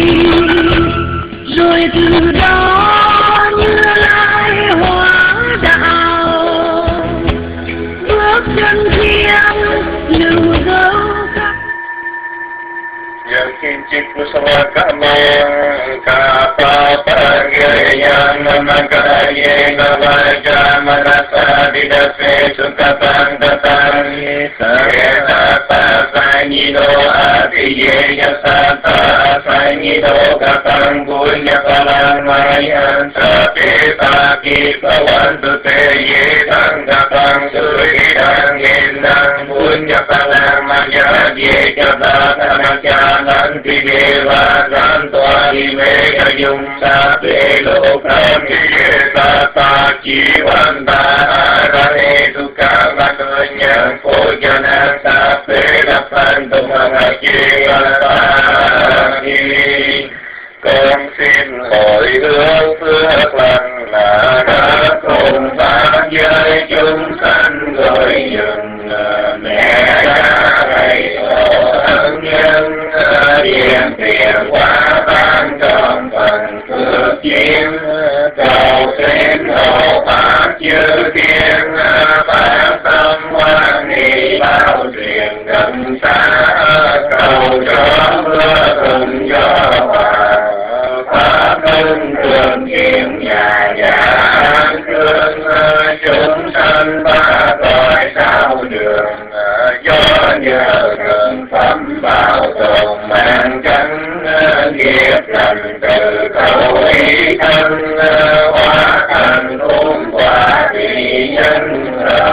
rồi từ đó Như Lai hóa đạo, bước chân thiêng lưu dấu khắp. Yakinchit kusavakamang kapapagayam namakaye navaja manasa vidase sukapang tatang yetapa sanyido adiye yasata sanyido kapang punya palang ยันสัพเพปากิภวันตุเตเยทังกะตังสุขิตังเยนังบุญญาภลังมัจจเยจะตาธรรมจานันติเดวะสันตวหิเมกยุงสัพเพโลกัมมิเยสัตตาจีวันตาอาระเนสุขังมัตถังโภจนังสัพเพสัพพันตุมหะเจวะตานิcon xin hồi hướng phước lành là đã cùng pháp giới chúng sanh gọi dừng mẹ cha thầy tổ ân nhân điền tiền quá ban tròn phần phước duyên cầu xin hộ pháp chư thiên pháp tâm hoan hỷ bao truyền gần xa cầu cho mưa thuận gió hòa pháp thân trường hiện nhà an cương chúng sanh ba cõi sao đường do nhờ thượng phẩm bảo tồn mạng chánh nghiệp lành từ khẩu ý thân hóa thành ôn quả vị nhân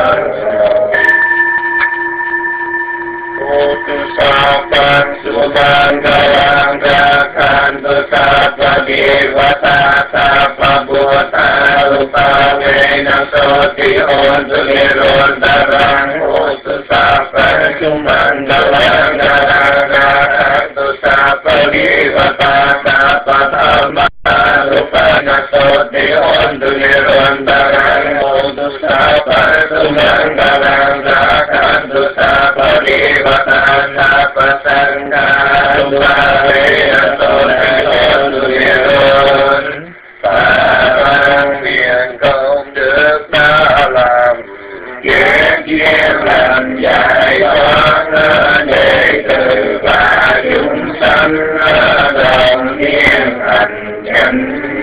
Utusapan subhan galang gakan tusapa devata sapa buta lupa vena soti ontu niron darang utusapa subhan galang gakan tusapa devata sapa dhamma lupa nasoti ontu niron darang utusapa subhan galang gakan tusapa devata sapa sangha lupa vena soti niron Phạn nguyện công đức đã làm Ghét duyên làm giải thoát đệ tử và chúng sanh đồng thiên hành chánh